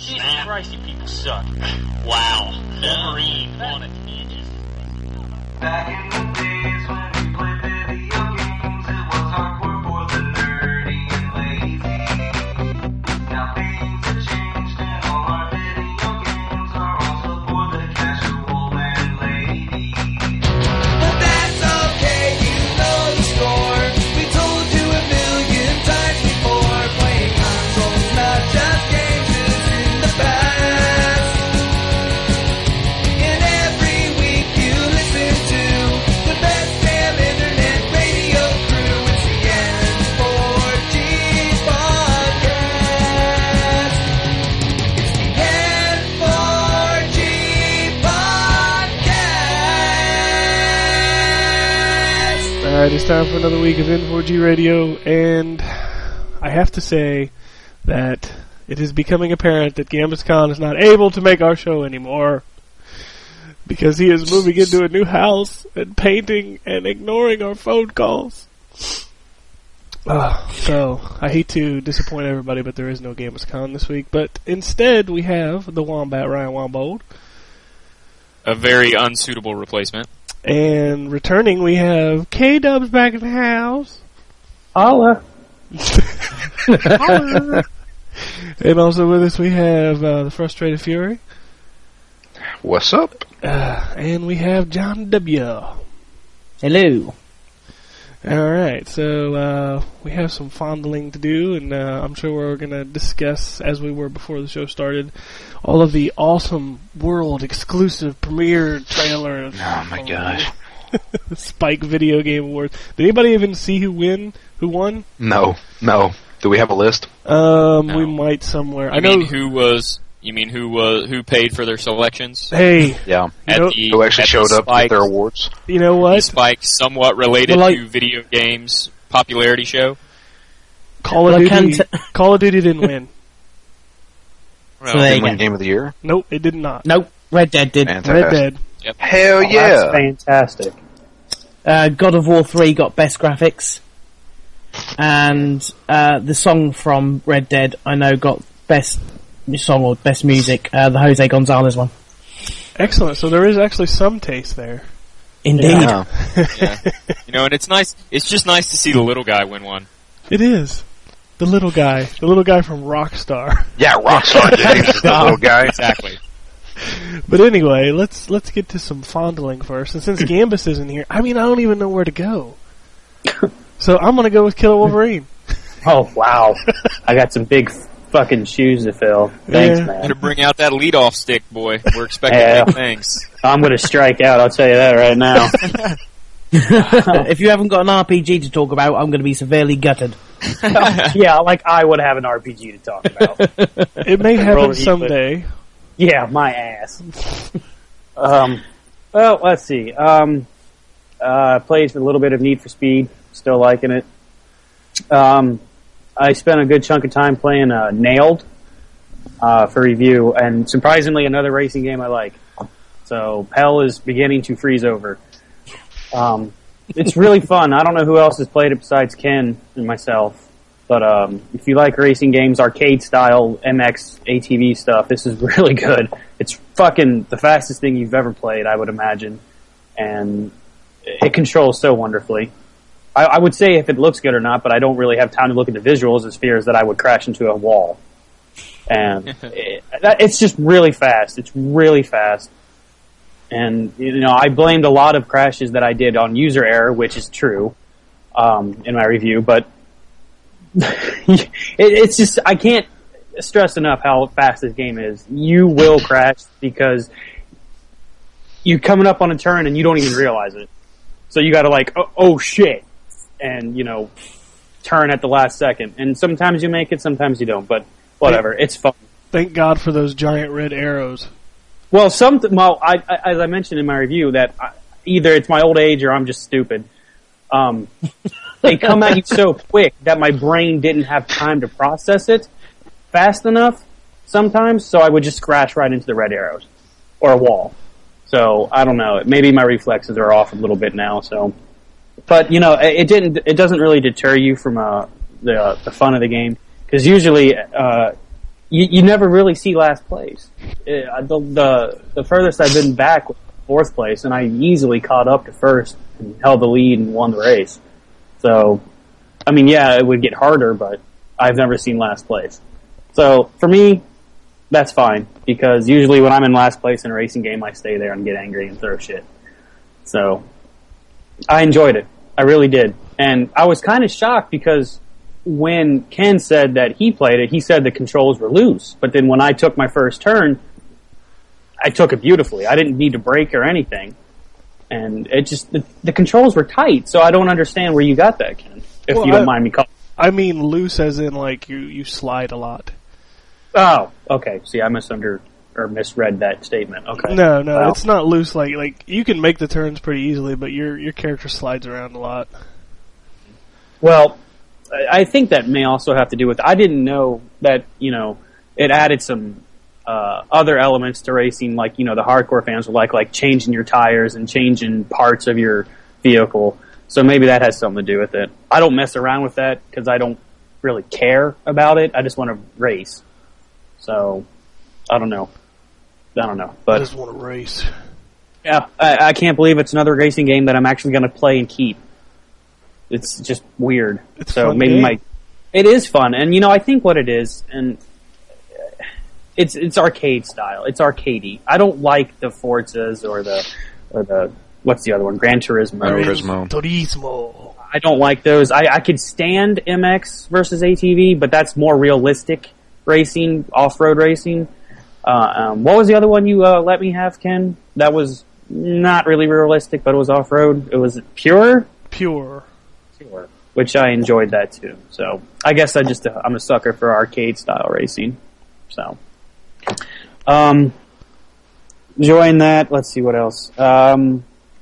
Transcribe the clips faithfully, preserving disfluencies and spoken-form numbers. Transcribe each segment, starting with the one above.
Jesus Christ, you people suck. Wow. Wolverine on a tangent. Back in the days when we played video games, it was hardcore for the nerdy and lazy. Now things have changed and all our video games are also for the casual and lady. But that's okay, you know the score. We told you a million times before. Playing consoles, not just games, is in the past. And every week you listen to the best damn internet radio crew. It's the N four G podcast. It's the N four G podcast. Alright, it's time for another week of N four G Radio, and I have to say that it is becoming apparent that Gambus Khan is not able to make our show anymore because he is moving into a new house and painting and ignoring our phone calls. Uh, so, I hate to disappoint everybody, but there is no Gambus Khan this week. But instead, we have the Wombat, Ryan Wombold. A very unsuitable replacement. And returning, we have K-Dubs back in the house. Holla. And also with us we have uh, the Frustrated Fury. What's up? Uh, and we have John W. Hello. Alright, so uh, we have some fondling to do, and uh, I'm sure we're going to discuss, as we were before the show started, all of the awesome world exclusive premiere trailers. Oh my gosh. Spike Video Game Awards. Did anybody even see who win? Who won? No, no. Do we have a list? Um, No. we might somewhere. You I know mean who was? You mean who was? Who paid for their selections? Hey, Yeah. At know- the, Who actually at showed the up Spike, with their awards? you know the what? Spike, somewhat related Well, like- to video games popularity show. Call of Well, I Duty. can't Call of Duty didn't win. So there Didn't you win go. Game of the Year? Nope, it did not. Nope. Red Dead did. Red Fantastic. Dead. Hell Oh, yeah! That's fantastic. Uh, God of War three got best graphics. And uh, the song from Red Dead, I know, got best song or best music. Uh, the Jose Gonzalez one. Excellent. So there is actually some taste there. Indeed. Yeah. Yeah. You know, and it's nice. It's just nice to see the little guy win one. It is. The little guy. The little guy from Rockstar. Yeah, Rockstar Games is the little guy. Exactly. But anyway, let's let's get to some fondling first. And since Gambus isn't here, I mean, I don't even know where to go. So I'm going to go with Killer Wolverine. Oh, wow. I got some big fucking shoes to fill. Thanks, Yeah. Better man. bring out that leadoff stick, boy. We're expecting Yeah. big things. I'm going to strike out, I'll tell you that right now. If you haven't got an R P G to talk about, I'm going to be severely gutted. Yeah, like I would have an R P G to talk about. It may happen Roll the someday. Yeah, my ass. um, well, let's see. Um, uh, played a little bit of Need for Speed. Still liking it. Um, I spent a good chunk of time playing uh, Nailed uh, for review, and surprisingly, another racing game I like. So Hell is beginning to freeze over. Um, it's really fun. I don't know who else has played it besides Ken and myself. But um, if you like racing games, arcade style, M X, A T V stuff, this is really good. It's fucking the fastest thing you've ever played, I would imagine. And it controls so wonderfully. I, I would say if it looks good or not, but I don't really have time to look at the visuals as fears that I would crash into a wall. And it, that, it's just really fast. It's really fast. And, you know, I blamed a lot of crashes that I did on user error, which is true, um, in my review, but it, it's just, I can't stress enough how fast this game is. You will crash because you're coming up on a turn and you don't even realize it. So you gotta like, oh, oh shit, and, you know, turn at the last second. And sometimes you make it, sometimes you don't, but whatever, it's fun. Thank God for those giant red arrows. Well, some, well, I, I, as I mentioned in my review, that I, either it's my old age or I'm just stupid. Um, they come at you so quick that my brain didn't have time to process it fast enough sometimes, so I would just crash right into the red arrows or a wall. So I don't know. Maybe my reflexes are off a little bit now. So, but you know, it, it didn't. It doesn't really deter you from uh, the uh, the fun of the game, because usually uh, you, you never really see last place. Uh, the, the the furthest I've been back was fourth place, and I easily caught up to first and held the lead and won the race. So, I mean, yeah, it would get harder, but I've never seen last place. So, for me, that's fine, because usually when I'm in last place in a racing game, I stay there and get angry and throw shit. So, I enjoyed it. I really did. And I was kind of shocked because when Ken said that he played it, he said the controls were loose. But then when I took my first turn, I took it beautifully. I didn't need to brake or anything. And it just, the, the controls were tight, so I don't understand where you got that, Ken, if Well, you don't I- mind me calling. I mean loose as in like you, you slide a lot. Oh, okay. See, I misunder or misread that statement. Okay. No, no, Well, it's not loose like like you can make the turns pretty easily, but your your character slides around a lot. Well, I I think that may also have to do with, I didn't know that, you know, it added some uh, other elements to racing, like, you know, the hardcore fans were like, like changing your tires and changing parts of your vehicle. So maybe that has something to do with it. I don't mess around with that because I don't really care about it. I just want to race. So, I don't know. I don't know. I But just want to race. yeah, I, I can't believe it's another racing game that I'm actually going to play and keep. It's just weird. It's a so fun maybe game. my, it is fun, and you know, I think what it is, and it's it's arcade style. It's arcadey. I don't like the Forzas or the or the what's the other one, Gran Turismo. Gran Turismo. Turismo. I don't like those. I, I could stand M X versus A T V, but that's more realistic racing, off-road racing. Uh, um, what was the other one you uh, let me have, Ken? That was not really realistic, but it was off-road. It was Pure? Pure. Pure. Which I enjoyed that too. So I guess I just uh, I'm a sucker for arcade style racing. So, um, enjoying that. Let's see what else. Um,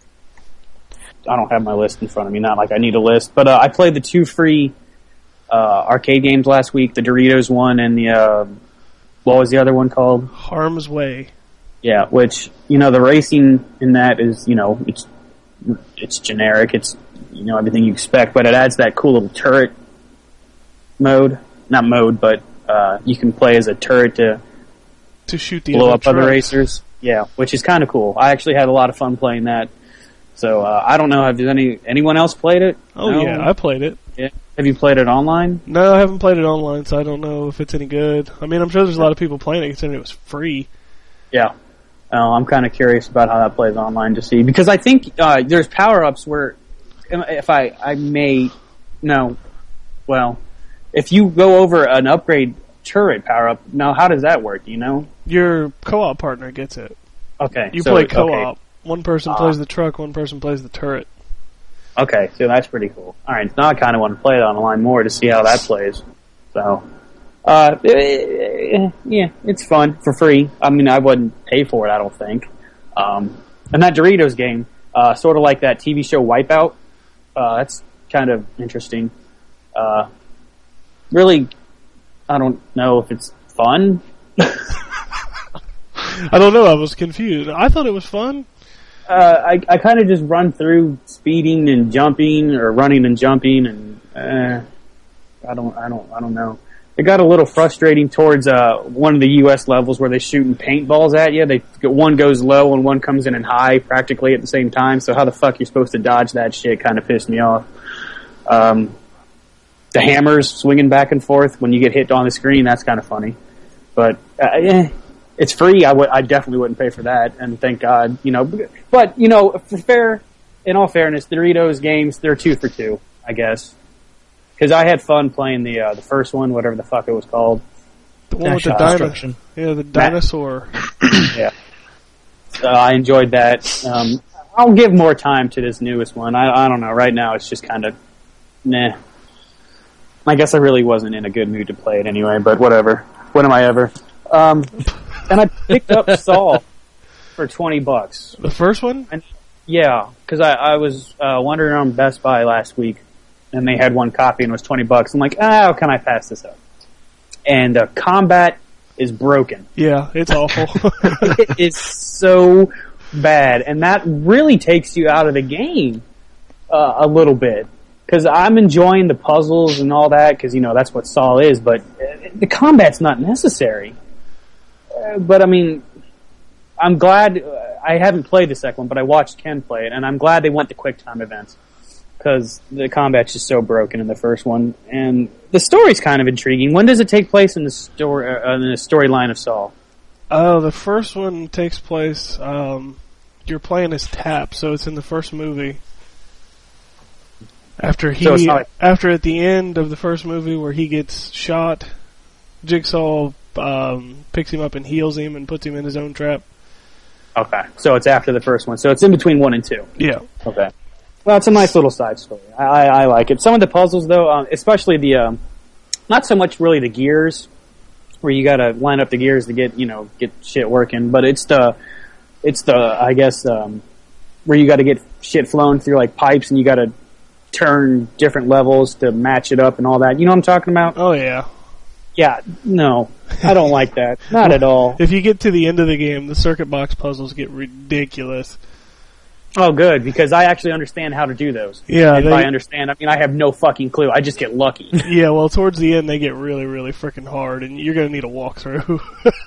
I don't have my list in front of me. Not like I need a list, but uh, I played the two free uh, arcade games last week: the Doritos one and the uh, what was the other one called? Harm's Way. Yeah, which, you know, the racing in that is, you know, it's it's generic. It's, you know, everything you expect, but it adds that cool little turret mode. Not mode, but uh, you can play as a turret to To shoot the blow other up other trucks. racers. Yeah, which is kind of cool. I actually had a lot of fun playing that. So uh, I don't know, have any anyone else played it? Oh No? yeah, I played it. Yeah. Have you played it online? No, I haven't played it online, so I don't know if it's any good. I mean, I'm sure there's a lot of people playing it considering it was free. Yeah. Uh, I'm kind of curious about how that plays online to see, because I think uh, there's power-ups where, if I, I may, no, well, if you go over an upgrade turret power-up, now how does that work, do you know? Your co-op partner gets it. Okay. You so- play okay. co-op. One person Ah. plays the truck, one person plays the turret. Okay, so that's pretty cool. Alright, now I kind of want to play it online more to see how that plays. So, uh, eh, yeah, it's fun, for free. I mean, I wouldn't pay for it, I don't think. Um, and that Doritos game, uh, sort of like that T V show Wipeout, uh, that's kind of interesting. Uh, really, I don't know if it's fun. I don't know, I was confused. I thought it was fun. Uh, I, I kind of just run through speeding and jumping, or running and jumping, and uh, I don't, I don't, I don't know. It got a little frustrating towards uh, one of the U S levels where they're shooting paintballs at you. They one goes low and one comes in and high practically at the same time. So how the fuck you're supposed to dodge that shit kind of pissed me off. Um, the hammers swinging back and forth when you get hit on the screen, that's kind of funny. But uh, eh, it's free. I would, I definitely wouldn't pay for that, and thank God, you know. But you know, for fair, in all fairness, Doritos games, they're two for two, I guess. Because I had fun playing the uh, the first one, whatever the fuck it was called. The one with the National dino- Destruction. Yeah, the dinosaur. Yeah, so I enjoyed that. Um, I'll give more time to this newest one. I, I don't know. Right now, it's just kind of nah. I guess I really wasn't in a good mood to play it anyway. But whatever. When am I ever? Um, and I picked up Saw for twenty bucks. The first one? And, yeah, because I, I was uh, wandering around Best Buy last week, and they had one copy and it was twenty bucks. I'm like, ah, how can I pass this up? And the combat is broken. Yeah, it's awful. It is so bad, and that really takes you out of the game uh, a little bit. Because I'm enjoying the puzzles and all that, because, you know, that's what Saw is, but the combat's not necessary. Uh, but I mean, I'm glad uh, I haven't played the second one, but I watched Ken play it, and I'm glad they went to quick time events because the combat's just so broken in the first one, and the story's kind of intriguing. When does it take place in the story uh, in the storyline of Saul? Oh, the first one takes place. Um, you're playing as Tap, so it's in the first movie. After he, So it's not like- after at the end of the first movie where he gets shot, Jigsaw um, picks him up and heals him and puts him in his own trap. Okay, so it's after the first one, so it's in between one and two. Yeah. Okay. Well, it's a nice little side story. I, I, I like it. Some of the puzzles, though, um, especially the, um, not so much really the gears, where you gotta line up the gears to get, you know, get shit working, but it's the, it's the, I guess, um, where you gotta get shit flowing through, like, pipes, and you gotta turn different levels to match it up and all that. You know what I'm talking about? Oh, yeah. Yeah, no. I don't like that. Not at all. If you get to the end of the game, the circuit box puzzles get ridiculous. Oh, good, because I actually understand how to do those. Yeah, If they- I understand, I mean, I have no fucking clue. I just get lucky. Yeah, well, towards the end, they get really, really freaking hard, and you're gonna need a walkthrough.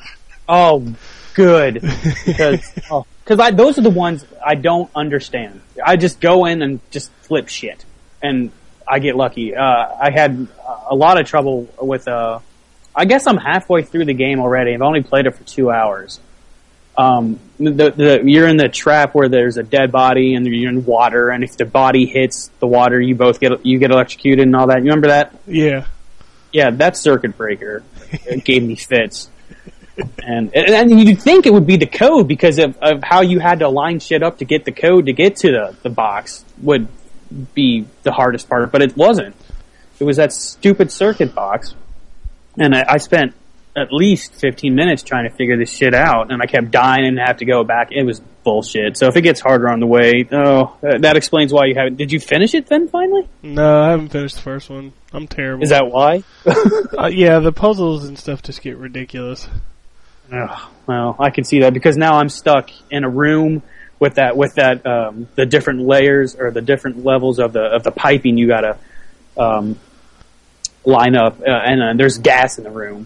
Oh, good. Because oh, cause I, those are the ones I don't understand. I just go in and just flip shit, and I get lucky. Uh, I had a lot of trouble with. Uh, I guess I'm halfway through the game already. I've only played it for two hours. Um, the, the, you're in the trap where there's a dead body and you're in water, and if the body hits the water, you both get you get electrocuted and all that. You remember that? Yeah. Yeah, that circuit breaker it gave me fits. And and you'd think it would be the code because of, of how you had to line shit up to get the code to get to the, the box would be the hardest part, but it wasn't. It was that stupid circuit box, and I, I spent at least fifteen minutes trying to figure this shit out, and I kept dying and have to go back. It was bullshit. So if it gets harder on the way, oh, that, that explains why you haven't. Did you finish it then finally? No, I haven't finished the first one. I'm terrible. Is that why? Uh, yeah, the puzzles and stuff just get ridiculous. Ugh, well, I can see that because now I'm stuck in a room with that with that um, the different layers or the different levels of the of the piping you gotta um, line up, uh, and uh, there's gas in the room.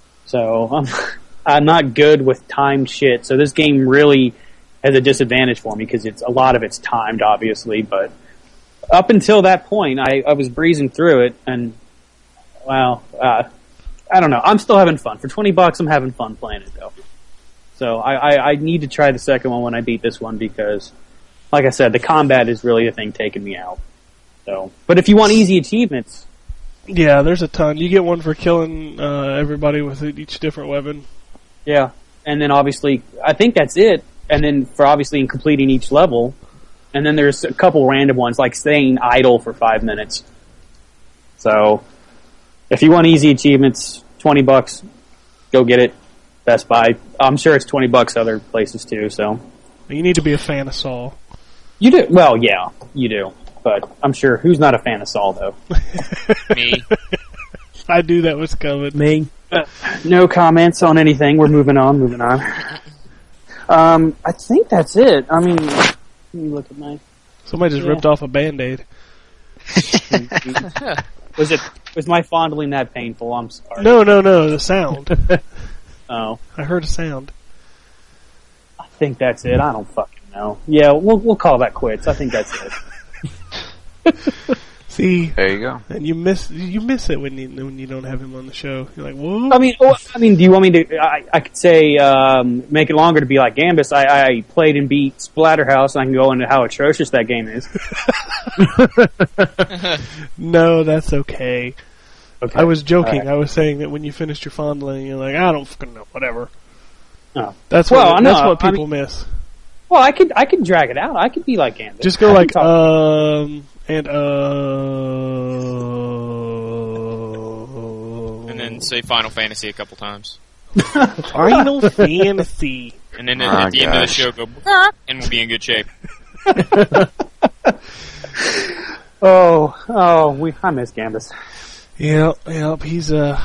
So um, I'm not good with timed shit. So this game really has a disadvantage for me because it's a lot of it's timed, obviously. But up until that point, I, I was breezing through it, and well, uh, I don't know. I'm still having fun. For twenty bucks, I'm having fun playing it though. So I, I, I need to try the second one when I beat this one because, like I said, the combat is really the thing taking me out. So, but if you want easy achievements. Yeah, there's a ton. You get one for killing uh, everybody with each different weapon. Yeah, and then obviously, I think that's it. And then for obviously in completing each level, and then there's a couple random ones like staying idle for five minutes. So, if you want easy achievements, twenty bucks, go get it. Best Buy. I'm sure it's twenty bucks other places too. So You need to be a fan of Saul. you do well, yeah, you do. But I'm sure who's not a fan of Saul though. Me. I knew that was coming. Me. No comments on anything. We're moving on. Moving on. Um, I think that's it. I mean, let me look at my. Somebody just Yeah. ripped off a Band-Aid. Was it? Was my fondling that painful? I'm sorry. No, no, no, the sound. Oh, I heard a sound. I think that's it. I don't fucking know. Yeah, we'll we'll call that quits. I think that's it. See, There you go. and you miss you miss it when you when you don't have him on the show. You're like, whoa. I mean, oh, I mean, do you want me to? I, I could say um, make it longer to be like Gambus. I, I played and beat Splatterhouse, and I can go into how atrocious that game is. No, that's okay. Okay. I was joking. All right. I was saying that when you finished your fondling, you're like, I don't fucking know, whatever. Oh. That's Well, what no, that's what I people mean- miss. Well, I could I could drag it out. I could be like Gambus. Just go I like can talk- um and uh And then say Final Fantasy a couple times. Final Fantasy. And then Oh, at, at the end of the gosh. show, go, and we'll be in good shape. Oh, oh, we I miss Gambus. Yep, yep. He's uh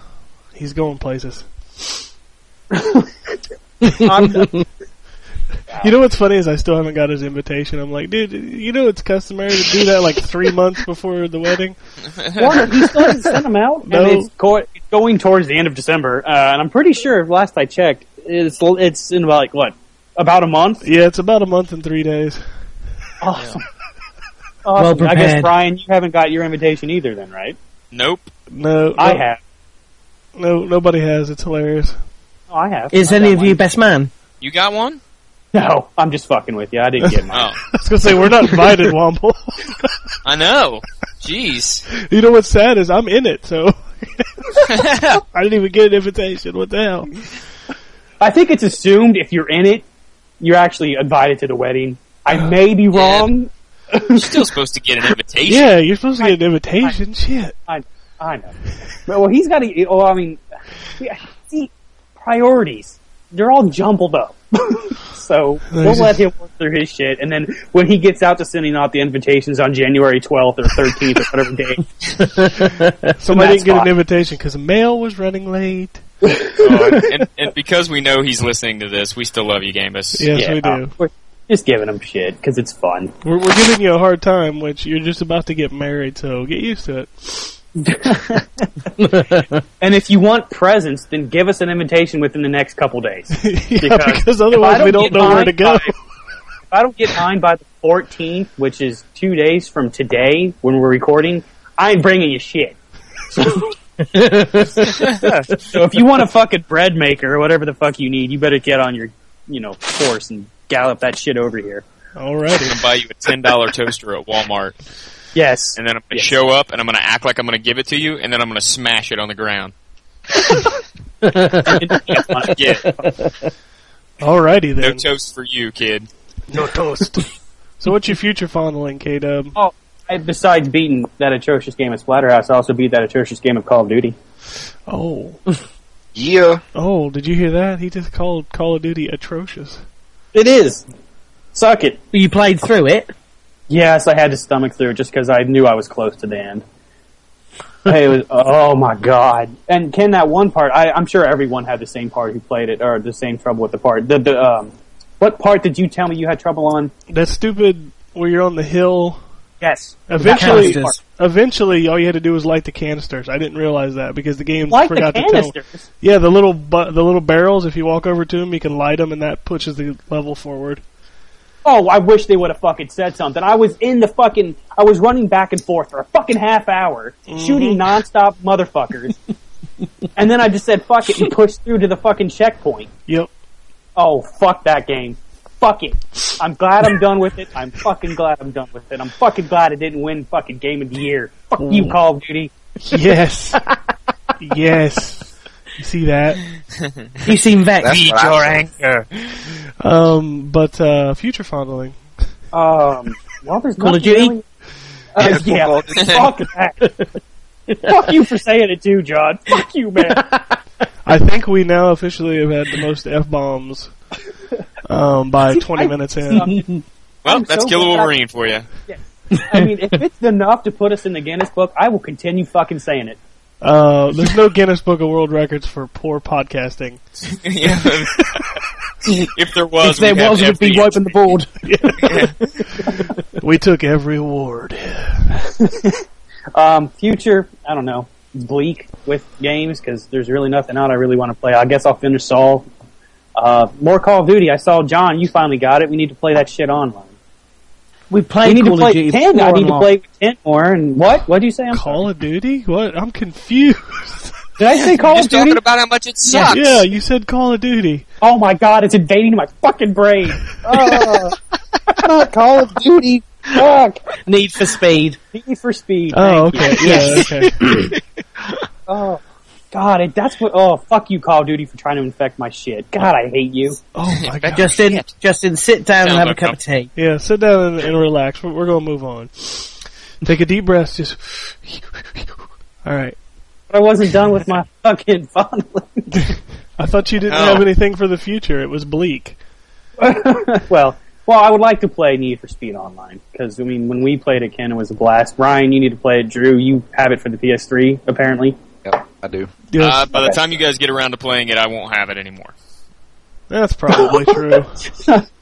he's going places. I'm, You know what's funny is I still haven't got his invitation. I'm like, dude, you know it's customary to do that like three months before the wedding? What? He still hasn't sent them out? No. And it's, go- it's going towards the end of December, uh, and I'm pretty sure, last I checked, it's it's in about, like, what, about a month? Yeah, it's about a month and three days. Awesome. Well Awesome. I guess, prepared. Brian, you haven't got your invitation either then, right? Nope. No, I no, have. no, nobody has. It's hilarious. Oh, I have. Is I any got of mine. you best man? You got one? No, I'm just fucking with you. I didn't get mine. Oh, I was gonna say we're not invited, Womble. I know. Jeez. You know what's sad is I'm in it, so I didn't even get an invitation. What the hell? I think it's assumed if you're in it, you're actually invited to the wedding. I may be wrong. You're still supposed to get an invitation. Yeah, you're supposed to get an invitation. Shit. I, I know. But, well, he's got to. Oh, I mean, yeah, see, priorities. They're all jumbled up. So we'll There's let just- him work through his shit, and then when he gets out to sending out the invitations on January twelfth or thirteenth or whatever day, Somebody That's didn't get an fine. invitation because the mail was running late. Oh, and, and because we know he's listening to this, we still love you, Gambus. Yes, yeah, we do. uh, we're just giving him shit because it's fun. We're, we're giving you a hard time, which you're just about to get married, so get used to it. And if you want presents, then give us an invitation within the next couple days. yeah, Because because if I otherwise we don't get know where mine to go. by- If I don't get mine by the fourteenth, which is two days from today when we're recording, I ain't bringing you shit. So if you want a fucking bread maker or whatever the fuck you need, you better get on your, you know, horse and gallop that shit over here. Alrighty. I'm buy you a ten dollar toaster at Walmart, Yes. and then I'm gonna Yes. show up and I'm gonna act like I'm gonna give it to you, and then I'm gonna smash it on the ground. Yeah, Alrighty no then. toast for you, kid. No toast. So what's your future fondling, K-Dub? Oh, I, besides beating that atrocious game of Splatterhouse, I also beat that atrocious game of Call of Duty. Oh. Yeah. Oh, did you hear that? He just called Call of Duty atrocious. It is. Suck it. You played through it? Yes, I had to stomach through it just because I knew I was close to the end. It was, oh my god. And Ken, that one part, I, I'm sure everyone had the same part who played it, or the same trouble with the part. The, the, um, what part did you tell me you had trouble on? That stupid where you're on the hill. Yes. Eventually, canisters. eventually, all you had to do was light the canisters. I didn't realize that because the game Like the forgot to tell. canisters. Yeah, the little bu- the little barrels. If you walk over to them, you can light them, and that pushes the level forward. Oh, I wish they would have fucking said something. I was in the fucking, I was running back and forth for a fucking half hour, shooting nonstop motherfuckers. And then I just said fuck it and pushed through to the fucking checkpoint. Yep. Oh, fuck that game. Fuck it. I'm glad I'm done with it. I'm fucking glad I'm done with it. I'm fucking glad it didn't win fucking Game of the Year. Fuck you, Call of Duty. Yes. Yes. You see that? You seem vexed. That's what I said. Um, but uh, future fondling. Um, well, there's Call of nothing Duty? really- Uh, yeah, fuck that. Fuck you for saying it too, John. Fuck you, man. I think we now officially have had the most f bombs um, by twenty I- minutes in. Well, I'm that's so Killer glad- Wolverine for you. I mean, if it's enough to put us in the Guinness Book, I will continue fucking saying it. Uh, there's no Guinness Book of World Records for poor podcasting. Yeah. If there was, If there we'd have was, it would be every wiping the board. We took every award. Um, future, I don't know, bleak with games because there's really nothing out I really want to play. I guess I'll finish Saul. Uh, more Call of Duty. I saw John. You finally got it. We need to play that shit online. We We played need to Call play of Duty. ten. I before need to online. play with ten more. And what? What do you say? I'm Call sorry. of Duty? What? I'm confused. Did I say Call Just of Duty? talking about how much it sucks. Yeah, you said Call of Duty. Oh my god, it's invading my fucking brain. Oh, not Call of Duty. Fuck. Need for Speed. Need for Speed. Oh, Thank you. okay. Yeah, okay. Oh, God, it, that's what. Oh, fuck you, Call of Duty, for trying to infect my shit. God, I hate you. Oh my god. Justin, Justin, sit down Sounds and have a like cup of tea. Yeah, sit down and, and relax. We're, we're going to move on. Take a deep breath. Just. All right. But I wasn't done with my fucking fondling. I thought you didn't Oh. have anything for the future. It was bleak. well, well, I would like to play Need for Speed Online because I mean, when we played it, Ken, it was a blast. Brian, you need to play it. Drew, you have it for the P S three, apparently. Yep, I do. Yes, Uh, by the time you guys get around to playing it, I won't have it anymore. that's probably true.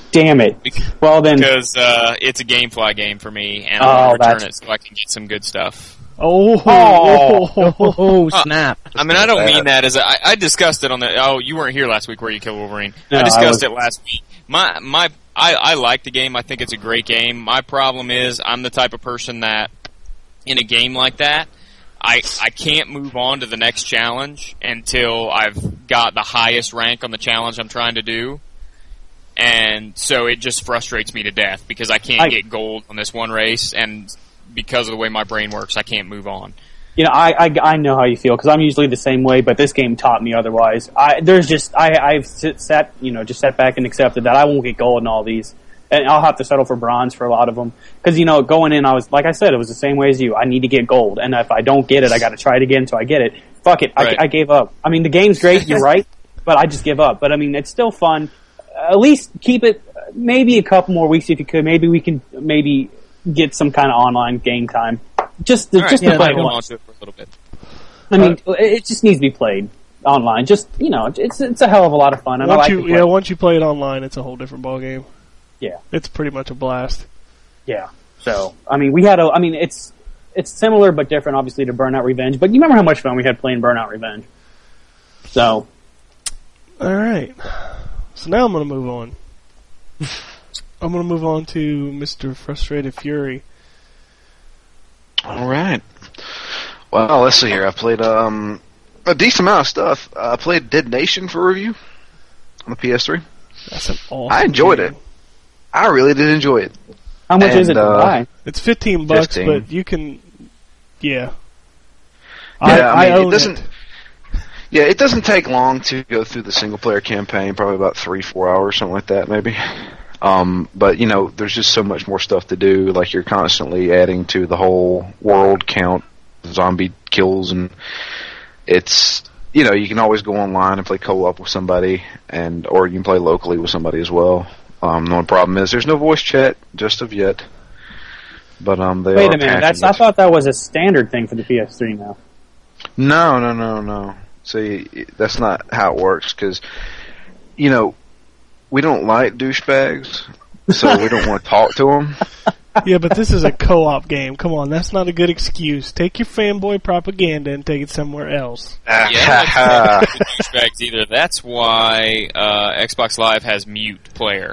Damn it. Well then, Because uh, it's a GameFly game for me, and Oh, I want to return that's- it so I can get some good stuff. Oh, Oh. Oh, snap. I mean, I don't mean that as a, I, I discussed it on the. Oh, you weren't here last week where you killed Wolverine. No, I I discussed was- it last week. My my, I, I like the game. I think it's a great game. My problem is I'm the type of person that in a game like that, I I can't move on to the next challenge until I've got the highest rank on the challenge I'm trying to do. And so it just frustrates me to death because I can't I- get gold on this one race, and because of the way my brain works, I can't move on. you know, I, I, I know how you feel because I'm usually the same way, but this game taught me otherwise. I there's just I I've sit, sat you know just sat back and accepted that I won't get gold in all these, and I'll have to settle for bronze for a lot of them because you know going in I was like I said it was the same way as you. I need to get gold, and if I don't get it, I got to try it again until I get it. Fuck it, Right. I, I gave up. I mean the game's great, you're right, but I just give up. But I mean it's still fun. At least keep it maybe a couple more weeks if you could. Maybe we can maybe get some kind of online game time. Just, to, All right, just yeah, to play I'll hold on once. to it for a little bit. I mean, it it just needs to be played online. Just you know, it's it's a hell of a lot of fun. And I once like you to play. yeah, once you play it online, it's a whole different ballgame. Yeah. It's pretty much a blast. Yeah. So I mean, we had a. I mean, it's it's similar but different, obviously, to Burnout Revenge. But you remember how much fun we had playing Burnout Revenge. So All right. So now I'm going to move on. I'm going to move on to Mister Frustrated Fury. All right. Well, let's see here. I played um a decent amount of stuff. Uh, I played Dead Nation for review on the P S three. That's an awesome I enjoyed game. it. I really did enjoy it. how much is And, it to uh, buy? It's fifteen bucks, fifteen. but you can, yeah. Yeah, I mean, own it doesn't. it. Yeah, it doesn't take long to go through the single player campaign. Probably about three, four hours, something like that, maybe. Um, but you know, there's just so much more stuff to do. Like you're constantly adding to the whole world count, zombie kills, and it's you know you can always go online and play co-op with somebody, and or you can play locally with somebody as well. Um, the only problem is there's no voice chat just of yet. But um, they Wait are a minute. That's patching I it. thought that was a standard thing for the P S three now. No, no, no, no. See, that's not how it works, because, you know, we don't like douchebags, so we don't want to talk to them. Yeah, but this is a co-op game. Come on, that's not a good excuse. Take your fanboy propaganda and take it somewhere else. Yeah, I don't like douchebags either. That's why uh, Xbox Live has mute player.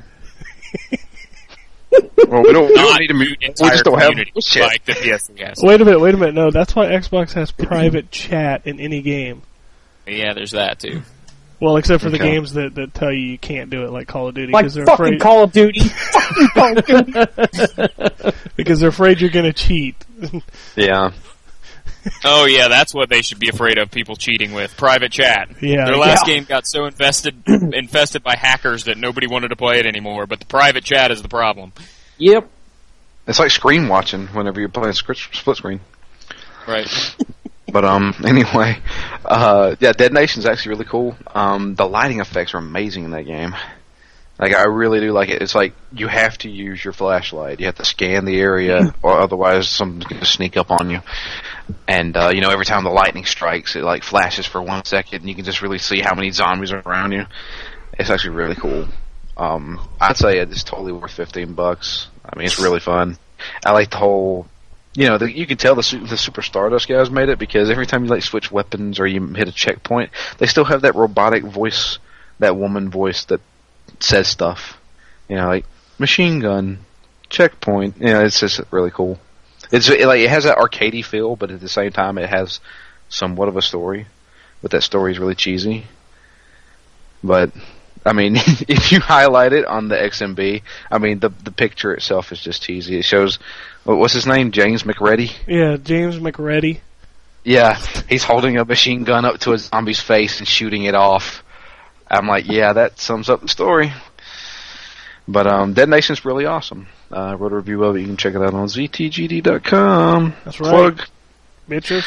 Well, we don't, we Not don't need to mute mute. We entire just don't have community voice chat. like the P S three has. Wait a minute, wait a minute. No, that's why Xbox has private chat in any game. Yeah, there's that too. Well, except for the Okay. games that, that tell you you can't do it, like Call of Duty, Like because they're fucking afraid Call of Duty. Fucking Call of Duty. because they're afraid you're going to cheat. Yeah. Oh yeah, that's what they should be afraid of. People cheating with private chat. Yeah, Their last yeah. game got so infested infested by hackers that nobody wanted to play it anymore. But the private chat is the problem. Yep. It's like screen watching whenever you're playing split split screen. Right. But um, anyway, uh, yeah, Dead Nation's actually really cool. Um, the lighting effects are amazing in that game. Like, I really do like it. It's like you have to use your flashlight. You have to scan the area, or otherwise something's going to sneak up on you. And uh, you know, every time the lightning strikes, it like flashes for one second, and you can just really see how many zombies are around you. It's actually really cool. Um, I'd say it's totally worth fifteen bucks. I mean, it's really fun. I like the whole. You know, the, you can tell the su- the Super Stardust guys made it because every time you like switch weapons or you hit a checkpoint, they still have that robotic voice, that woman voice that says stuff. You know, like machine gun, checkpoint. You know, it's just really cool. It's it, like it has that arcadey feel, but at the same time, it has somewhat of a story. But that story is really cheesy. But I mean, if you highlight it on the X M B, I mean, the the picture itself is just cheesy. It shows, what's his name? James McReady? Yeah, James McReady. Yeah, he's holding a machine gun up to a zombie's face and shooting it off. I'm like, yeah, that sums up the story. But um, Dead Nation's really awesome. Uh, I wrote a review of it. You can check it out on Z T G D dot com. That's right. Plug. Mitchell?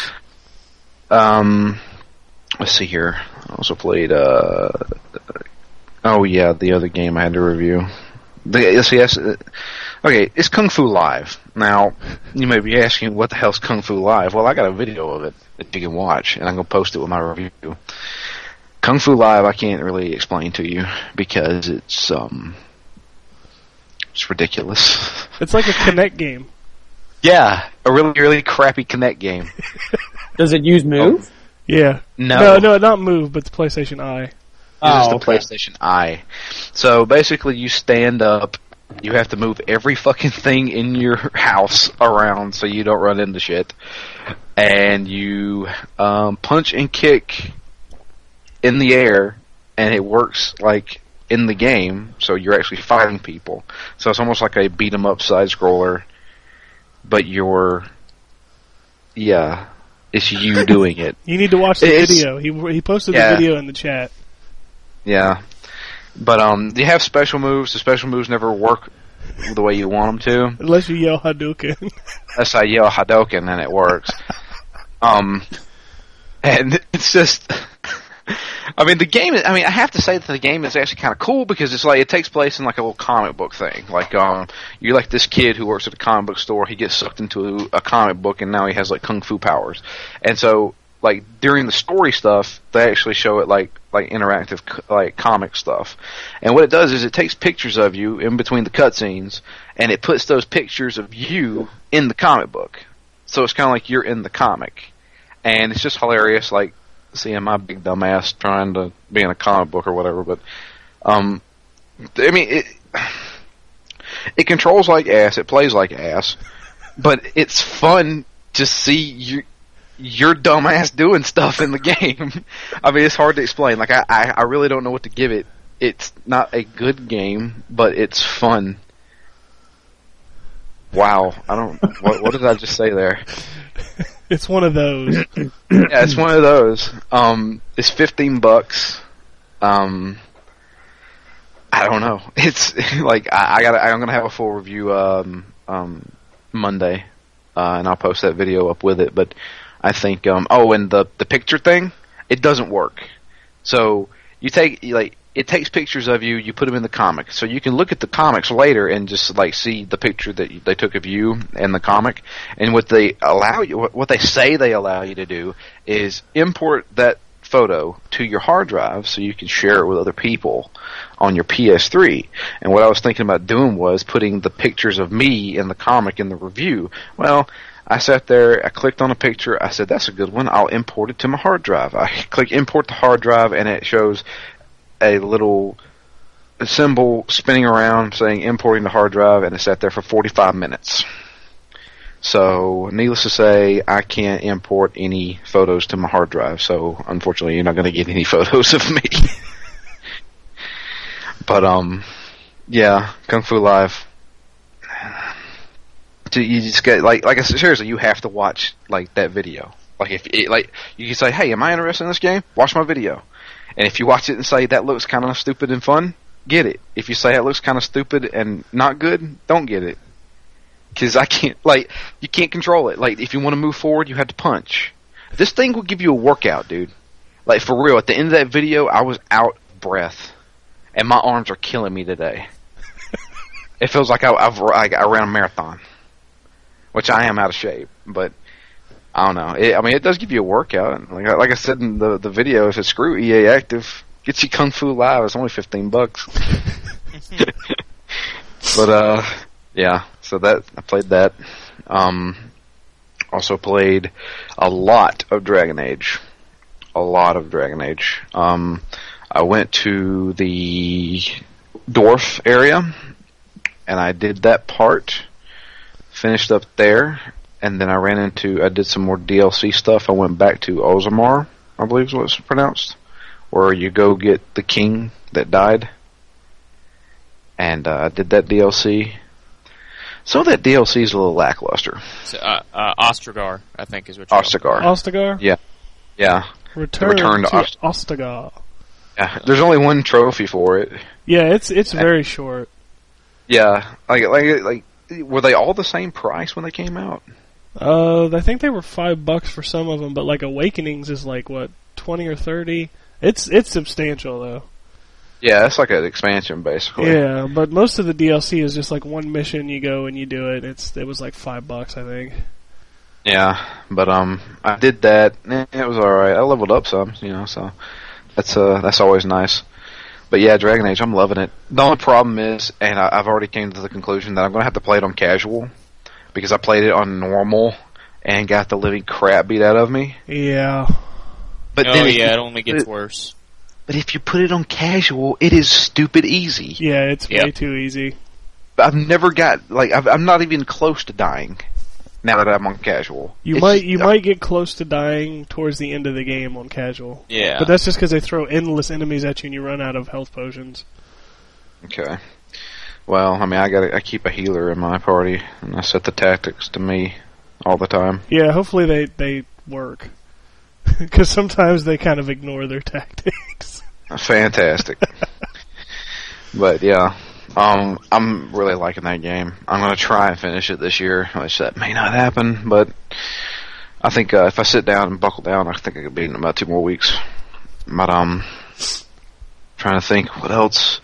Um, let's see here. I also played, uh, oh yeah, the other game I had to review. The, yes, yes, uh, okay, it's Kung Fu Live. Now, you may be asking, what the hell's Kung Fu Live? Well, I got a video of it that you can watch, and I'm going to post it with my review. Kung Fu Live I can't really explain to you, because it's, um, It's ridiculous. It's like a Kinect game. Yeah, a really, really crappy Kinect game. Does it use Move? Yeah. No. No, no, not Move, but the PlayStation Eye. It's Oh, the okay. PlayStation Eye. So basically, you stand up. You have to move every fucking thing in your house around so you don't run into shit. And you um, punch and kick in the air, and it works like in the game. So you're actually fighting people. So it's almost like a beat 'em up side scroller, but you're yeah, it's you doing it. You need to watch the It's- video. He he posted yeah. the video in the chat. Yeah. But um, you have special moves. The special moves never work the way you want them to. Unless you yell Hadouken. Unless I yell Hadouken and it works. um, and it's just, I mean, the game. I mean, I have to say that the game is actually kind of cool because it's like it takes place in like a little comic book thing. Like, um, you're like this kid who works at a comic book store. He gets sucked into a, a comic book, and now he has like kung fu powers. And so, like during the story stuff, they actually show it like like interactive like comic stuff. And what it does is it takes pictures of you in between the cutscenes, and it puts those pictures of you in the comic book. So it's kind of like you're in the comic, and it's just hilarious. Like seeing my big dumb ass trying to be in a comic book or whatever. But um, I mean it. It controls like ass. It plays like ass, but it's fun to see you. Your dumbass doing stuff in the game. I mean, it's hard to explain. Like, I, I, I really don't know what to give it. It's not a good game, but it's fun. Wow. I don't, what, what did I just say there? It's one of those. Yeah, it's one of those. Um, it's fifteen bucks. Um, I don't know. It's, like, I, I gotta, I'm gonna have a full review, um, um, Monday, uh, and I'll post that video up with it, but I think, um, oh, and the, the picture thing, it doesn't work. So, you take, like, it takes pictures of you, you put them in the comic. So you can look at the comics later and just, like, see the picture that they took of you in the comic. And what they allow you, what they say they allow you to do is import that photo to your hard drive so you can share it with other people on your P S three. And what I was thinking about doing was putting the pictures of me in the comic in the review. Well, I sat there, I clicked on a picture, I said, that's a good one, I'll import it to my hard drive. I click import to hard drive, and it shows a little symbol spinning around saying importing to hard drive, and it sat there for forty-five minutes. So, needless to say, I can't import any photos to my hard drive, so unfortunately you're not going to get any photos of me. But, um, yeah, Kung Fu Live. You just get like like I said, seriously, you have to watch like that video. Like if it, like you can say, "Hey, am I interested in this game? Watch my video." And if you watch it and say that looks kind of stupid and fun, get it. If you say it looks kind of stupid and not good, don't get it. Because I can't like you can't control it. Like if you want to move forward, you have to punch. This thing will give you a workout, dude. Like for real. At the end of that video, I was out of breath, and my arms are killing me today. It feels like I, I've I, I ran a marathon. Which I am out of shape, but I don't know. It, I mean, it does give you a workout. Like, like I said in the the video, if it's screw E A Active, get you Kung Fu Live. It's only fifteen bucks. But uh, yeah. So that I played that. Um, also played a lot of Dragon Age. A lot of Dragon Age. Um, I went to the dwarf area, and I did that part. Finished up there, and then I ran into, I did some more D L C stuff. I went back to Ozamar, I believe is what it's pronounced, where you go get the king that died. And uh, I did that D L C. Some of that D L C is a little lackluster. So, uh, uh, Ostrogar, I think is what you're Ostagar. Ostagar? Yeah. Yeah. Return, return to to Ost- Ostagar. Yeah. There's only one trophy for it. Yeah, it's it's very short. Yeah. Like, like, like, were they all the same price when they came out? Uh, I think they were five bucks for some of them, but like Awakenings is like what twenty or thirty. It's it's substantial though. Yeah, it's like an expansion basically. Yeah, but most of the D L C is just like one mission. You go and you do it. It's it was like five bucks, I think. Yeah, but um, I did that. Eh, it was all right. I leveled up some, you know, so that's uh that's always nice. But yeah, Dragon Age, I'm loving it. The only problem is, and I, I've already came to the conclusion that I'm going to have to play it on casual because I played it on normal and got the living crap beat out of me. Yeah. But oh then if yeah, you it only gets put it- worse. But if you put it on casual, it is stupid easy. Yeah, it's Yep. way too easy. I've never got like I've, I'm not even close to dying now that I'm on casual. You It's might just- you might get close to dying towards the end of the game on casual. Yeah. But that's just because they throw endless enemies at you and you run out of health potions. Okay. Well, I mean, I got I keep a healer in my party, and I set the tactics to me all the time. Yeah, hopefully they, they work. Because sometimes they kind of ignore their tactics. Fantastic. But yeah, um, I'm really liking that game. I'm gonna try and finish it this year, which that may not happen, but I think uh, if I sit down and buckle down, I think I could beat it in about two more weeks. But um, trying to think what else.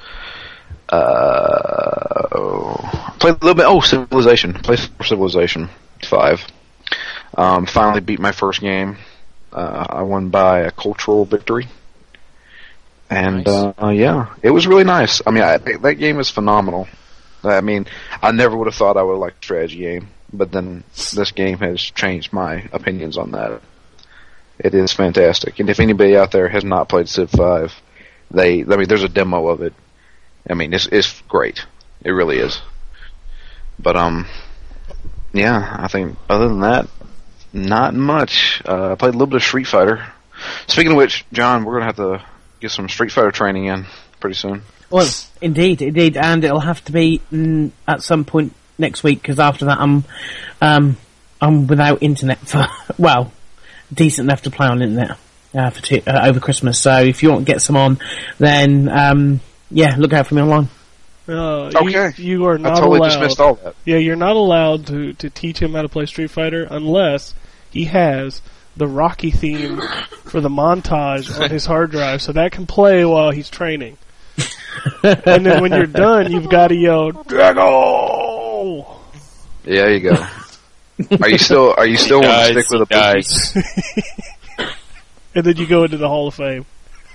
Uh, oh, played a little bit. Oh, Civilization. Played Civilization Five. Um, finally beat my first game. Uh, I won by a cultural victory. And, Nice. uh, yeah, it was really nice. I mean, I, that game is phenomenal. I mean, I never would have thought I would like a strategy game, but then this game has changed my opinions on that. It is fantastic. And if anybody out there has not played Civ five, they, I mean, there's a demo of it. I mean, it's, it's great. It really is. But, um, yeah, I think other than that, not much. Uh, I played a little bit of Street Fighter. Speaking of which, John, we're going to have to get some Street Fighter training in pretty soon. Well, indeed, indeed, and it'll have to be mm, at some point next week because after that I'm, um, I'm without internet for well, decent enough to play on internet uh, for two, uh, over Christmas. So if you want to get some on, then um, yeah, look out for me online. Uh, Okay. You, you are I not totally allowed. dismissed all that. Yeah, you're not allowed to, to teach him how to play Street Fighter unless he has the Rocky theme for the montage on his hard drive, so that can play while he's training. And then when you're done, you've got to yell Drago. Yeah, you go. Are you still, are you still want to Guys, stick with a guys. bookie? And then you go into the Hall of Fame.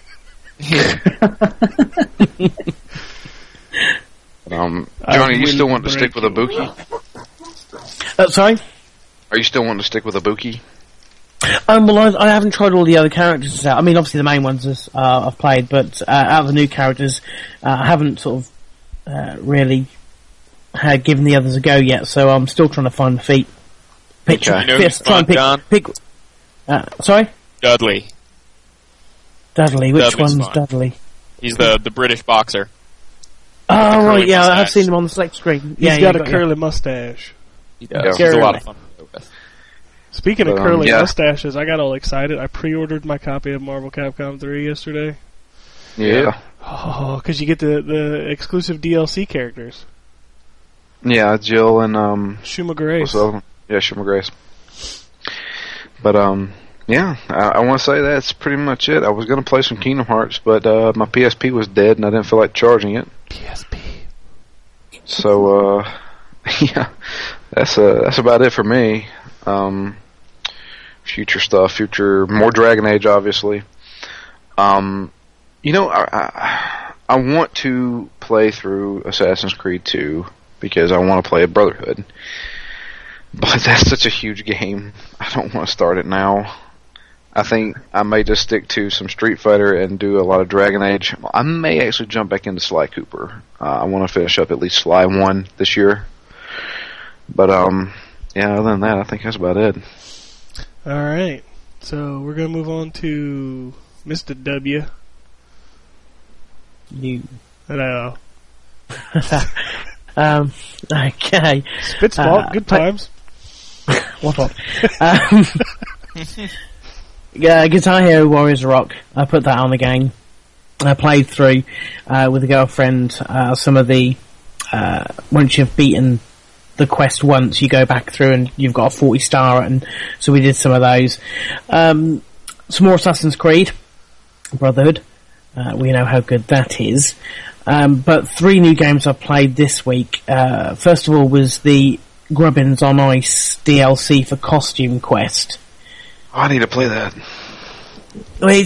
Um, I Johnny, you will still want to break stick with a you. Buki? Uh, sorry. Are you still wanting to stick with a Buki? Um, well, I, I haven't tried all the other characters out. I mean, obviously the main ones is, uh, I've played, but uh, out of the new characters, uh, I haven't sort of uh, really uh, given the others a go yet. So I'm still trying to find my feet. Pick, Okay. You know pick- who's try and fun, pick. John? pick uh, sorry, Dudley. Dudley. Which Dudley's one's fine. Dudley? He's the the British boxer. Oh curly right, yeah, I've mustache. seen him on the select screen. He's Yeah, got yeah, a curly mustache. He does. Yeah. He's a lot of Curly. fun to go with. Speaking of But, um, curly yeah. mustaches, I got all excited. I pre-ordered my copy of Marvel Capcom three yesterday. Yeah. Oh, because you get the, the exclusive D L C characters. Yeah, Jill and, um, Shuma what's Grace. the other one? Yeah, Shimmer Grace. But, um, yeah, I, I want to say that's pretty much it. I was going to play some Kingdom Hearts, but, uh, my P S P was dead and I didn't feel like charging it. P S P. So, uh, yeah, that's, uh, that's about it for me. Um, future stuff, future, more Dragon Age, obviously. Um, you know, I, I, I want to play through Assassin's Creed two because I want to play a Brotherhood. But that's such a huge game. I don't want to start it now. I think I may just stick to some Street Fighter and do a lot of Dragon Age. I may actually jump back into Sly Cooper. Uh, I want to finish up at least Sly one this year. But, um, yeah, other than that, I think that's about it. Alright. So, we're going to move on to Mister W. You. Hello. Um, okay. Spitsball, Uh, good but- times. What what? um, yeah, Guitar Hero Warriors Rock. I put that on the game. I played through uh, with a girlfriend. Uh, some of the uh, once you've beaten the quest once, you go back through and you've got a forty star, and so we did some of those. Um, some more Assassin's Creed Brotherhood. Uh, we know how good that is. Um, but three new games I played this week. Uh, first of all was the Grubbins on Ice D L C for Costume Quest. Oh, I need to play that. Well, It's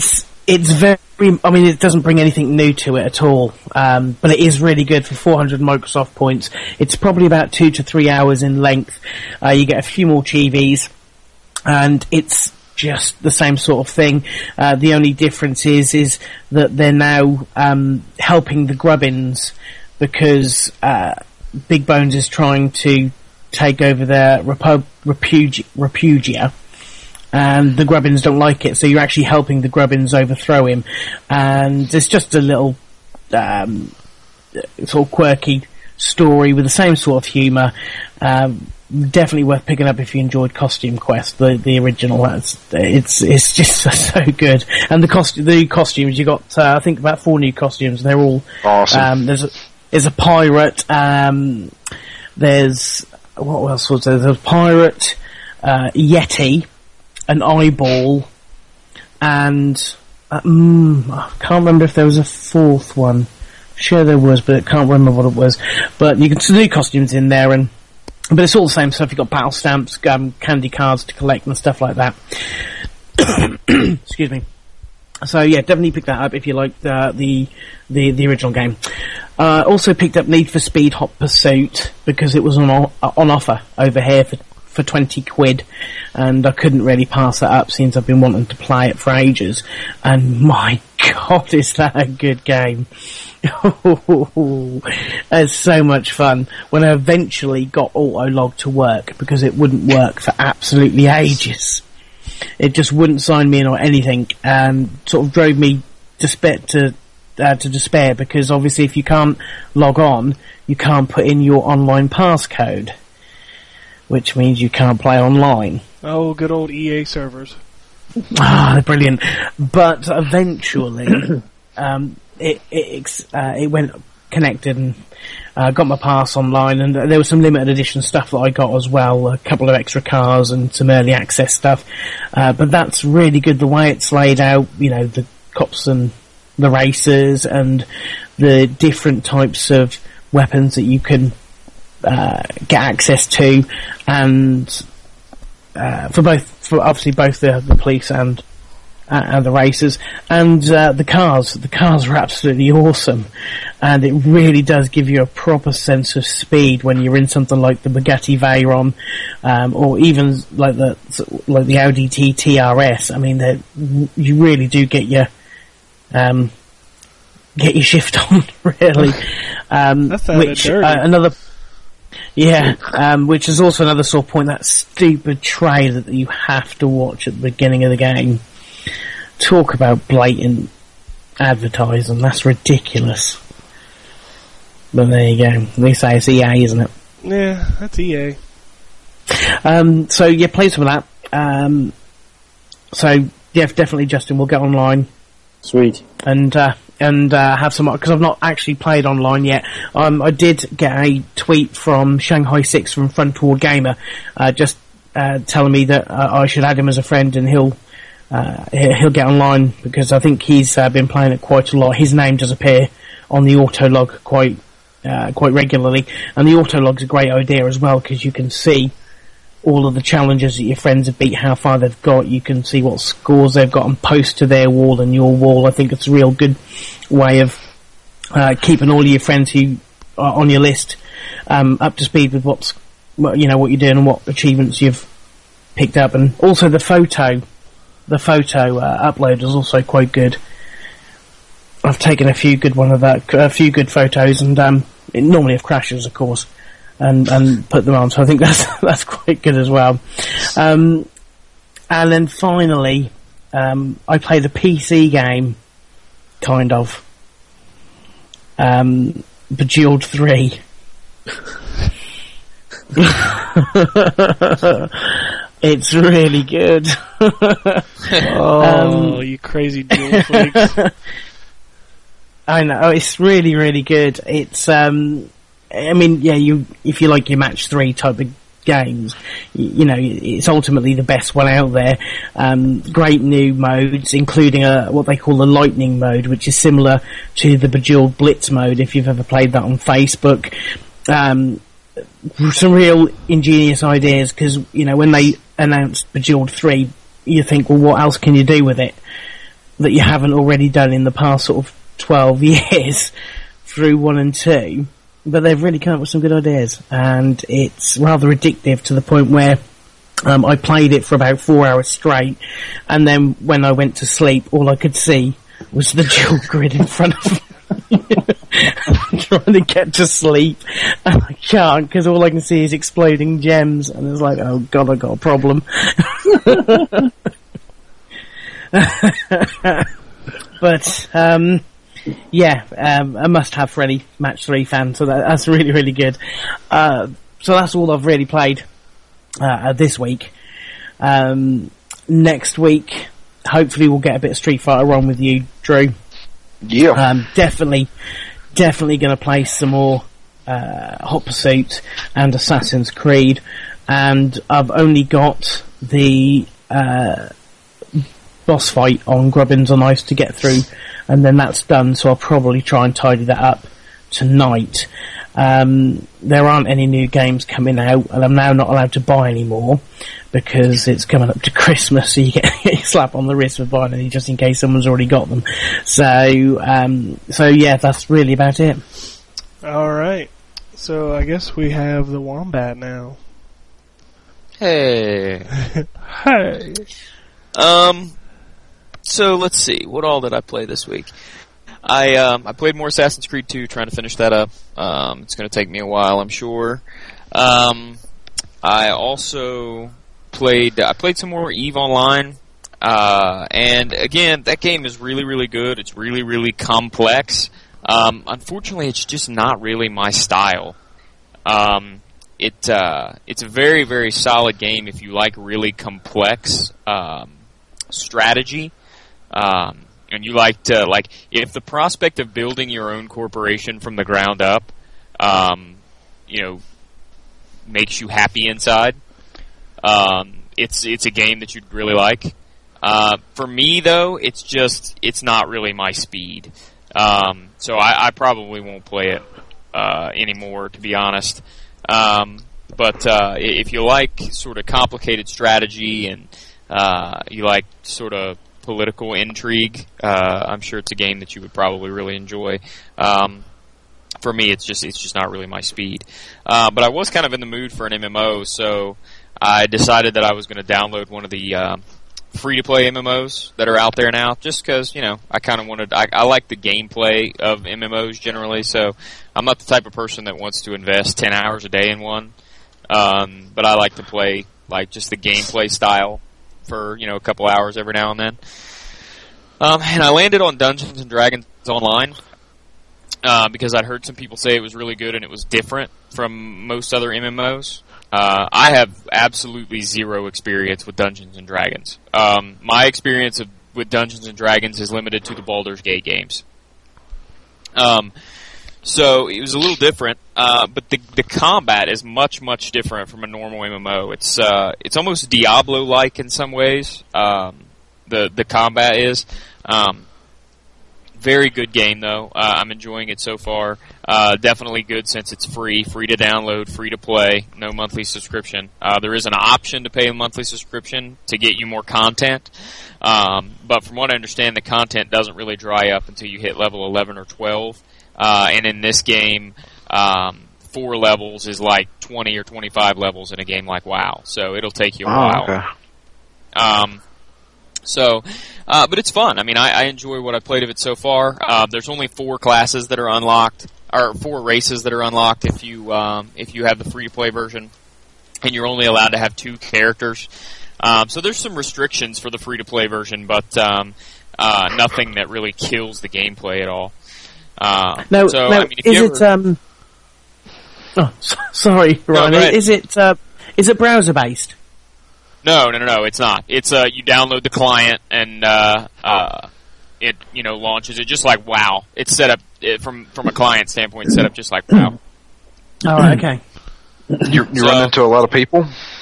it's very, I mean, it doesn't bring anything new to it at all, um, but it is really good for four hundred Microsoft points. It's probably about two to three hours in length. Uh, you get a few more chivis, and it's just the same sort of thing. Uh, the only difference is, is that they're now, um, helping the Grubbins, because, uh, Big Bones is trying to take over their repu- repugi- repugia, and the Grubbins don't like it, so you're actually helping the Grubbins overthrow him. And it's just a little um, sort of quirky story with the same sort of humour. Um, definitely worth picking up if you enjoyed Costume Quest, the the original. That's, it's it's just so good. And the cost the costumes, you got uh, I think about four new costumes. They're all awesome. Um, there's a, there's a pirate. Um, there's what else was there? There's a pirate, uh, Yeti, an eyeball, and uh, mm, I can't remember if there was a fourth one. Sure there was, but I can't remember what it was. But you can see new costumes in there, and but it's all the same stuff. You've got battle stamps, um, candy cards to collect and stuff like that. Excuse me. So yeah, definitely pick that up if you like the the the, the original game. Uh, also picked up Need for Speed Hot Pursuit because it was on o- on offer over here for for twenty quid, and I couldn't really pass that up since I've been wanting to play it for ages. And my God, is that a good game! It's so much fun. When I eventually got Autolog to work, because it wouldn't work for absolutely ages. It just wouldn't sign me in or anything, and sort of drove me despair to uh, to despair, because obviously if you can't log on, you can't put in your online passcode, which means you can't play online. Oh, good old E A servers. Ah, they're brilliant. But eventually, um, it it, uh, it went connected and uh, got my pass online, and there was some limited edition stuff that I got as well, a couple of extra cars and some early access stuff. Uh, but that's really good, the way it's laid out, you know, the cops and the racers and the different types of weapons that you can uh, get access to, and uh, for both, for obviously both the, the police and Uh, and the racers, and uh, the cars. The cars are absolutely awesome, and it really does give you a proper sense of speed when you're in something like the Bugatti Veyron, um, or even like the like the Audi T T R S. I mean, you really do get your um, get your shift on, really. Um, That sounded which dirty. uh, another. Yeah, um, which is also another sore point. That stupid trailer that you have to watch at the beginning of the game. Talk about blatant advertising. That's ridiculous. But there you go. They say it's E A, isn't it? Yeah, that's E A. Um, so yeah, play some of that. Um, so yeah, definitely, Justin, we'll get online Sweet. and uh, and uh, have some, because I've not actually played online yet. Um, I did get a tweet from Shanghai Six from Frontward Gamer, uh, just uh, telling me that uh, I should add him as a friend, and he'll. Uh, he'll get online, because I think he's uh, been playing it quite a lot. His name does appear on the Autolog quite uh, quite regularly, and the Autolog's a great idea as well, because you can see all of the challenges that your friends have beat, how far they've got. You can see what scores they've got and post to their wall and your wall. I think it's a real good way of uh, keeping all of your friends who are on your list um, up to speed with what's what, you know what you're doing and what achievements you've picked up, and also the photo. The photo uh, upload is also quite good. I've taken a few good one of that, a few good photos, and um, it normally have crashes, of course, and and put them on. So I think that's that's quite good as well. Um, and then finally, um, I played a P C game, kind of, um, Bejeweled three. It's really good. Oh, Um, you crazy dual freaks. I know, it's really, really good. It's, um, I mean, yeah, you, if you like your match three type of games, you, you know, it's ultimately the best one out there. Um, great new modes, including a, what they call the lightning mode, which is similar to the Bejeweled Blitz mode, if you've ever played that on Facebook. Um, some real ingenious ideas, because, you know, when they announced Bejeweled three, you think, well, what else can you do with it? that you haven't already done in the past sort of twelve years through one and two. But they've really come up with some good ideas, and it's rather addictive to the point where um, I played it for about four hours straight, and then when I went to sleep, all I could see was the dual grid in front of me. I'm trying to get to sleep, and I can't, because all I can see is exploding gems, and it's like, oh god, I got a problem. But, um... yeah, um, a must-have for any Match three fan, so that, that's really, really good. Uh, so that's all I've really played uh, this week. Um, next week, hopefully we'll get a bit of Street Fighter on with you, Drew. Yeah. Um, definitely, definitely going to play some more uh, Hot Pursuit and Assassin's Creed, and I've only got the uh, boss fight on Grubbins on Ice to get through, and then that's done, so I'll probably try and tidy that up tonight. Um, there aren't any new games coming out, and I'm now not allowed to buy any more because it's coming up to Christmas, so you get a slap on the wrist for buying any just in case someone's already got them. So, um, so yeah, that's really about it. Alright. So I guess we have the Wombat now. Hey. Hey. Um... So let's see, what all did I play this week? I um, I played more Assassin's Creed two, trying to finish that up. Um, it's going to take me a while, I'm sure. Um, I also played I played some more EVE Online, uh, and again, that game is really, really good. It's really, really complex. Um, unfortunately, it's just not really my style. Um, it uh, it's a very, very solid game if you like really complex um, strategy. Um, and you like to, like, if the prospect of building your own corporation from the ground up, um, you know, makes you happy inside, um, it's, it's a game that you'd really like. Uh, for me, though, it's just, it's not really my speed. Um, so I, I probably won't play it, uh, anymore, to be honest. Um, but, uh, if you like sort of complicated strategy and, uh, you like sort of political intrigue, uh, I'm sure it's a game that you would probably really enjoy. Um, for me, it's just it's just not really my speed. Uh, but I was kind of in the mood for an M M O, so I decided that I was going to download one of the uh, free-to-play M M Os that are out there now, just because, you know, I kind of wanted, I, I like the gameplay of M M Os generally, so I'm not the type of person that wants to invest ten hours a day in one, um, but I like to play, like, just the gameplay style for, you know, a couple hours every now and then. Um, and I landed on Dungeons and Dragons Online, uh, because I'd heard some people say it was really good and it was different from most other M M Os. Uh, I have absolutely zero experience with Dungeons and Dragons. Um, my experience of, with Dungeons and Dragons is limited to the Baldur's Gate games. Um, so it was a little different, uh, but the the combat is much, much different from a normal M M O. It's uh, it's almost Diablo-like in some ways. Um, the the combat is. Um, very good game though. Uh, I'm enjoying it so far. Uh, definitely good since it's free, free to download, free to play, no monthly subscription. Uh, there is an option to pay a monthly subscription to get you more content. Um, but from what I understand, the content doesn't really dry up until you hit level eleven or twelve. Uh, and in this game, um, four levels is like twenty or twenty-five levels in a game like WoW. So it'll take you a Oh, while. okay. Um, so, uh, but it's fun. I mean, I, I enjoy what I've played of it so far. Uh, there's only four classes that are unlocked, or four races that are unlocked if you, um, if you have the free-to-play version. And you're only allowed to have two characters. Um, so there's some restrictions for the free-to-play version, but, um, uh, nothing that really kills the gameplay at all. Uh, No, so, no, I mean, if is you it, ever, um... Oh, so, sorry, Ryan. go ahead. is it, uh, is it browser-based? No, no, no, no, it's not. It's, uh, you download the client and, uh, uh, it, you know, launches it just like WoW. It's set up, it, from, from a client standpoint, it's set up just like WoW. Oh, okay. You you So- run into a lot of people.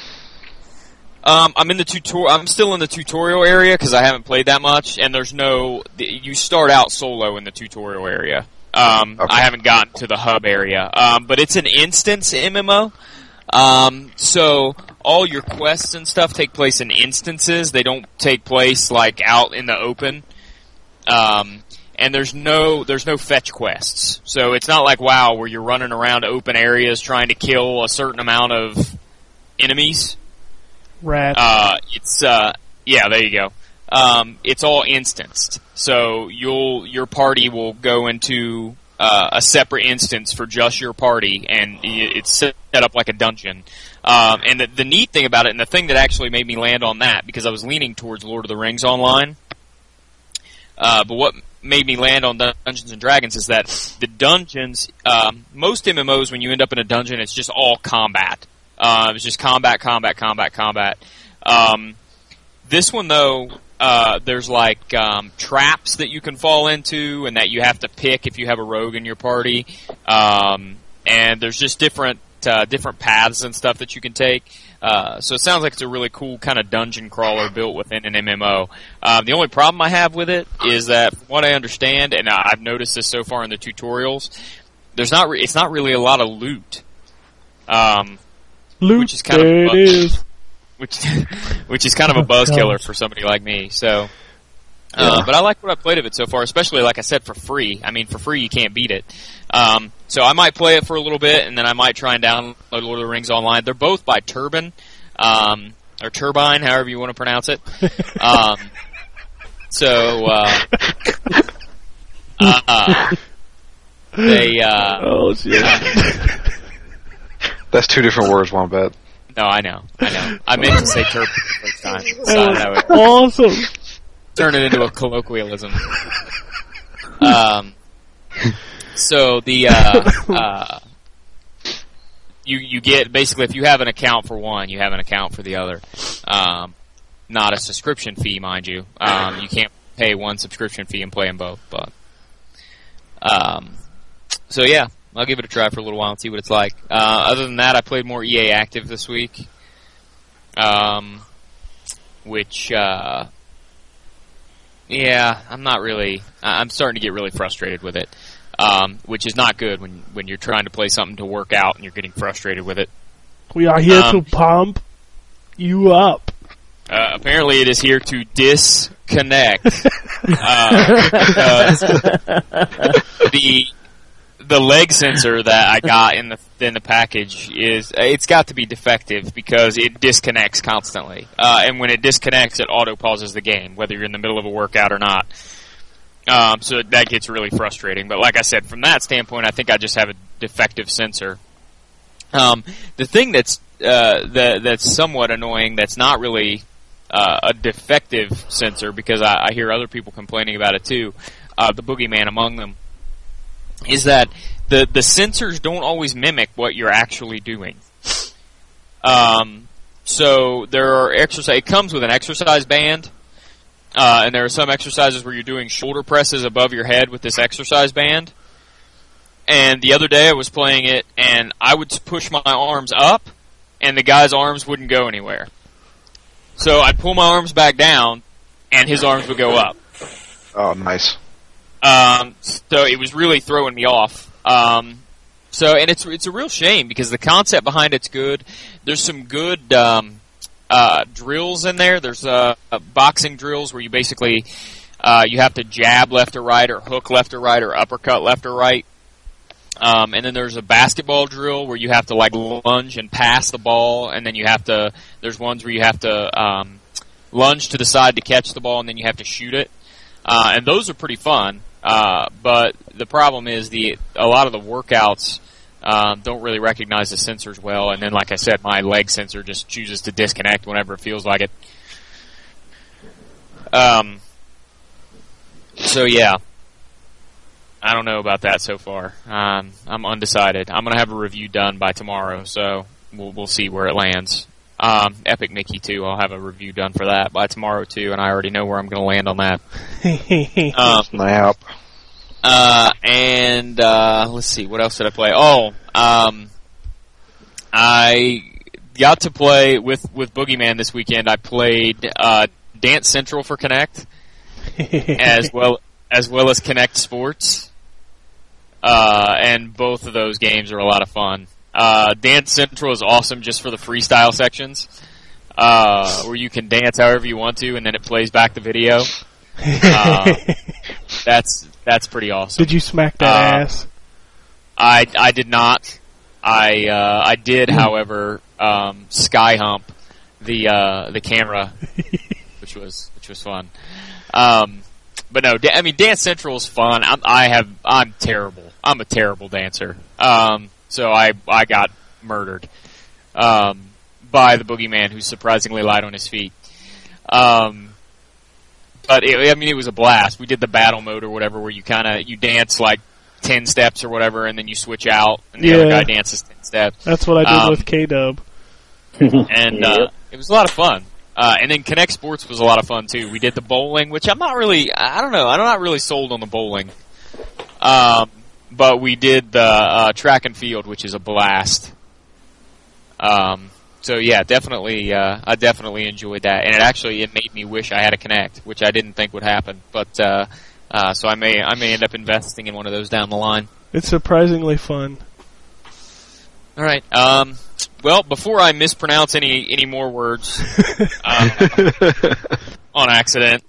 Um, I'm in the tutor. I'm still in the tutorial area because I haven't played that much, and there's no. You start out solo in the tutorial area. Um, Okay. I haven't gotten to the hub area, um, but it's an instance M M O. Um, so all your quests and stuff take place in instances. They don't take place like out in the open. Um, and there's no there's no fetch quests, so it's not like WoW where you're running around open areas trying to kill a certain amount of enemies. Rats. Uh, it's uh, yeah, there you go. Um, it's all instanced, so you'll your party will go into uh, a separate instance for just your party, and it's set up like a dungeon. Um, and the, the neat thing about it, and the thing that actually made me land on that, because I was leaning towards Lord of the Rings Online, uh, but what made me land on Dungeons and Dragons is that the dungeons, um, most M M Os, when you end up in a dungeon, it's just all combat. Uh, it's just combat, combat, combat, combat. Um, this one, though, uh, there's like um, traps that you can fall into, and that you have to pick if you have a rogue in your party. Um, and there's just different uh, different paths and stuff that you can take. Uh, so it sounds like it's a really cool kind of dungeon crawler built within an M M O. Uh, the only problem I have with it is that, from what I understand, and I've noticed this so far in the tutorials, there's not re- it's not really a lot of loot. Um, Loot, which is kind there of a it bu- is. which which is kind of a buzz killer for somebody like me. So, uh, Yeah. but I like what I've played of it so far, especially like I said, for free. I mean, for free you can't beat it. Um, so I might play it for a little bit, and then I might try and download Lord of the Rings Online. They're both by Turbine, um, or Turbine, however you want to pronounce it. Um, so, uh, uh, they, uh, Oh, shit. That's two different words, Wombat. no, I know, I know. I meant to say Turbine the first time. So That that was would awesome. turn it into a colloquialism. Um, so the, uh, uh, you, you get, basically, if you have an account for one, you have an account for the other. Um, not a subscription fee, mind you. Um, you can't pay one subscription fee and play them both, but, um, so yeah, I'll give it a try for a little while and see what it's like. Uh, other than that, I played more E A Active this week. Um, which, uh, yeah, I'm not really, I'm starting to get really frustrated with it. Um, which is not good when, when you're trying to play something to work out and you're getting frustrated with it. We are here Um, to pump you up. Uh, apparently it is here to disconnect. uh, because the, the leg sensor that I got in the, in the package is, it's got to be defective because it disconnects constantly. Uh, and when it disconnects, it auto pauses the game, whether you're in the middle of a workout or not. Um, so that gets really frustrating. But like I said, from that standpoint, I think I just have a defective sensor. Um, the thing that's uh, that, that's somewhat annoying, that's not really uh, a defective sensor, because I, I hear other people complaining about it too, uh, the boogeyman among them, is that the, the sensors don't always mimic what you're actually doing. Um, so there are exercise. It comes with an exercise band. Uh, and there are some exercises where you're doing shoulder presses above your head with this exercise band. And the other day I was playing it, and I would push my arms up, and the guy's arms wouldn't go anywhere. So I'd pull my arms back down, and his arms would go up. Oh, nice. Um, so it was really throwing me off. Um, so, and it's it's a real shame, because the concept behind it's good. There's some good um, uh, drills in there. There's uh, boxing drills where you basically uh, you have to jab left or right, or hook left or right, or uppercut left or right. Um, and then there's a basketball drill where you have to like lunge and pass the ball, and then you have to. There's ones where you have to um, lunge to the side to catch the ball, and then you have to shoot it. Uh, and those are pretty fun. Uh, but the problem is the a lot of the workouts um, don't really recognize the sensors well, and then, like I said, my leg sensor just chooses to disconnect whenever it feels like it. Um. So yeah, I don't know about that so far. Um, I'm undecided. I'm gonna have a review done by tomorrow, so we'll we'll see where it lands. Um, Epic Mickey too. I'll have a review done for that by tomorrow too, and I already know where I'm going to land on that. Um, Snap. uh, and uh, let's see, what else did I play? Oh, um, I got to play with with Boogeyman this weekend. I played uh, Dance Central for Kinect, as well as well as Kinect Sports, uh, and both of those games are a lot of fun. Uh, Dance Central is awesome just for the freestyle sections, uh, where you can dance however you want to, and then it plays back the video. Uh, that's that's pretty awesome. Did you smack that Uh, ass? I I did not. I uh, I did, however, um, sky hump the uh, the camera, which was which was fun. Um, but no, da- I mean Dance Central is fun. I'm, I have I'm terrible. I'm a terrible dancer. Um, so I I got murdered um, by the boogeyman, who's surprisingly light on his feet. Um, but it, I mean, it was a blast. We did the battle mode or whatever, where you kind of you dance like ten steps or whatever, and then you switch out, and the Yeah. other guy dances ten steps. That's what I did um, with K-Dub. And uh, it was a lot of fun. Uh, and then Connect Sports was a lot of fun too. We did the bowling, which I'm not really, I don't know, I'm not really sold on the bowling. Um, but we did the uh, track and field, which is a blast. Um, so yeah, definitely, uh, I definitely enjoyed that, and it actually it made me wish I had a Connect, which I didn't think would happen. But uh, uh, so I may I may end up investing in one of those down the line. It's surprisingly fun. All right. Um, well, before I mispronounce any any more words uh, on accident,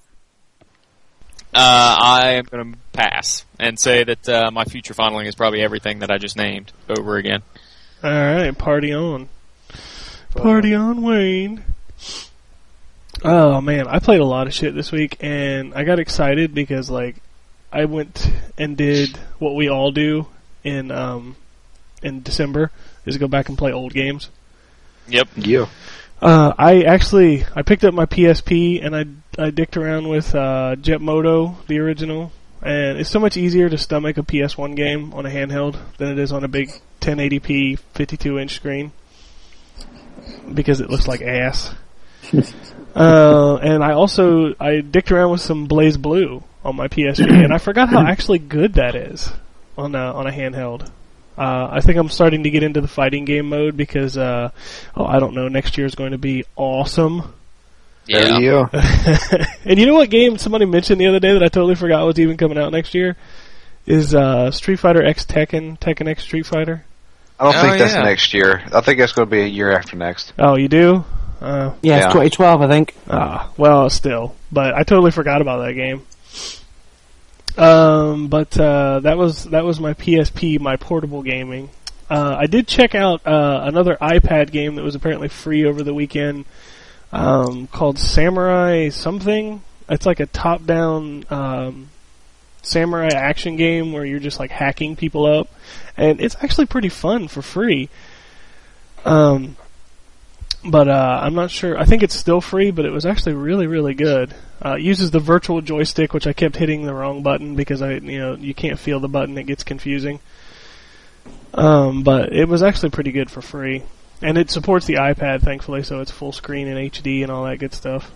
uh, I am going to pass and say that uh, my future fondling is probably everything that I just named over again. All right, party on. Party on, Wayne. Oh, man, I played a lot of shit this week, and I got excited because, like, I went and did what we all do in um, in December, is go back and play old games. Yep. Yeah. Uh, I actually, I picked up my P S P, and I, I dicked around with uh, Jet Moto, the original, and it's so much easier to stomach a P S one game on a handheld than it is on a big ten eighty p fifty-two inch screen, because it looks like ass. uh, and I also, I dicked around with some Blaze Blue on my P S P, and I forgot how actually good that is on a, on a handheld. Uh, I think I'm starting to get into the fighting game mode because, uh, oh, I don't know, next year is going to be awesome. Yeah. Yeah. And you know what game somebody mentioned the other day that I totally forgot was even coming out next year? Is uh, Street Fighter X Tekken, Tekken X Street Fighter. I don't Oh, think that's yeah. next year. I think that's going to be a year after next. Oh, you do? Uh, Yeah, Yeah. it's twenty twelve, I think. ah, well, still. But I totally forgot about that game. Um, but uh, that was that was my P S P, my portable gaming. Uh, I did check out uh, another iPad game that was apparently free over the weekend, um, called Samurai something. It's like a top-down um, samurai action game where you're just like hacking people up, and it's actually pretty fun for free. Um, but uh, I'm not sure. I think it's still free, but it was actually really, really good. Uh, it uses the virtual joystick, which I kept hitting the wrong button because I, you know, you can't feel the button; it gets confusing. Um, but it was actually pretty good for free, and it supports the iPad, thankfully, so it's full screen and H D and all that good stuff.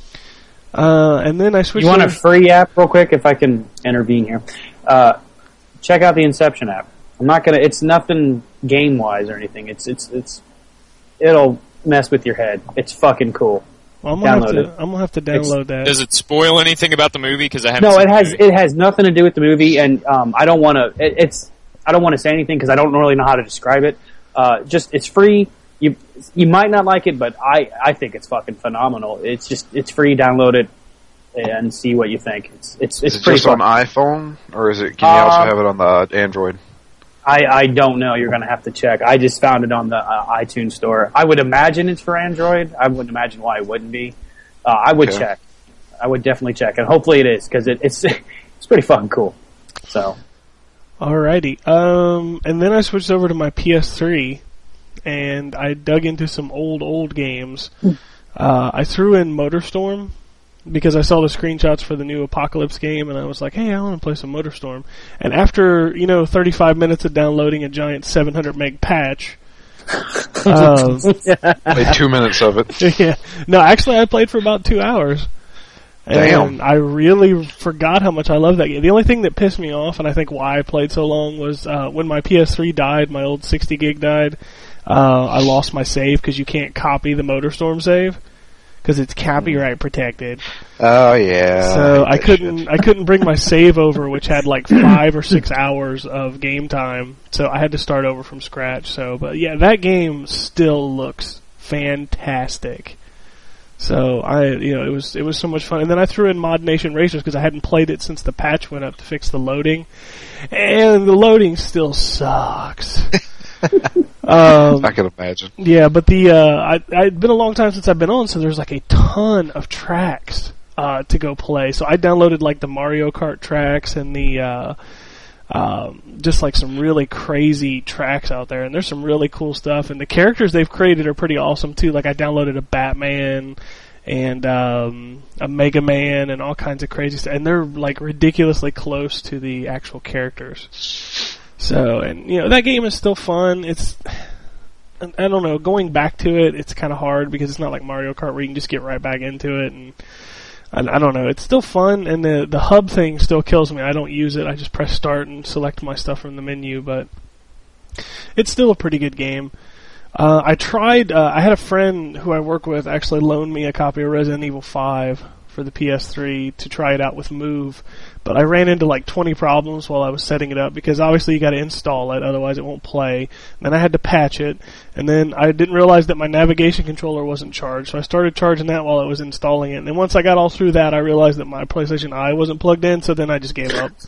Uh, and then I switched. You want a over- free app, real quick, if I can intervene here? Uh, check out the Inception app. I'm not gonna. It's nothing game wise or anything. It's it's it's. It'll mess with your head. It's fucking cool. Well, I'm gonna have download to. it. I'm gonna have to download that. Does it spoil anything about the movie? Because I haven't. No, seen it the has movie. it has nothing to do with the movie, and um, I don't want to. It, it's I don't want to say anything because I don't really know how to describe it. Uh, just it's free. You you might not like it, but I I think it's fucking phenomenal. It's just it's free. Download it and see what you think. It's it's it's Is it pretty just on fun. iPhone, or is it? Can you also Uh, have it on the Android? I, I don't know. You're going to have to check. I just found it on the uh, iTunes store. I would imagine it's for Android. I wouldn't imagine why it wouldn't be. Uh, I would Okay. check. I would definitely check, and hopefully it is because it, it's it's pretty fucking cool. So Alrighty. Um, and then I switched over to my P S three, and I dug into some old, old games. Uh, I threw in MotorStorm, because I saw the screenshots for the new Apocalypse game, and I was like, hey, I want to play some MotorStorm. And after, you know, thirty-five minutes of downloading a giant seven hundred meg patch, um, Played two minutes of it. yeah. No, actually, I played for about two hours. Damn. And I really forgot how much I love that game. The only thing that pissed me off, and I think why I played so long, was uh, when my P S three died, my old sixty gig died, uh, I lost my save because you can't copy the MotorStorm save because it's copyright protected. Oh yeah. So I that couldn't shit. I couldn't bring my save over, which had like five or six hours of game time. So I had to start over from scratch. So, but yeah, that game still looks fantastic. So I, you know, it was it was so much fun. And then I threw in Mod Nation Racers because I hadn't played it since the patch went up to fix the loading, and the loading still sucks. um, I can imagine. yeah, but the uh, I it's been a long time since I've been on, so there's like a ton of tracks uh, to go play. So I downloaded like the Mario Kart tracks and the. Uh, Um, just like some really crazy tracks out there, and there's some really cool stuff, and the characters they've created are pretty awesome too. Like I downloaded a Batman and um, a Mega Man and all kinds of crazy stuff, and they're like ridiculously close to the actual characters. So, and you know that game is still fun. It's I don't know, going back to it, it's kind of hard because it's not like Mario Kart where you can just get right back into it and. I, I don't know. It's still fun, and the the hub thing still kills me. I don't use it. I just press start and select my stuff from the menu, but it's still a pretty good game. Uh, I tried. Uh, I had a friend who I work with actually loaned me a copy of Resident Evil five for the P S three to try it out with Move, but I ran into like twenty problems while I was setting it up because obviously you got to install it, otherwise it won't play. And then I had to patch it, and then I didn't realize that my navigation controller wasn't charged, so I started charging that while I was installing it. And then once I got all through that, I realized that my PlayStation Eye wasn't plugged in, so then I just gave up.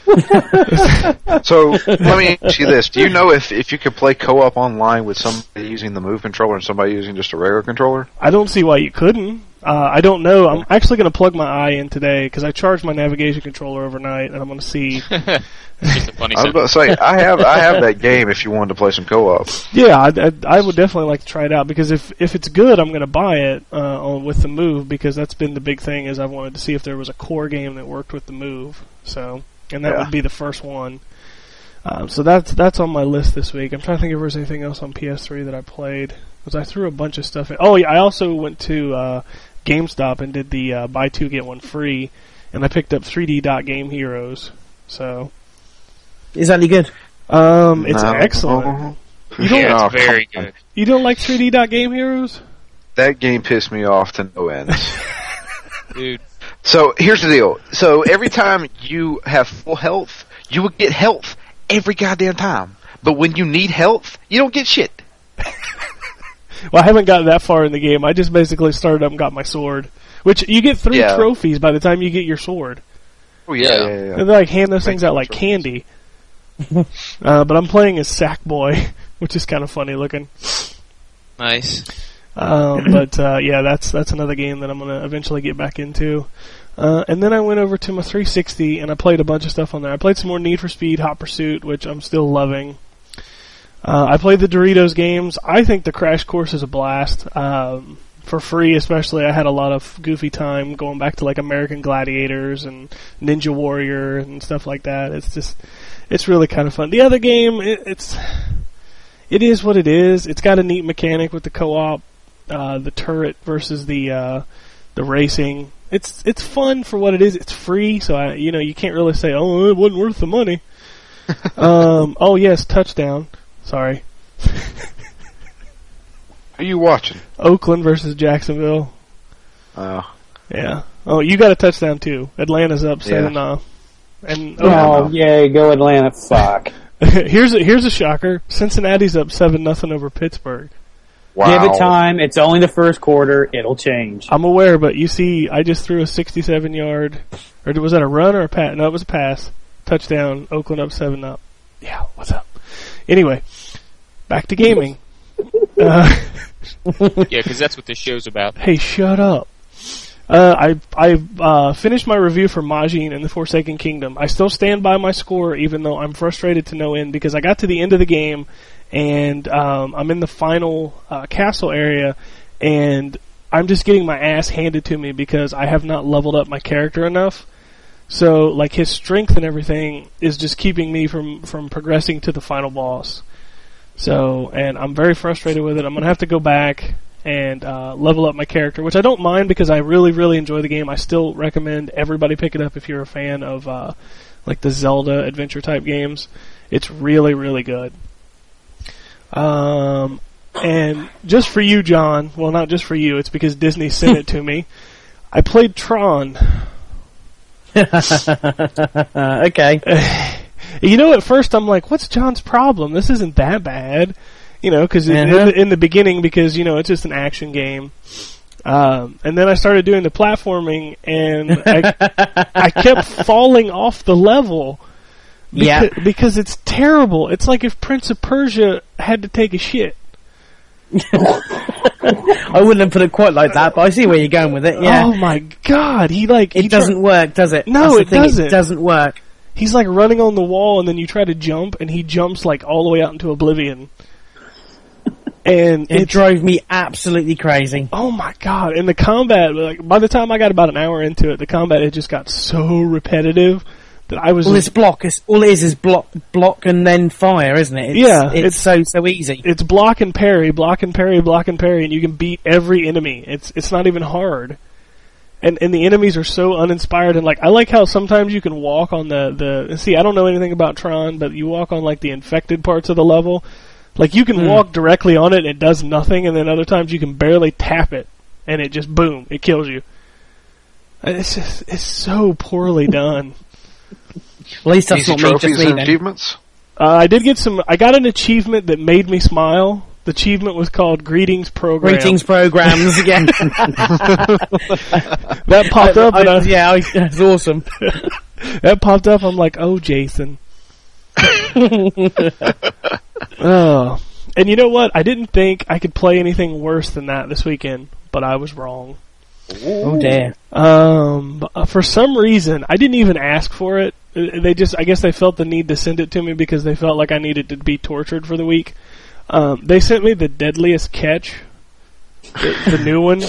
So let me ask you this: do you know if if you could play co-op online with somebody using the Move controller and somebody using just a regular controller? I don't see why you couldn't. Uh, I don't know. I'm actually going to plug my Eye in today because I charged my navigation controller overnight, and I'm going to see. Just a funny I was about to say I have I have that game if you wanted to play some co-op. Yeah, I, I, I would definitely like to try it out because if if it's good, I'm going to buy it uh, on, with the Move because that's been the big thing is I wanted to see if there was a core game that worked with the Move. So, and that Yeah. would be the first one. Um, so that's that's on my list this week. I'm trying to think if there was anything else on P S three that I played because I threw a bunch of stuff in. Oh yeah, I also went to uh, GameStop and did the uh, buy two get one free, and I picked up three D Dot Game Heroes. So. Is that any good? Um, it's No. excellent. You don't, Yeah, Oh, it's very come on. good. you don't like three D Dot Game Heroes? That game pissed me off to no end. Dude. So here's the deal. So every time you have full health, you will get health every goddamn time. But when you need health, you don't get shit. Well, I haven't gotten that far in the game. I just basically started up and got my sword. Which, you get three Yeah. trophies by the time you get your sword. Oh yeah, yeah, yeah. And they like hand those things Thank out you, like trophies. candy. uh, but I'm playing as Sackboy, which is kind of funny looking. Nice. Um, but uh, yeah, that's that's another game that I'm gonna eventually get back into. Uh, and then I went over to my three sixty and I played a bunch of stuff on there. I played some more Need for Speed, Hot Pursuit, which I'm still loving. Uh, I played the Doritos games. I think the Crash Course is a blast. Um, for free, especially, I had a lot of goofy time going back to like American Gladiators and Ninja Warrior and stuff like that. It's just, it's really kind of fun. The other game, it, it's, it is what it is. It's got a neat mechanic with the co-op, uh, the turret versus the uh, the racing. It's it's fun for what it is. It's free, so I, you know you can't really say, oh, it wasn't worth the money. um, oh yes, touchdown. Sorry. Who are you watching? Oakland versus Jacksonville. Oh, Yeah. Oh, you got a touchdown too. Atlanta's up seven. Yeah. Uh, and Oh, yay, go Atlanta, fuck. here's a, here's a shocker. Cincinnati's up seven nothing over Pittsburgh. wow. Give it time, it's only the first quarter, it'll change. I'm aware, but you see, I just threw a sixty-seven yard, or was that a run or a pass? No, it was a pass. Touchdown. Oakland up seven up. Yeah, what's up? Anyway, back to gaming. uh, Yeah, because that's what this show's about. hey, shut up. Uh, I I uh, finished my review for Majin and the Forsaken Kingdom. I still stand by my score, even though I'm frustrated to no end because I got to the end of the game and um, I'm in the final uh, castle area, and I'm just getting my ass handed to me because I have not leveled up my character enough. So, like, his strength and everything is just keeping me from, from progressing to the final boss. So, and I'm very frustrated with it. I'm going to have to go back and uh, level up my character, which I don't mind because I really, really enjoy the game. I still recommend everybody pick it up if you're a fan of, uh, like, the Zelda adventure-type games. It's really, really good. Um, and just for you, John, well, not just for you, it's because Disney sent it to me. I played Tron. okay. You know, at first I'm like, what's John's problem? This isn't that bad. You know, because Uh-huh. in, in, the- in the beginning, because, you know, it's just an action game. Um, and then I started doing the platforming, and I, I kept falling off the level. Beca- Yeah. Because it's terrible. It's like if Prince of Persia had to take a shit. I wouldn't have put it quite like that, but I see where you're going with it. Yeah. Oh my god, he like It he doesn't try- work, does it? No, That's the it thing, doesn't. It doesn't work. He's like running on the wall, and then you try to jump, and he jumps like all the way out into oblivion. And It it drove me absolutely crazy. oh my god! And the combat, like by the time I got about an hour into it, the combat it just got so repetitive that I was All just, this block is all it is is block, block, and then fire, isn't it? It's, Yeah, it's, it's- so so easy. it's block and parry, block and parry, block and parry, and you can beat every enemy. It's it's not even hard. And and the enemies are so uninspired, and like I like how sometimes you can walk on the the see I don't know anything about Tron, but you walk on like the infected parts of the level. Like you can Mm. walk directly on it and it does nothing, and then other times you can barely tap it and it just boom, it kills you. And It's just it's so poorly done. At least that's Easy not me, trophies just me and then. achievements. Uh, I did get some. I got an achievement that made me smile. The achievement was called Greetings Program. Greetings programs again. That popped up, and I, yeah, I, that's awesome. that popped up. I'm like, oh, Jason. Oh, and you know what? I didn't think I could play anything worse than that this weekend, but I was wrong. Oh dear. Um, but, uh, for some reason, I didn't even ask for it. Uh, They just, I guess, they felt the need to send it to me because they felt like I needed to be tortured for the week. Um, they sent me the Deadliest Catch, the, the new one.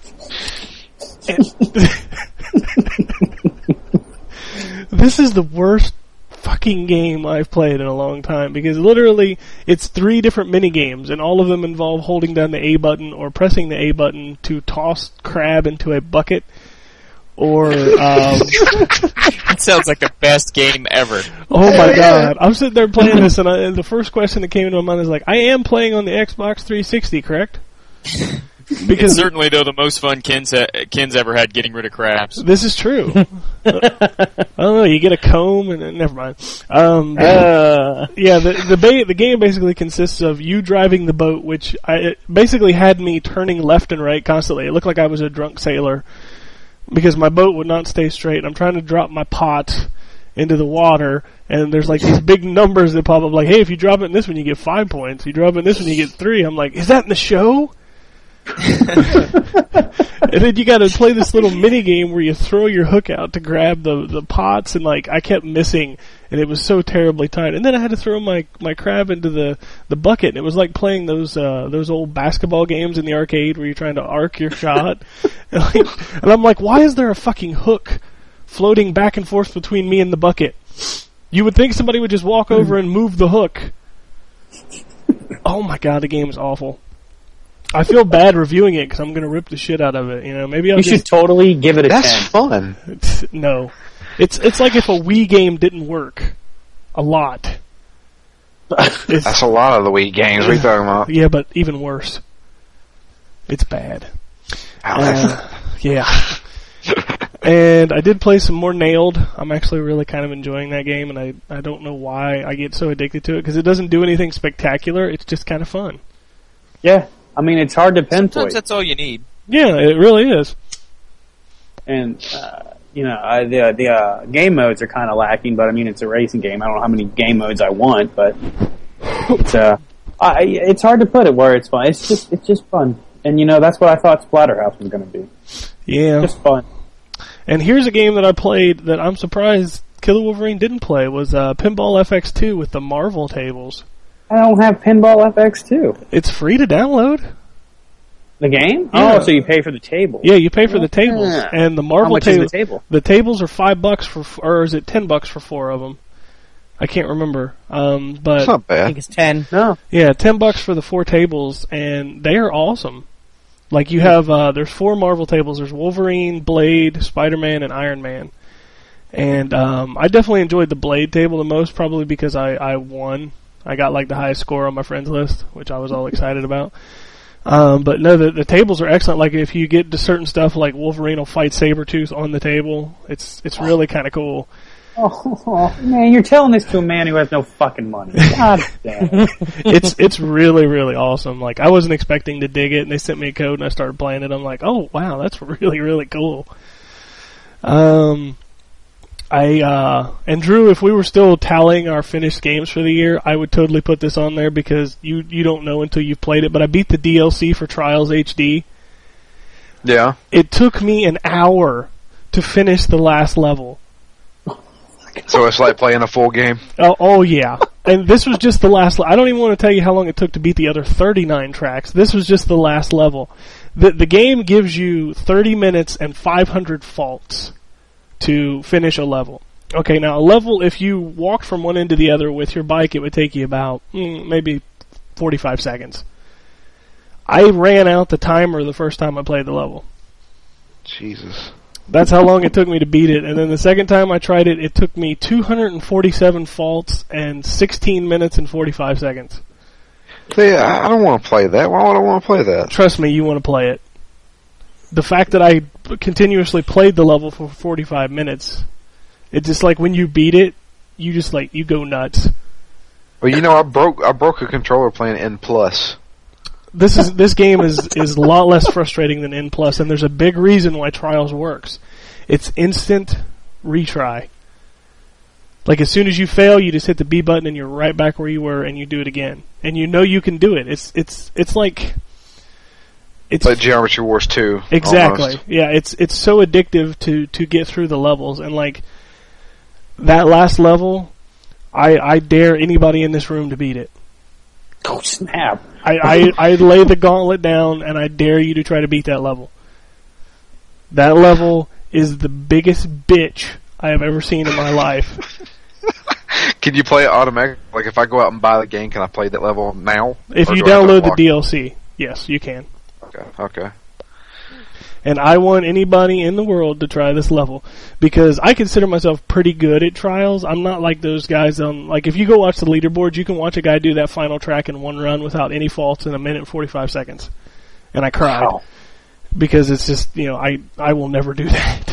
And this is the worst fucking game I've played in a long time because literally it's three different mini games and all of them involve holding down the A button or pressing the A button to toss crab into a bucket or um, That sounds like the best game ever. oh my god, I'm sitting there playing this and, I, and the first question that came into my mind is like, I am playing on the Xbox three sixty, correct? It's Because certainly though the most fun Ken's, uh, Ken's ever had getting rid of crabs. this is true. I don't know. You get a comb, and, and never mind. Um, Uh, yeah, the the, ba- the game basically consists of you driving the boat, which I, it basically had me turning left and right constantly. It looked like I was a drunk sailor because my boat would not stay straight. I'm trying to drop my pot into the water, and there's like these big numbers that pop up, like, "Hey, if you drop it in this one, you get five points. If you drop it in this one, you get three." I'm like, "Is that in the show?" And then you got to play this little mini game where you throw your hook out to grab the the pots, and like I kept missing, and it was so terribly tight. And then I had to throw my my crab into the the bucket, and it was like playing those uh those old basketball games in the arcade where you're trying to arc your shot. And, like, and I'm like, why is there a fucking hook floating back and forth between me and the bucket? You would think somebody would just walk over and move the hook. Oh my god, the game is awful. I feel bad reviewing it because I'm going to rip the shit out of it. You know, maybe I'll You just should totally give it a That's ten. fun. It's, no, it's it's like if a Wii game didn't work a lot. It's, That's a lot of the Wii games. What are you talking about? yeah, but even worse. It's bad. Alex. Uh, yeah. And I did play some more Nailed. I'm actually really kind of enjoying that game, and I I don't know why I get so addicted to it because it doesn't do anything spectacular. It's just kind of fun. Yeah, I mean it's hard to Sometimes pinpoint, that's all you need. Yeah, it really is. and uh, you know uh, the the uh, game modes are kind of lacking. But I mean it's a racing game. I don't know how many game modes I want, but it's uh, I, it's hard to put it where it's fun. It's just it's just fun, and you know that's what I thought Splatterhouse was going to be. Yeah. Just fun. And here's a game that I played that I'm surprised Killer Wolverine didn't play was uh, Pinball F X two with the Marvel tables. I don't have Pinball F X two. It's free to download. The game? Yeah. Oh, so you pay for the table. Yeah, you pay for the tables, Yeah. and the How Marvel much table. is the table? The tables are five bucks for, or is it ten bucks for four of them? I can't remember. Um, It's but not I bad. think it's ten. No. yeah, ten bucks for the four tables, and they are awesome. Like you have, uh, there's four Marvel tables. There's Wolverine, Blade, Spider-Man, and Iron Man. And um, I definitely enjoyed the Blade table the most, probably because I, I won. I got like the highest score on my friends list, which I was all excited about. Um, but no, the, the tables are excellent. Like if you get to certain stuff, like Wolverine will fight Sabretooth on the table. It's it's really kind of cool. Oh, man, you're telling this to a man who has no fucking money. God damn it. it's it's really really awesome. Like I wasn't expecting to dig it, and they sent me a code, and I started playing it. I'm like, oh wow, that's really really cool. Um, I uh, and Drew, if we were still tallying our finished games for the year, I would totally put this on there because you you don't know until you've played it. But I beat the D L C for Trials H D. Yeah. It took me an hour to finish the last level. So it's like playing a full game. Oh, oh yeah. And this was just the last. Le- I don't even want to tell you how long it took to beat the other thirty-nine tracks. This was just the last level. The the game gives you thirty minutes and five hundred faults to finish a level. Okay, now a level, if you walked from one end to the other with your bike, it would take you about mm, maybe forty-five seconds. I ran out the timer the first time I played the level. Jesus. That's how long it took me to beat it. And then the second time I tried it, it took me two hundred forty-seven faults and sixteen minutes and forty-five seconds. See, I don't want to play that. Why would I want to play that? Trust me, you want to play it. The fact that I continuously played the level for forty-five minutes, it's just like when you beat it, you just like, you go nuts. Well, you know, I broke I broke a controller playing N plus. This is this game is, is a lot less frustrating than N plus, and there's a big reason why Trials works. It's instant retry. Like as soon as you fail, you just hit the B button and you're right back where you were, and you do it again, and you know you can do it. It's it's it's like it's like Geometry Wars two. Exactly. Almost. Yeah, it's it's so addictive to to get through the levels, and like that last level, I I dare anybody in this room to beat it. Oh, snap. I, I, I lay the gauntlet down, and I dare you to try to beat that level. That level is the biggest bitch I have ever seen in my life. Can you play it automatically? Like, if I go out and buy the game, can I play that level now? If Or you do I have to download the walk- D L C, yes, you can. Okay, okay. And I want anybody in the world to try this level because I consider myself pretty good at Trials. I'm not like those guys on, like, if you go watch the leaderboard, you can watch a guy do that final track in one run without any faults in a minute and forty-five seconds. And I cried. Wow. Because it's just, you know, I, I will never do that.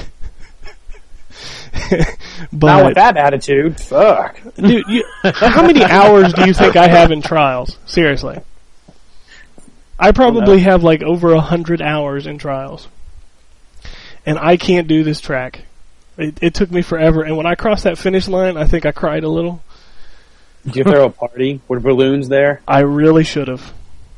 But, Not with that attitude. Fuck. dude, you, how many hours do you think I have in Trials? Seriously. I probably have like over a hundred hours in Trials. And I can't do this track. It, it took me forever. And when I crossed that finish line, I think I cried a little. Did you throw a party? Were balloons there? I really should have.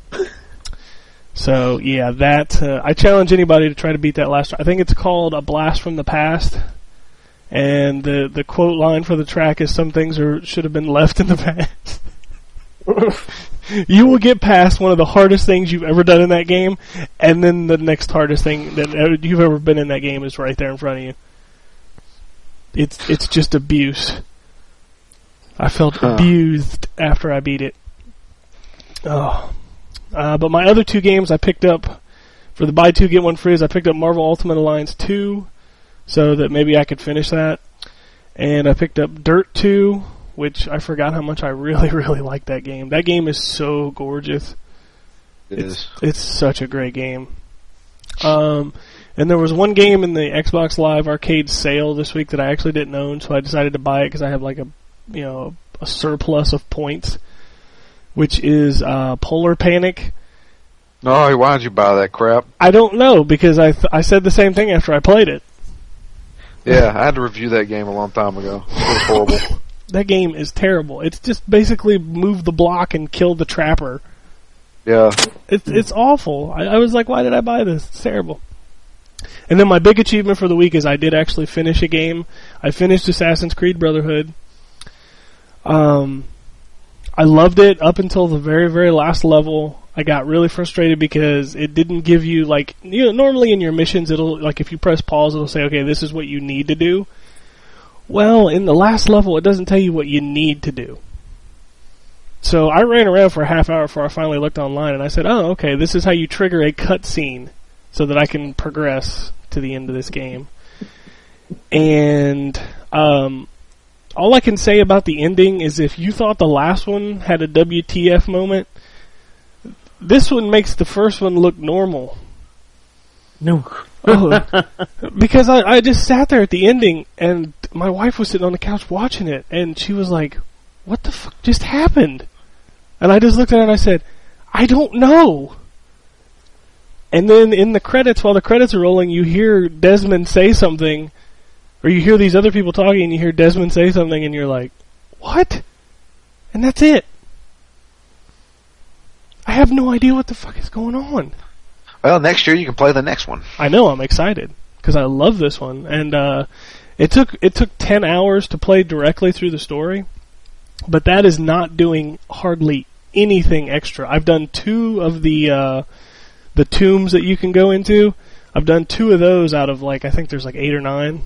So, yeah, that, uh, I challenge anybody to try to beat that last track. I think it's called A Blast from the Past. And the, the quote line for the track is, some things are, should have been left in the past. You will get past one of the hardest things you've ever done in that game, and then the next hardest thing that you've ever been in that game is right there in front of you. It's it's just abuse. I felt Huh. abused after I beat it. Oh, uh, but my other two games I picked up for the buy two get one free. Is I picked up Marvel Ultimate Alliance two, so that maybe I could finish that, and I picked up Dirt two. Which I forgot how much I really, really like that game. That game is so gorgeous. It it's, is. It's such a great game. Um, and there was one game in the Xbox Live Arcade sale this week that I actually didn't own, so I decided to buy it because I have like a, you know, a surplus of points, which is uh, Polar Panic. No, why'd you buy that crap? I don't know because I th- I said the same thing after I played it. Yeah, I had to review that game a long time ago. It was horrible. That game is terrible. It's just basically move the block and kill the trapper. Yeah. It's it's awful. I, I was like, why did I buy this? It's terrible. And then my big achievement for the week is I did actually finish a game. I finished Assassin's Creed Brotherhood. Um, I loved it up until the very, very last level. I got really frustrated because it didn't give you, like, you know, normally in your missions, it'll, like, if you press pause, it'll say, okay, this is what you need to do. Well, in the last level, it doesn't tell you what you need to do. So I ran around for a half hour before I finally looked online, and I said, oh, okay, this is how you trigger a cutscene so that I can progress to the end of this game. And um, all I can say about the ending is if you thought the last one had a W T F moment, this one makes the first one look normal. No. Oh, because I, I just sat there at the ending, and my wife was sitting on the couch watching it, and she was like, "What the fuck just happened?" And I just looked at her and I said, "I don't know." And then in the credits, while the credits are rolling, you hear Desmond say something, or you hear these other people talking, and you hear Desmond say something, and you're like, "What?" And that's it. I have no idea what the fuck is going on. Well, next year you can play the next one. I know, I'm excited because I love this one, and uh, it took it took ten hours to play directly through the story, but that is not doing hardly anything extra. I've done two of the uh, the tombs that you can go into. I've done two of those out of like I think there's like eight or nine.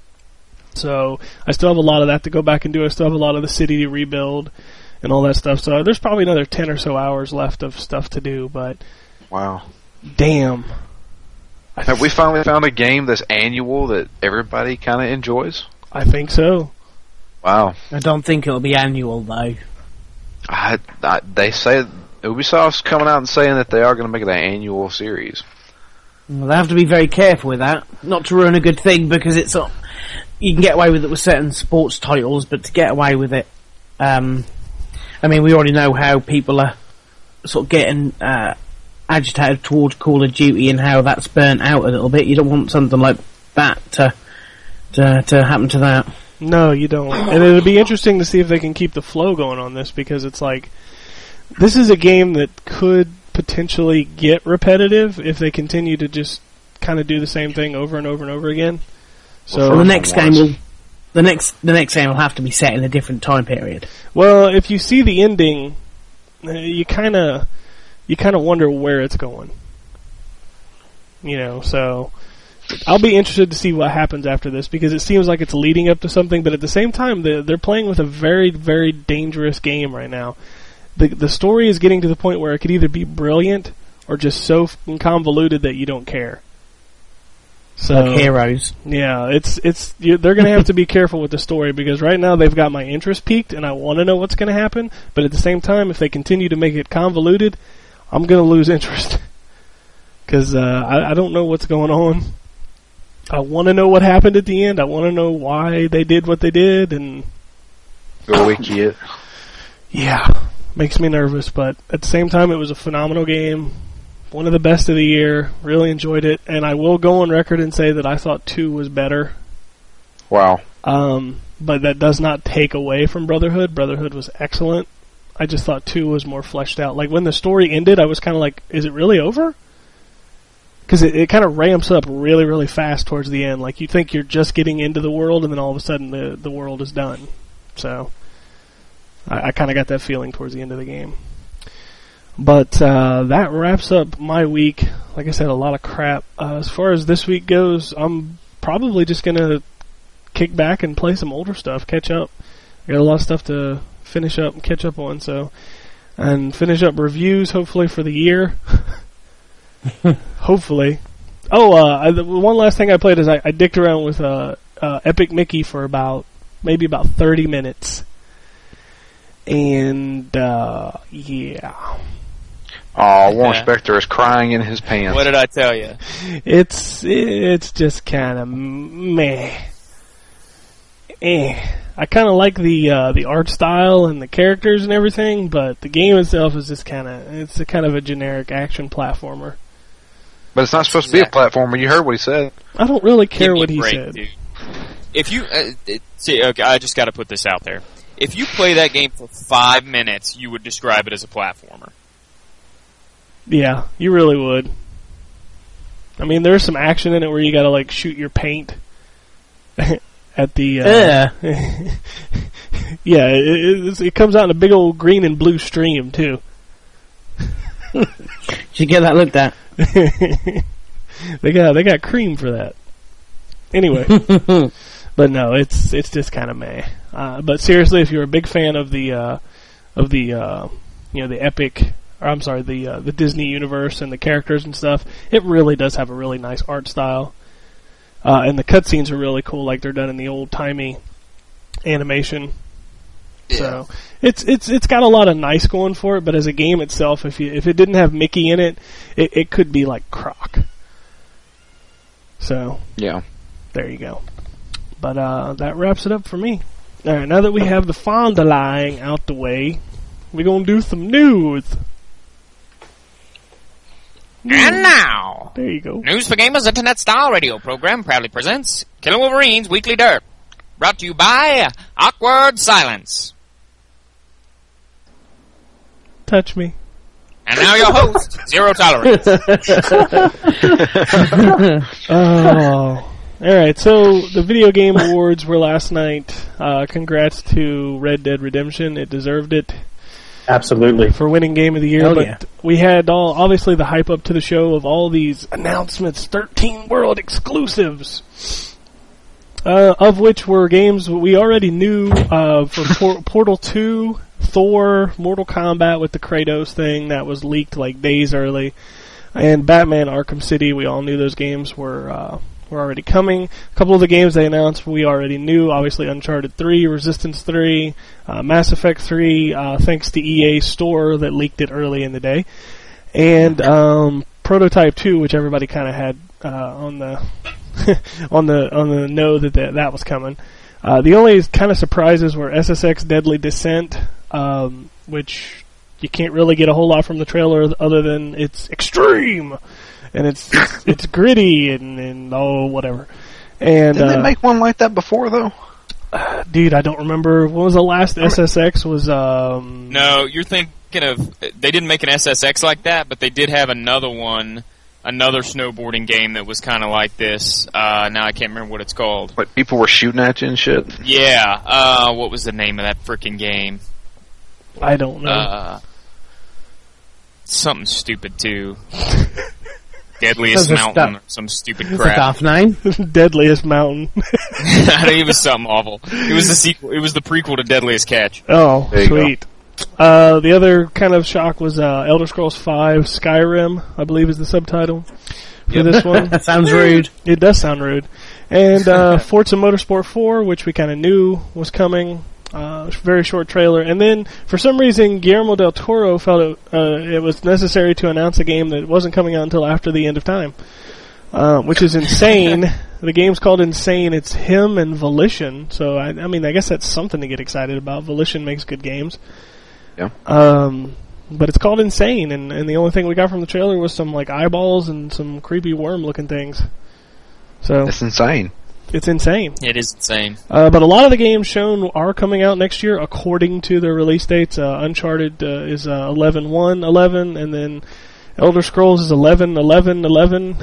So I still have a lot of that to go back and do. I still have a lot of the city to rebuild and all that stuff. So there's probably another ten or so hours left of stuff to do. But wow, damn. Have we finally found a game that's annual that everybody kind of enjoys? I think so. Wow. I don't think it'll be annual though. I, I, they say Ubisoft's coming out and saying that they are going to make it an annual series. Well, they have to be very careful with that, not to ruin a good thing, because it's uh, you can get away with it with certain sports titles, but to get away with it, um, I mean, we already know how people are sort of getting uh, agitated towards Call of Duty and how that's burnt out a little bit. You don't want something like that to to, to happen to that. No, you don't. And it'll be interesting to see if they can keep the flow going on this, because it's like, this is a game that could potentially get repetitive if they continue to just kind of do the same thing over and over and over again. So well, the next game will, the next the next game will have to be set in a different time period. Well, if you see the ending, uh, you kind of you kind of wonder where it's going. You know, so I'll be interested to see what happens after this, because it seems like it's leading up to something, but at the same time, they're, they're playing with a very, very dangerous game right now. The the story is getting to the point where it could either be brilliant or just so fucking convoluted that you don't care. So, like Heroes. Yeah, it's it's you, they're going to have to be careful with the story, because right now they've got my interest peaked and I want to know what's going to happen. But at the same time, if they continue to make it convoluted, I'm going to lose interest, because uh, I, I don't know what's going on. I want to know what happened at the end. I want to know why they did what they did, and go wiki it. Yeah, makes me nervous, but at the same time, it was a phenomenal game. One of the best of the year. Really enjoyed it, and I will go on record and say that I thought two was better. Wow. Um, but that does not take away from Brotherhood. Brotherhood was excellent. I just thought two was more fleshed out. Like, when the story ended, I was kind of like, is it really over? Because it, it kind of ramps up really, really fast towards the end. Like, you think you're just getting into the world, and then all of a sudden the, the world is done. So, I, I kind of got that feeling towards the end of the game. But uh, that wraps up my week. Like I said, a lot of crap. Uh, as far as this week goes, I'm probably just going to kick back and play some older stuff, catch up. I got a lot of stuff to finish up and catch up on. So, and finish up reviews, hopefully, for the year. Hopefully. Oh, uh, I, the one last thing I played is I, I dicked around with uh, uh, Epic Mickey for about, maybe about thirty minutes. And, uh, yeah. Oh, Warren Spector is crying in his pants. What did I tell you? It's it's just kind of meh. Eh. I kind of like the uh, the art style and the characters and everything, but the game itself is just kind of it's a kind of a generic action platformer. But it's not supposed exactly. to be a platformer. You heard what he said. I don't really care what he break, said. Dude. If you uh, it, see, okay, I just got to put this out there. If you play that game for five minutes, you would describe it as a platformer. Yeah, you really would. I mean, there's some action in it where you gotta, like, shoot your paint at the... Uh, yeah. yeah, it, it, it comes out in a big old green and blue stream, too. Did you get that looked at? they got they got cream for that. Anyway. But no, it's it's just kind of meh. Uh, but seriously, if you're a big fan of the uh, of the uh, you know the epic, or I'm sorry, the uh, the Disney universe and the characters and stuff, it really does have a really nice art style, uh, and the cutscenes are really cool, like they're done in the old timey animation. Yeah. So it's it's it's got a lot of nice going for it. But as a game itself, if you if it didn't have Mickey in it, it, it could be like Croc. So yeah, there you go. But uh, that wraps it up for me. All right, now that we have the Fond du Lac out the way, we're going to do some news. And now, There you go. News for Gamers Internet Style Radio program proudly presents Killer Wolverines Weekly Dirt. Brought to you by Awkward Silence. Touch me. And now your host, Zero Tolerance. Oh. Alright, so the Video Game Awards were last night. Uh, congrats to Red Dead Redemption. It deserved it Absolutely. for winning Game of the Year. Hell but yeah. we had all obviously the hype up to the show of all these announcements, thirteen world exclusives, uh, of which were games we already knew uh, for Por- Portal two, Thor, Mortal Kombat with the Kratos thing that was leaked like days early, and Batman Arkham City. We all knew those games were uh, were already coming. A couple of the games they announced we already knew. Obviously, Uncharted three, Resistance three, uh, Mass Effect three, uh, thanks to E A Store that leaked it early in the day, and um, Prototype two, which everybody kind of had uh, on the on the on the know that that, that was coming. Uh, the only kind of surprises were S S X Deadly Descent, um, which you can't really get a whole lot from the trailer other than it's extreme and it's it's, it's gritty and, and oh whatever. And Didn't uh, they make one like that before, though? dude, I don't remember what was the last S S X was. Um, No, you're thinking of... They didn't make an S S X like that, but they did have another one, another snowboarding game that was kind of like this. Uh, now I can't remember what it's called. What, people were shooting at you and shit? Yeah, uh, what was the name of that freaking game? I don't know. Uh, something stupid, too. Deadliest Sounds like Mountain, stuff. or some stupid It's a crap. daft name. Deadliest Mountain. I think it was something awful. It was the sequel. It was the prequel to Deadliest Catch. Oh, There you go. sweet. Uh, the other kind of shock was uh, Elder Scrolls five Skyrim, I believe is the subtitle for Yep. this one. That sounds rude. It does sound rude. And uh, Forza Motorsport four, which we kind of knew was coming. Uh, very short trailer. And then, for some reason, Guillermo del Toro felt it, uh, it was necessary to announce a game that wasn't coming out until after the end of time. Uh, which is insane. The game's called Insane. It's him and Volition. So, I, I mean, I guess that's something to get excited about. Volition makes good games. Yeah. Um, but it's called Insane, and, and the only thing we got from the trailer was some, like, eyeballs and some creepy worm-looking things. So, It's insane. it's insane. It is insane. Uh, but a lot of the games shown are coming out next year according to their release dates. Uh, Uncharted uh, is uh, eleven one eleven, and then Elder Scrolls is eleven eleven eleven.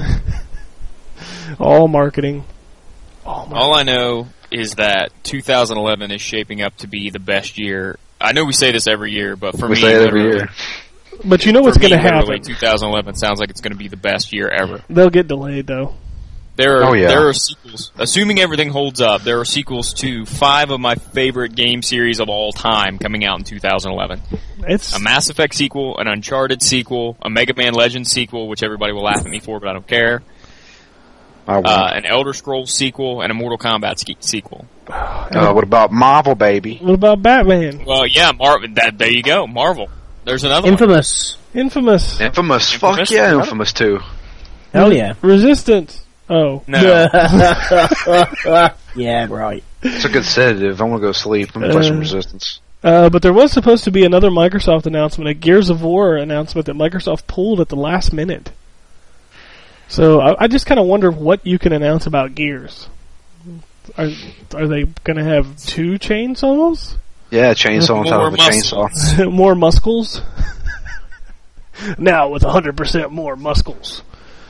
All marketing. All marketing. All I know is that two thousand eleven is shaping up to be the best year. I know we say this every year, but for We me, say it every literally- year. But you know what's for me, going to literally, happen. two thousand eleven sounds like it's going to be the best year ever. They'll get delayed, though. There are Oh, yeah. there are sequels. Assuming everything holds up, there are sequels to five of my favorite game series of all time coming out in two thousand eleven. It's A Mass Effect sequel, an Uncharted sequel, a Mega Man Legends sequel, which everybody will laugh at me for, but I don't care. I won't. Uh, an Elder Scrolls sequel and a Mortal Kombat ske- sequel. Uh, what about Marvel, baby? What about Batman? Well, yeah, Mar- that, there you go, Marvel. There's another one. Infamous. Infamous. Infamous. Fuck Infamous? yeah, Infamous two. Hell yeah. Resistance. Oh. No. Yeah, right. It's a good sedative. I want to go sleep. Let me play some Uh, Resistance. Uh, but there was supposed to be another Microsoft announcement, a Gears of War announcement that Microsoft pulled at the last minute. So I, I just kind of wonder what you can announce about Gears. Are are they going to have two chainsaws? Yeah, chainsaw on top More of a muscles. chainsaw. More muscles? Now with one hundred percent more muscles.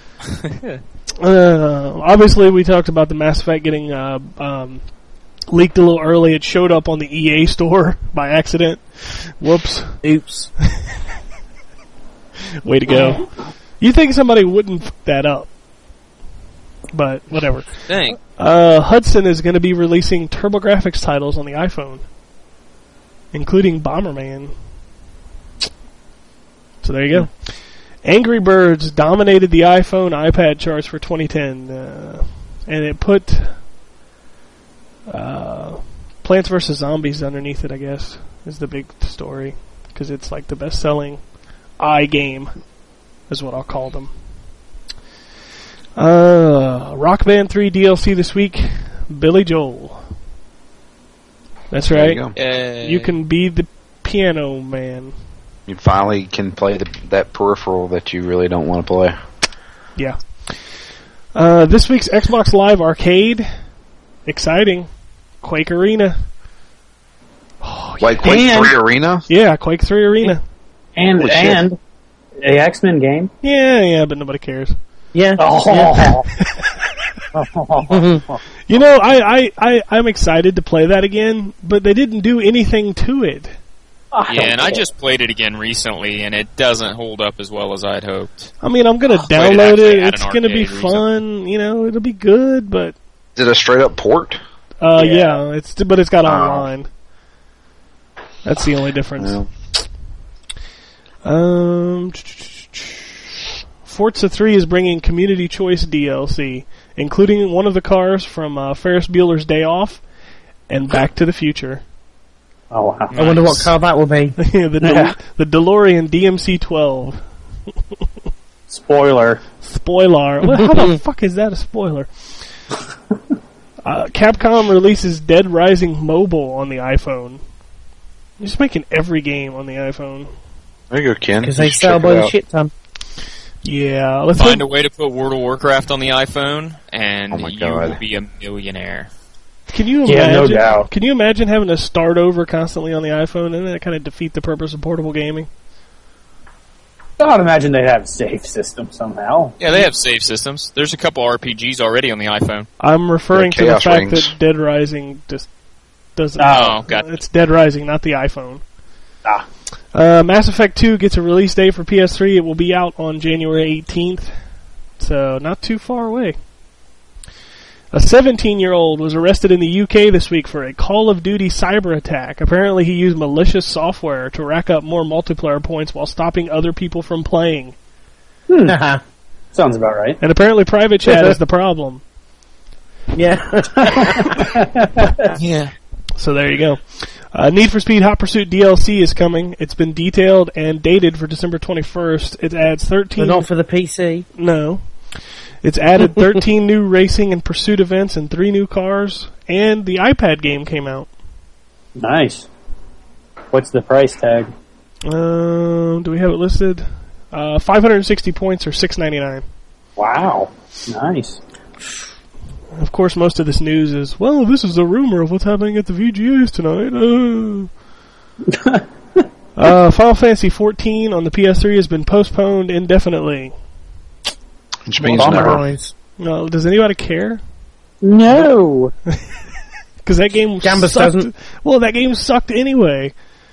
uh, obviously, we talked about the Mass Effect getting uh, um, leaked a little early. It showed up on the E A store by accident. Whoops. Oops. Way to go. You think somebody wouldn't f that up. But, whatever. Dang. Uh, Hudson is going to be releasing TurboGrafx titles on the iPhone, including Bomberman. So there you go. Angry Birds dominated the iPhone, iPad charts for twenty ten, uh, and it put uh, Plants vs. Zombies underneath it, I guess, is the big story, because it's like the best-selling iGame, is what I'll call them. Uh, Rock Band three D L C this week. Billy Joel. That's There right. you go. Uh, You can be the piano man. You finally can play the, that peripheral that you really don't want to play. Yeah. Uh, this week's Xbox Live Arcade. Exciting. Quake Arena. Oh, Like Quake And- three Arena? yeah, Quake three Arena. And Holy shit. and a X-Men game. Yeah, yeah, but nobody cares. Yeah. Oh. You know, I, I, I, I'm excited to play that again, but they didn't do anything to it. Yeah, and I just played it again recently, and it doesn't hold up as well as I'd hoped. I mean, I'm gonna Played it download actually it. at It's an gonna be arcade fun. You know, it'll be good, but Is it a straight up port? uh, Yeah. yeah. it's but it's got Oh. online. That's the only difference. No. Um, Forza three is bringing Community Choice D L C, including one of the cars from uh, Ferris Bueller's Day Off and Back to the Future. Oh wow. I wonder what car that will be. the, Del- the DeLorean D M C twelve. Spoiler. Spoiler. Well, how the fuck is that a spoiler? Uh, Capcom releases Dead Rising Mobile on the iPhone. They're just making every game on the iPhone. There you go, Ken. Because You they should sell check by it the out. shit ton. Yeah, let's Find hope- a way to put World of Warcraft on the iPhone, and Oh my you God. will be a millionaire. Can you Yeah, imagine? no doubt. Can you imagine having to start over constantly on the iPhone, and that kind of defeat the purpose of portable gaming? I'd imagine they'd have a save system somehow. Yeah, they have save systems. There's a couple R P Gs already on the iPhone. I'm referring Yeah, to the Chaos fact Rings. that Dead Rising just doesn't. Oh, gotcha. It's Dead Rising, not the iPhone. Ah. Uh, Mass Effect two gets a release date for P S three. It will be out on January eighteenth, so not too far away. A seventeen-year-old was arrested in the U K this week for a Call of Duty cyber attack. Apparently, he used malicious software to rack up more multiplayer points while stopping other people from playing. Haha. Sounds about right. And apparently, private chat is the problem. Yeah. Yeah. So there you go. Uh, Need for Speed Hot Pursuit D L C is coming. It's been detailed and dated for December twenty-first. It adds thirteen... But not for the P C. No. It's added thirteen new racing and pursuit events and three new cars. And the iPad game came out. Nice. What's the price tag? Um, do we have it listed? Uh, five hundred sixty points or six ninety-nine. Wow. Nice. Of course, most of this news is, well, this is a rumor of what's happening at the V G As tonight. Uh. uh, Final Fantasy fourteen on the P S three has been postponed indefinitely. Which means Bummer, never. boys. Uh, does anybody care? No. Because that game Gambus sucked. doesn't. Well, that game sucked anyway.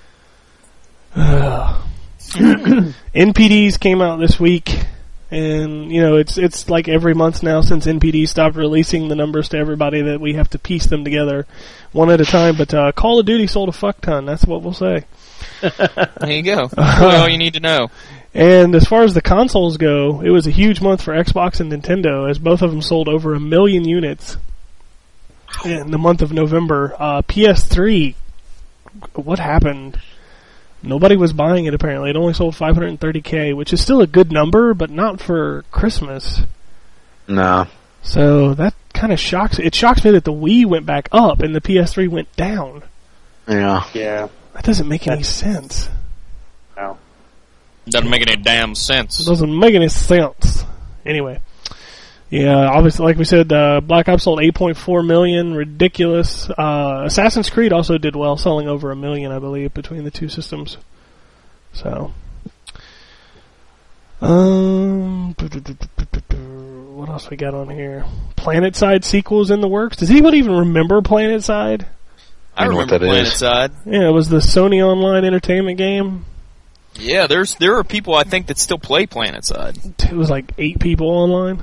N P Ds came out this week, and you know it's it's like every month now since N P D stopped releasing the numbers to everybody that we have to piece them together one at a time. But uh, Call of Duty sold a fuck ton. That's what we'll say. There you go. That's really all you need to know. And as far as the consoles go, it was a huge month for Xbox and Nintendo, as both of them sold over a million units in the month of November. Uh, P S three, what happened? Nobody was buying it, apparently. It only sold five hundred thirty thousand, which is still a good number, but not for Christmas. No. So that kind of shocks. It shocks me that the Wii went back up and the P S three went down. Yeah. Yeah. That doesn't make any sense. No. Doesn't make any damn It sense. doesn't make any sense. Anyway. Yeah, obviously, like we said, uh, Black Ops sold eight point four million. Ridiculous. Uh, Assassin's Creed also did well, selling over a million, I believe, between the two systems. So. Um, what else we got on here? PlanetSide sequels in the works. Does anybody even remember PlanetSide? I I know what remember that is. PlanetSide. Yeah, it was the Sony Online Entertainment game. Yeah, there's there are people I think that still play PlanetSide. It was like eight people online.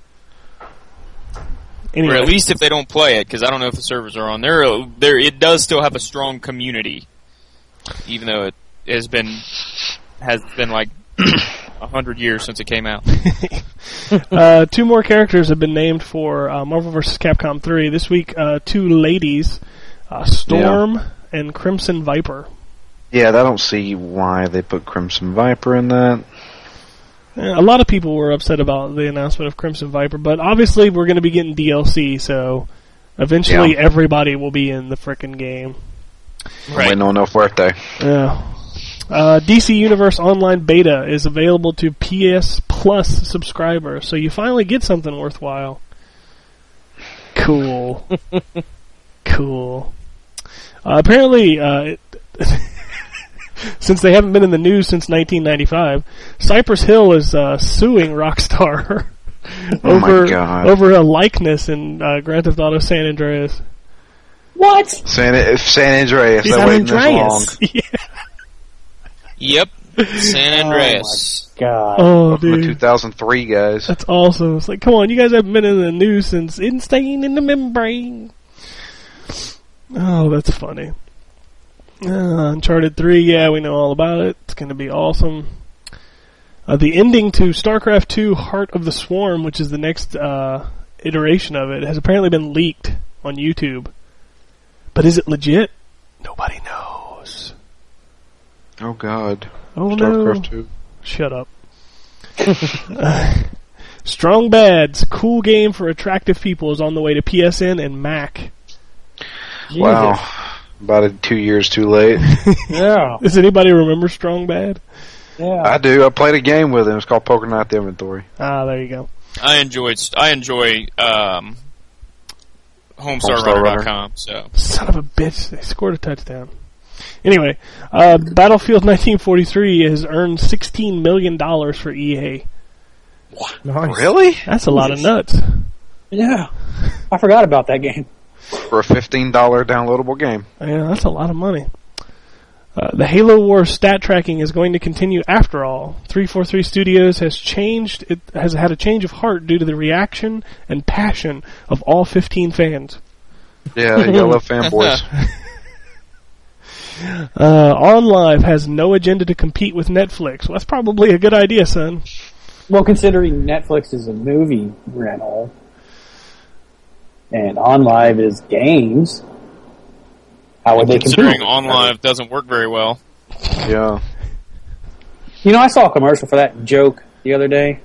Anyway. Or at least if they don't play it, because I don't know if the servers are on. There, there, it does still have a strong community, even though it has been has been like a hundred years since it came out. uh, two more characters have been named for uh, Marvel vs. Capcom three this week. Uh, two ladies, uh, Storm and Crimson Viper. Yeah, I don't see why they put Crimson Viper in that. A lot of people were upset about the announcement of Crimson Viper, but obviously we're going to be getting D L C, so Eventually, Yeah. everybody will be in the frickin' game. I'm waiting on no birthday. Yeah. Uh, D C Universe Online Beta is available to P S Plus subscribers, so you finally get something worthwhile. Cool. Cool. Uh, apparently, uh, it since they haven't been in the news since nineteen ninety-five, Cypress Hill is uh, suing Rockstar Oh my over God. over a likeness in uh, Grand Theft Auto San Andreas. What? San, San Andreas. San They're waiting this long. Andreas. Yeah. Yep. San Andreas. God. Oh, From the dude. two thousand three guys. That's awesome. It's like, come on, you guys haven't been in the news since Insane in the Membrane. Oh, that's funny. Uh, Uncharted three, yeah, we know all about it. It's going to be awesome. Uh, the ending to StarCraft two Heart of the Swarm, which is the next uh, iteration of it, has apparently been leaked on YouTube. But is it legit? Nobody knows. Oh God. Oh, StarCraft no. two. Shut up. uh, Strong Bad's cool game for attractive people is on the way to P S N and Mac. Wow. About a, two years too late. Yeah. Does anybody remember Strong Bad? Yeah. I do. I played a game with him. It's called Poker Night: The Inventory. Ah, there you go. I enjoyed. I enjoy um, Homestar Runner dot com. So Son of a bitch, they scored a touchdown. Anyway, uh, Battlefield nineteen forty-three has earned sixteen million dollars for E A. Nice. Really? That's a lot of nuts. Yeah. I forgot about that game. For a fifteen dollar downloadable game. Yeah, that's a lot of money. Uh, the Halo Wars stat tracking is going to continue after all. three forty-three Studios has changed. It has had a change of heart due to the reaction and passion of all fifteen fans. Yeah, you gotta love fanboys. Uh, OnLive has no agenda to compete with Netflix. Well, that's probably a good idea, son. Well, considering Netflix is a movie rental and OnLive is games, how would they considering compete? OnLive doesn't work very well. Yeah. You know, I saw a commercial for that joke the other day.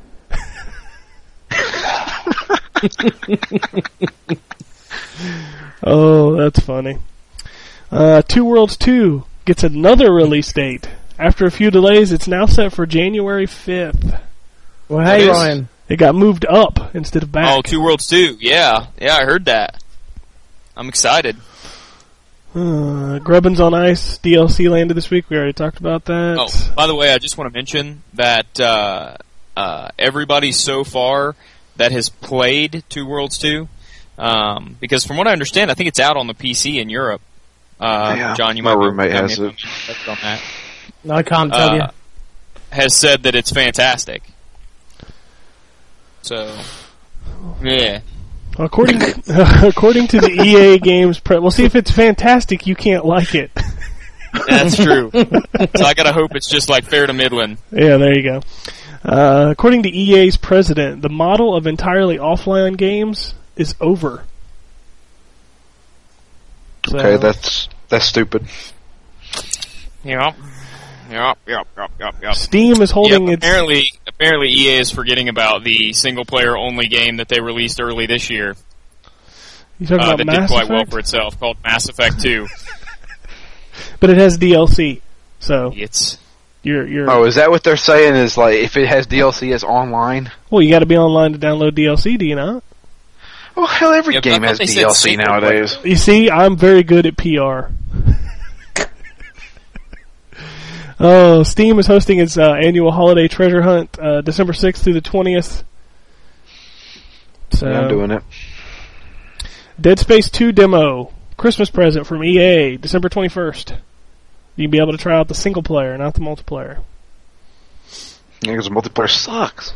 Oh, that's funny. Uh, Two Worlds two gets another release date. After a few delays, it's now set for January fifth. Well, hey, It is. Ryan. It got moved up instead of back. Oh, Two Worlds two. Yeah, yeah, I heard that. I'm excited. Uh, Grubbins on Ice D L C landed this week. We already talked about that. Oh, by the way, I just want to mention that uh, uh, everybody so far that has played Two Worlds two, um, because from what I understand, I think it's out on the P C in Europe. Uh, Yeah, John, you my might be roommate able to has tell me it. if I'm correct on that. No, I can't tell Uh, you. Has said that it's fantastic. So, yeah. According according to the E A games, pre- well, see if it's fantastic, you can't like it. That's true. So I gotta hope it's just like fair to Midland. Yeah, there you go. Uh, according to E A's president, the model of entirely offline games is over. So, Okay, that's that's stupid. Yep. Yep, yep, yep, yep, yep. Steam is holding Yep, its. apparently, apparently E A is forgetting about the single-player only game that they released early this year You talking uh, about that Mass did quite Effect? well for itself, called Mass Effect two. But it has D L C, so It's you're you're. Oh, is that what they're saying? Is like if it has D L C, it's online? Well, you got to be online to download D L C, do you not? Well, hell, every Yeah, but I game thought has they said D L C single nowadays. You see, I'm very good at P R. Oh, Steam is hosting its uh, annual holiday treasure hunt uh, December sixth through the twentieth. So, Yeah, I'm doing it. Dead Space two demo, Christmas present from E A, December twenty-first. You'll be able to try out the single player, not the multiplayer. Yeah, because multiplayer sucks.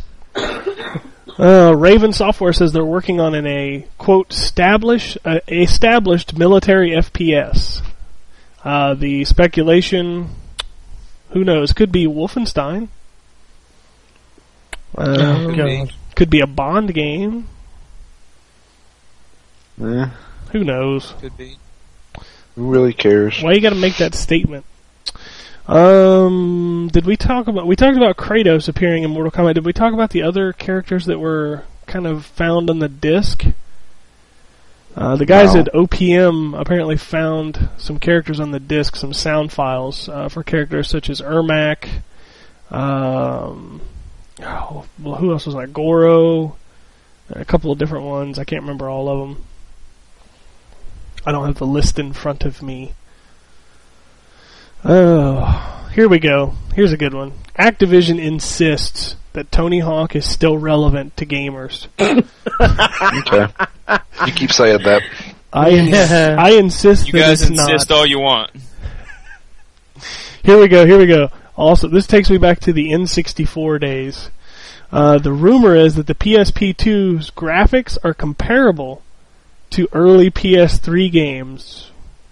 Uh, Raven Software says they're working on an a quote establish uh, established military F P S. Uh, the speculation, who knows, could be Wolfenstein. Uh, Oh, God. could be a Bond game. Yeah, Who knows? could be. who really cares? Why you got to make that statement? Um, did we talk about? We talked about Kratos appearing in Mortal Kombat. Did we talk about the other characters that were kind of found on the disc? Uh, the guys Wow. at O P M apparently found some characters on the disc, some sound files uh, for characters such as Ermac. Um, oh, well, who else was like Goro? A couple of different ones. I can't remember all of them. I don't have the list in front of me. Oh, here we go. Here's a good one. Activision insists that Tony Hawk is still relevant to gamers. Okay. You keep saying that. I ins- I insist You that guys it's insist not. all you want. Here we go. Here we go. Also, this takes me back to the N sixty-four days. Uh, the rumor is that the P S P two's graphics are comparable to early P S three games.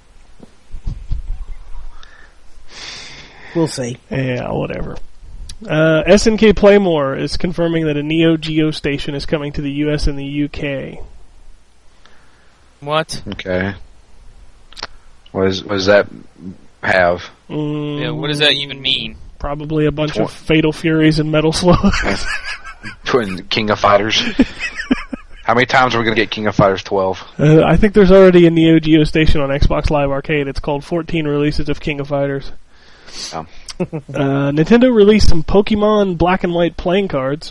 We'll see. Yeah, whatever. Uh, S N K Playmore is confirming that a Neo Geo station is coming to the U S and the U K. What? Okay. What, is, what does that have? Mm, Yeah, what does that even mean? Probably a bunch of Tw- Fatal Furies and Metal Slugs. Twin King of Fighters. How many times are we going to get King of Fighters twelve? uh, I think there's already a Neo Geo station on Xbox Live Arcade. It's called fourteen Releases of King of Fighters. Oh. Uh, Nintendo released some Pokemon Black and White playing cards.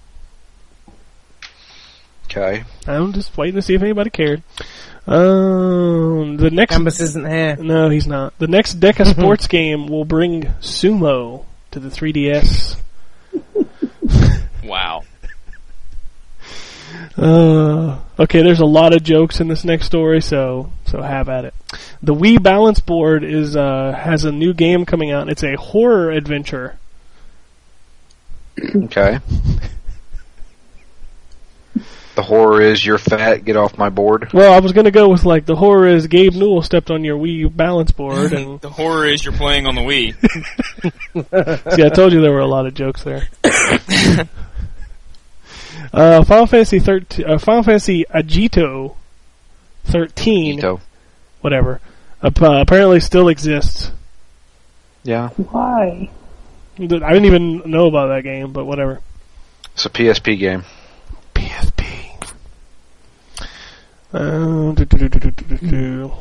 Okay. I'm just waiting to see if anybody cared. Um, the next Gambus isn't here. no, he's not. The next Deca Sports game will bring Sumo to the three D S. Wow. Uh, okay, there's a lot of jokes in this next story, so so have at it. The Wii Balance Board is uh, has a new game coming out. It's a horror adventure. Okay. The horror is you're fat, get off my board. Well, I was gonna go with like the horror is Gabe Newell stepped on your Wii Balance Board, and The horror is you're playing on the Wii. see, I told you there were a lot of jokes there. uh, Final Fantasy thirteen, uh, Final Fantasy Agito thirteen, Ito. whatever, uh, apparently still exists. Yeah. Why? I didn't even know about that game, but whatever. It's a P S P game. P S P. Uh, do, do, do, do, do, do, do.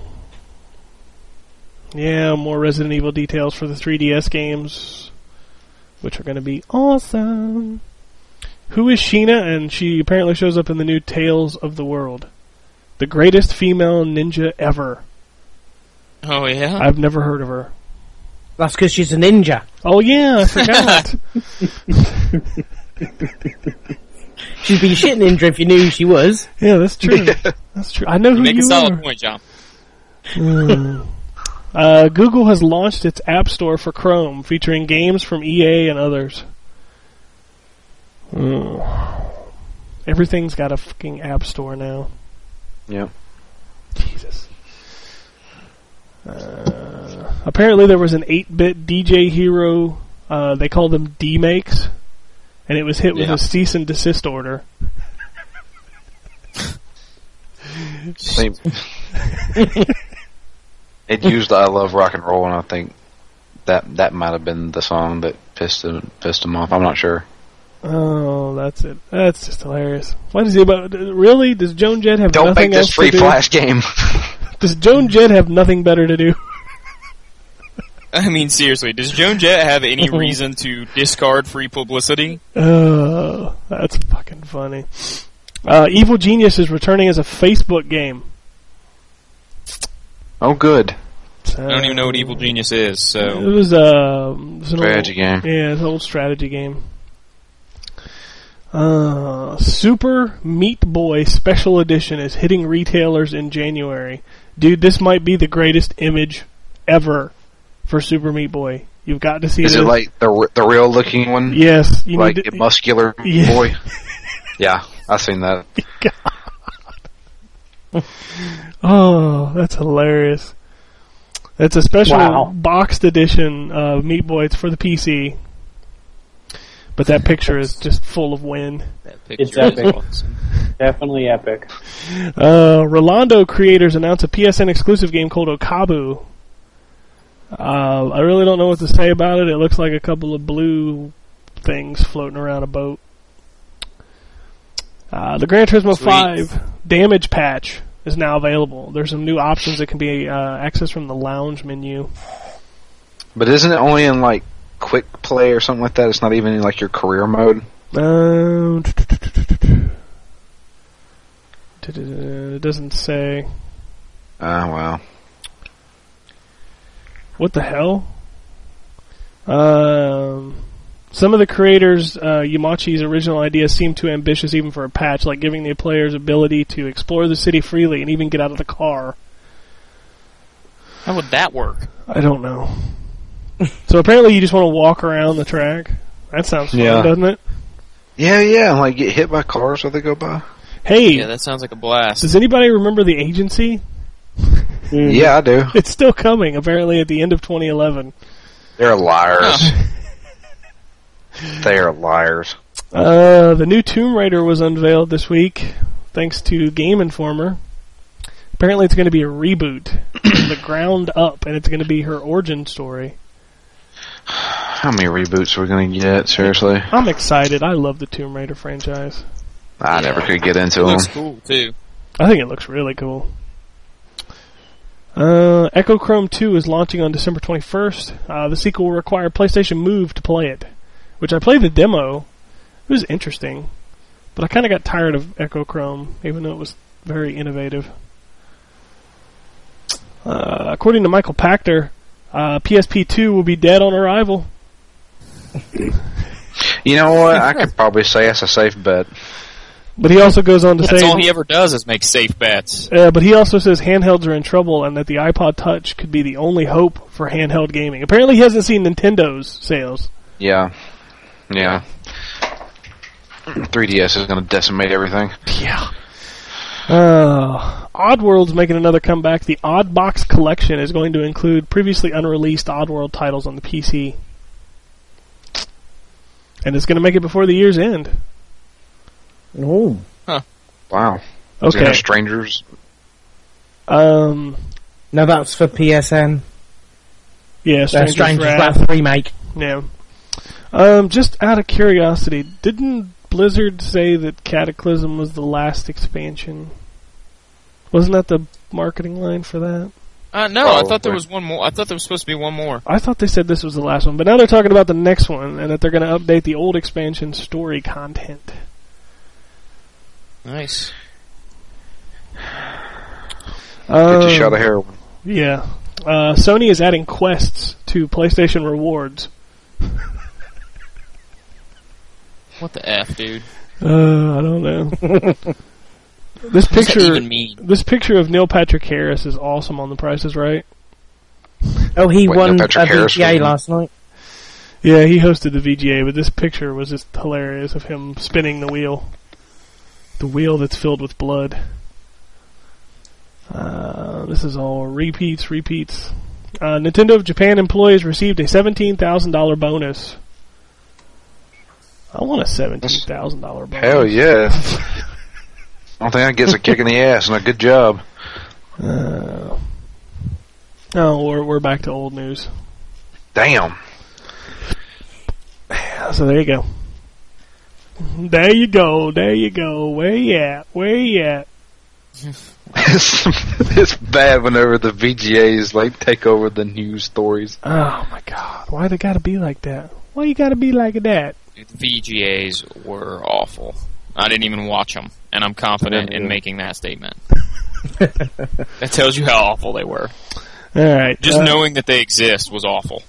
Yeah, more Resident Evil details for the three D S games, which are going to be awesome. Who is Sheena? And she apparently shows up in the new Tales of the World. The greatest female ninja ever. Oh, yeah? I've never heard of her. That's because she's a ninja. Oh yeah, I forgot. She'd be a shit ninja if you knew who she was. Yeah, that's true. That's true. I know You who make you a solid are. point, John. Mm. Uh, Google has launched its App Store for Chrome, featuring games from E A and others. Mm. Everything's got a fucking App Store now. Yeah. Jesus. Uh, apparently there was an eight-bit D J Hero, uh, they called them D-Makes, and it was hit with Yeah. a cease and desist order. Same. It used I Love Rock and Roll, and I think that that might have been the song that pissed him, pissed him off. I'm not sure. Oh, that's it. That's just hilarious. What is he about? Really? Does Joan Jett have Don't nothing make this else free to do? flash game. Does Joan Jett have nothing better to do? I mean, seriously, does Joan Jett have any reason to discard free publicity? Oh, that's fucking funny. Uh, Evil Genius is returning as a Facebook game. Oh, good. So, I don't even know what Evil Genius is, It so... was, uh, it was an Strategy old, game. Yeah, it's an old strategy game. Uh, Super Meat Boy Special Edition is hitting retailers in January. Dude, this might be the greatest image ever for Super Meat Boy. You've got to see Is this. it like the the real looking one? Yes. You Like need to, a muscular Yeah. boy? Yeah, I've seen that. Oh, that's hilarious. It's a special Wow. boxed edition of Meat Boy. It's for the P C. But that picture is just full of wind. That It's picture is epic. awesome. Definitely epic. Uh, Rolando creators announced a P S N exclusive game called Okabu. Uh, I really don't know what to say about it. It looks like a couple of blue things floating around a boat. Uh, the Gran Turismo Sweet. five Damage Patch is now available. There's some new options that can be uh, accessed from the lounge menu. But isn't it only in like quick play or something like that? It's not even in like your career mode. Um, it doesn't say. Ah, uh, well. What the hell? Um, some of the creators, uh, Yamachi's original ideas seem too ambitious even for a patch, like giving the players ability to explore the city freely and even get out of the car. How would that work? I don't know. So apparently you just want to walk around the track. That sounds fun, Yeah. doesn't it? Yeah, yeah, like get hit by cars as they go by. Hey, Yeah, that sounds like a blast. does anybody remember The Agency? Yeah, I do. It's still coming, apparently, at the end of twenty eleven. They're liars. They are liars. Uh, the new Tomb Raider was unveiled this week, thanks to Game Informer. Apparently it's going to be a reboot from the ground up, and it's going to be her origin story. How many reboots are we going to get? Seriously, I'm excited. I love the Tomb Raider franchise. I never could get into It them. looks cool, too. I think it looks really cool. Uh, Echo Chrome two is launching on December twenty-first. Uh, the sequel will require PlayStation Move to play it, which I played the demo. It was interesting, but I kind of got tired of Echo Chrome, even though it was very innovative. Uh, according to Michael Pachter, uh, P S P two will be dead on arrival. You know what? I could probably say that's a safe bet. But he also goes on to That's say, all he ever does is make safe bets. uh, but he also says handhelds are in trouble and that the iPod Touch could be the only hope for handheld gaming. Apparently he hasn't seen Nintendo's sales. Yeah, yeah. three D S is going to decimate everything. Yeah. Uh, Oddworld's making another comeback. The Oddbox Collection is going to include previously unreleased Oddworld titles on the P C. And it's going to make it before the year's end. Oh. Wow. Is it Okay. have strangers? Um, No, that's for P S N. yeah, Uh, Stranger's Stranger's Wrath. Wrath remake. Yeah. Um, just out of curiosity, didn't Blizzard say that Cataclysm was the last expansion? Wasn't that the marketing line for that? Uh, no, I thought there Probably. was one more. I thought there was supposed to be one more. I thought they said this was the last one, but now they're talking about the next one, and that they're going to update the old expansion story content. Nice. Get Um, your shot of heroin. Yeah. Uh, Sony is adding quests to PlayStation Rewards. What the F, dude? Uh, I don't know. This What does that picture, even mean? this picture of Neil Patrick Harris is awesome on The Price is Right. Oh, he Wait, won no, a Patrick Harris V G A was- last night. Yeah, he hosted the V G A, but this picture was just hilarious of him spinning the wheel. The wheel that's filled with blood. Uh, this is all repeats, repeats. Uh, Nintendo of Japan employees received a seventeen thousand dollars bonus. I want a seventeen thousand dollars bonus. Hell yeah. I don't think that gets a kick in the ass and a good job. Uh, oh, we're, we're back to old news. Damn. So there you go. There you go, there you go. Where you at? Where you at? It's, it's bad whenever the V G As like take over the news stories. Oh my god, why they gotta be like that? Why you gotta be like that? Dude, the V G As were awful. I didn't even watch them, and I'm confident in making that statement. That tells you how awful they were. Alright. Just uh, knowing that they exist was awful.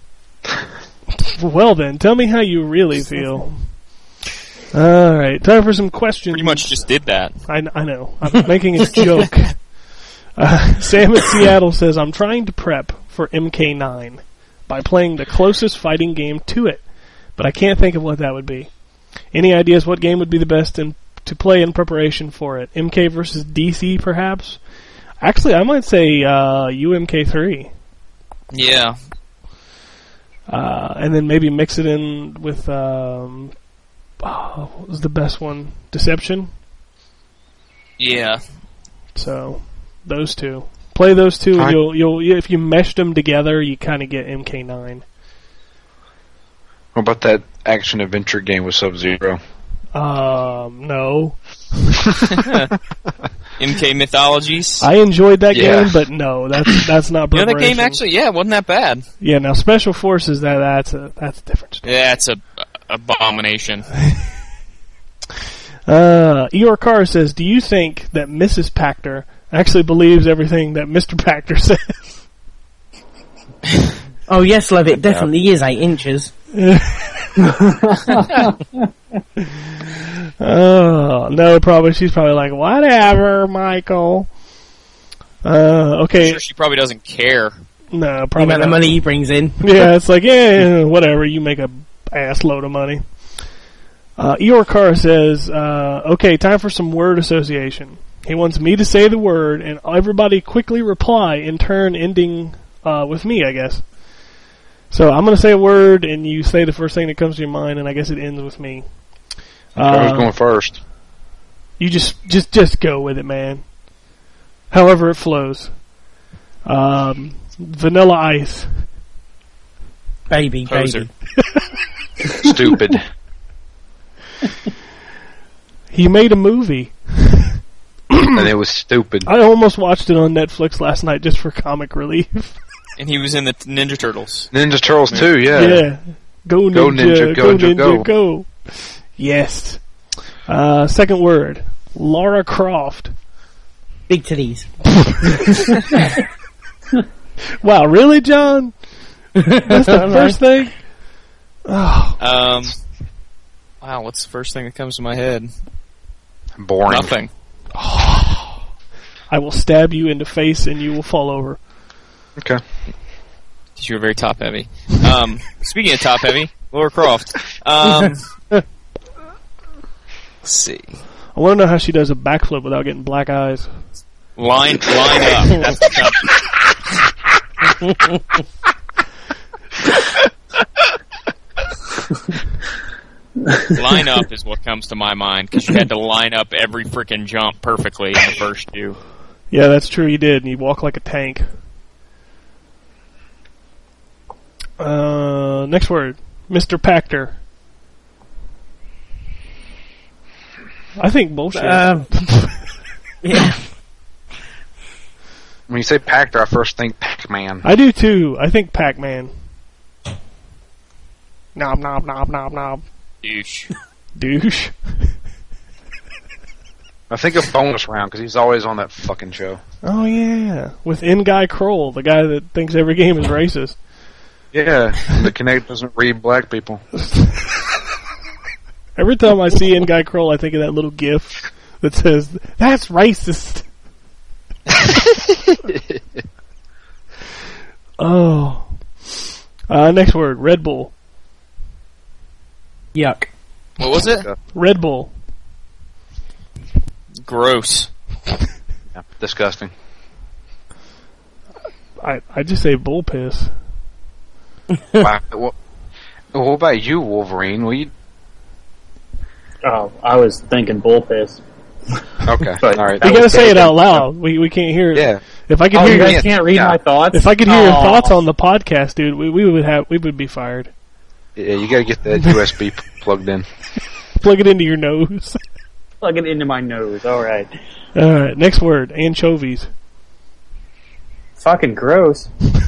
Well then, tell me how you really feel. Alright, time for some questions. Pretty much just did that. I, kn- I know. I'm making a joke. Uh, Sam in Seattle says, I'm trying to prep for M K nine by playing the closest fighting game to it, but I can't think of what that would be. Any ideas what game would be the best in, to play in preparation for it? M K versus D C, perhaps? Actually, I might say uh, U M K three. Yeah. Uh, and then maybe mix it in with, um, oh, what was the best one? Deception? Yeah. So, those two. Play those two, and Alright. you'll, you'll, if you meshed them together, you kind of get M K nine. What about that action adventure game with Sub-Zero? Um, no. M K Mythologies. I enjoyed that Yeah. game, but no, that's that's not You know, that preparation. game actually, yeah, wasn't that bad. Yeah, now Special Forces, that that's a that's a different story. Yeah, it's a abomination. Uh, Eeyore Carr says, "Do you think that Missus Pachter actually believes everything that Mister Pachter says?" Oh yes, love it definitely is eight inches. Oh no, probably she's probably like, whatever, Michael. Uh, I'm okay, sure she probably doesn't care. no, The probably amount not. of money he brings in. Yeah, it's like, yeah, whatever, you make a ass load of money. Uh, Eeyore Carr says, uh, okay, time for some word association. He wants me to say the word, and everybody quickly reply, in turn ending uh, with me, I guess. So I'm going to say a word, and you say the first thing that comes to your mind, and I guess it ends with me. I was Uh, going first. You just, just, just go with it, man. However it flows. Um, Vanilla Ice. Baby, Poser. baby. Stupid. He made a movie. And it was stupid. I almost watched it on Netflix last night just for comic relief. And he was in the Ninja Turtles. Ninja Turtles two, yeah. Yeah. Go Go Ninja, Ninja, go, go, Ninja, go. go. Yes. Uh, second word. Lara Croft. Big titties. Wow, really, John? That's the first thing? Oh, Um, wow, what's the first thing that comes to my head? Boring. Nothing. I will stab you in the face and you will fall over. Okay. You were very top heavy. Um, speaking of top heavy, Lara Croft. Um, let's see. I want to know how she does a backflip without getting black eyes. Line, line up. That's the top. Line up is what comes to my mind because you had to line up every freaking jump perfectly in the first two. Yeah, that's true, you did, and you walk like a tank. Uh, next word. Mister Pachter. I think bullshit. Um, yeah. When you say Pachter, I first think Pac-Man. I do too. I think Pac-Man. Knob, knob, knob, knob, knob. Douche. Douche. I think a bonus round because he's always on that fucking show. Oh yeah, with N Guy Kroll, the guy that thinks every game is racist. Yeah, the Kinect doesn't read black people. Every time I see N Guy Kroll, I think of that little GIF that says, "That's racist." Oh. Uh, next word, Red Bull. Yuck. What was it? Red Bull. Gross. Yeah, disgusting. I I just say bull piss. Wow. What, what about you, Wolverine? Will you? Oh, I was thinking bull piss. Okay, But- all right. You gotta say it out loud. We we can't hear it. Yeah. If I could Oh, hear you your, guys can't read Yeah. my thoughts? if I could hear your Oh. thoughts on the podcast, dude, we, we would have we would be fired. Yeah, you gotta get that U S B p- plugged in. Plug it into your nose. Plug it into my nose. All right. All right, next word, anchovies. Fucking gross.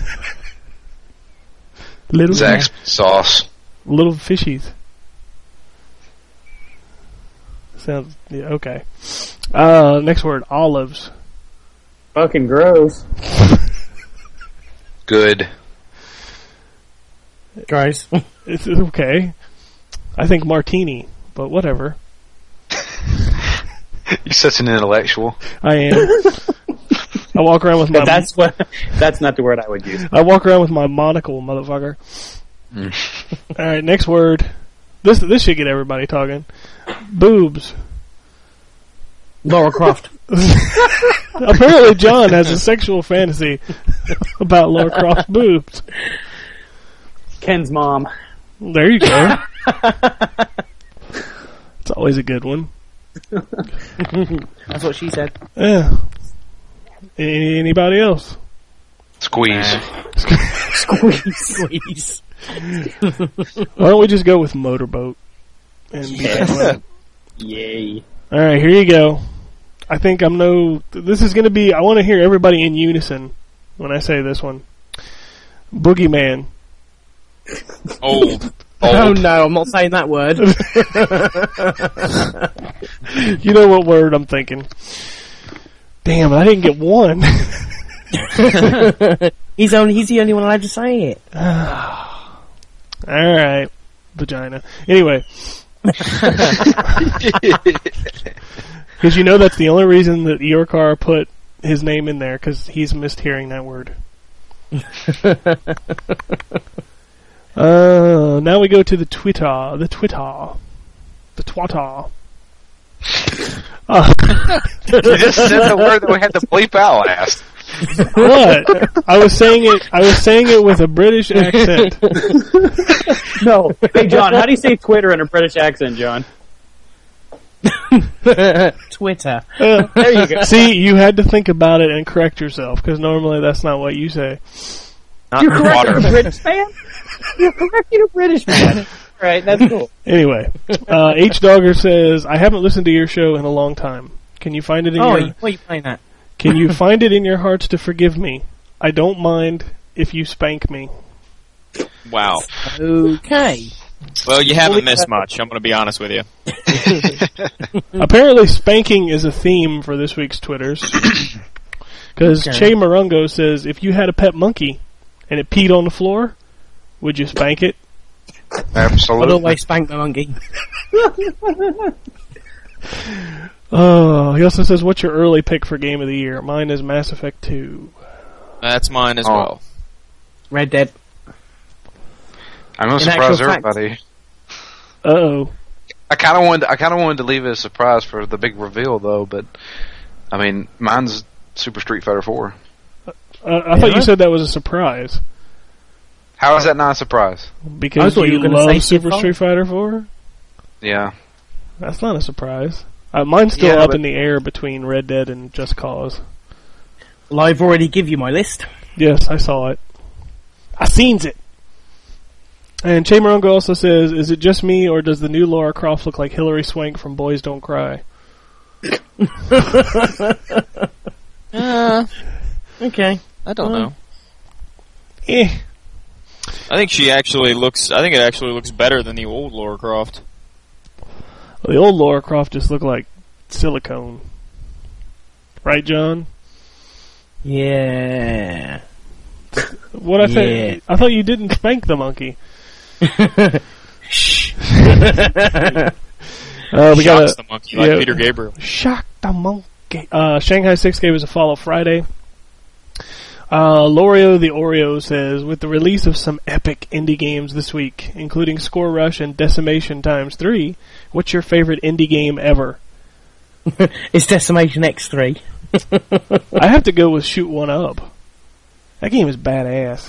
Little Zach's sauce. little fishies. Sounds yeah, okay. Uh, next word, olives. Fucking gross. Good. Gross. It's okay. I think martini, but whatever. You're such an intellectual. I am. I walk around with my That's what. That's not the word I would use. I walk around with my monocle, motherfucker. Mm. All right, next word. This this should get everybody talking. Boobs. Lara Croft. Apparently, John has a sexual fantasy about Lara Croft's boobs. Ken's mom. There you go. It's always a good one. That's what she said. Yeah. A- Anybody else? Squeeze. Squeeze. Squeeze. Why don't we just go with motorboat? And be done with it? Yay. All right, here you go. I think I'm no. This is going to be. I want to hear everybody in unison when I say this one. Boogeyman. Old. Oh Old. no, I'm not saying that word. You know what word I'm thinking. Damn, I didn't get one. he's only he's the only one allowed to say it. Alright. Vagina. Anyway. Because you know that's the only reason that Eorkar put his name in there, because he's missed hearing that word. uh, now we go to the Twitter. The Twitter. The Twatter. Uh, You just said the word that we had to bleep out last. what? I was saying it. I was saying it with a British accent. No. Hey, John, how do you say Twitter in a British accent, John? Twitter. Uh, There you go. see, you had to think about it and correct yourself, because normally that's not what you say. Not You're correcting water. a British man? You're correcting a British man. Alright, that's cool. Anyway, uh, H Dogger says, I haven't listened to your show in a long time. Can you find it in Oh, your what are you playing at? Can you find it in your hearts to forgive me? I don't mind if you spank me. Wow. Okay. Well, you haven't missed much. I'm going to be honest with you. Apparently, spanking is a theme for this week's Twitters. Because Okay. Che Marungo says, if you had a pet monkey and it peed on the floor, would you spank it? I'd Absolutely. always spank the monkey. Oh, he also says, what's your early pick for Game of the Year? Mine is Mass Effect two. That's mine as Oh. well. Red Dead. I'm going to In surprise actual fact- everybody. Uh-oh. I kind of wanted. I kind of wanted to leave it a surprise for the big reveal, though. But I mean, mine's Super Street Fighter four. Uh, I thought Yeah. you said that was a surprise. How is that not a surprise? Because thought you, you were gonna say love Super Pitfall. Street Fighter four? Yeah. That's not a surprise. Uh, mine's still Yeah, up but- in the air between Red Dead and Just Cause. Well, I've already give you my list. Yes, I saw it. I seen it. And Che Marungo also says, is it just me, or does the new Lara Croft look like Hilary Swank from Boys Don't Cry? Uh, Okay. I don't know. Eh. I think she actually looks. I think it actually looks better than the old Lara Croft. Well, the old Lara Croft just looked like silicone. Right, John? Yeah. What I Yeah. think? I thought you didn't spank the monkey. Shh. Uh, we got Shocks a the monkey like yeah. Peter Gabriel. shock the monkey. Uh, Shanghai Six gave us a follow Friday. Uh, Lorio the Oreo says, with the release of some epic indie games this week, including Score Rush and Decimation times three, what's your favorite indie game ever? It's Decimation X three. I have to go with Shoot One Up. That game is badass.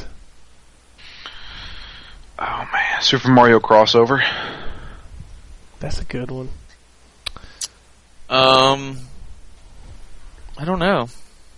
Oh man, Super Mario crossover. That's a good one. Um, I don't know.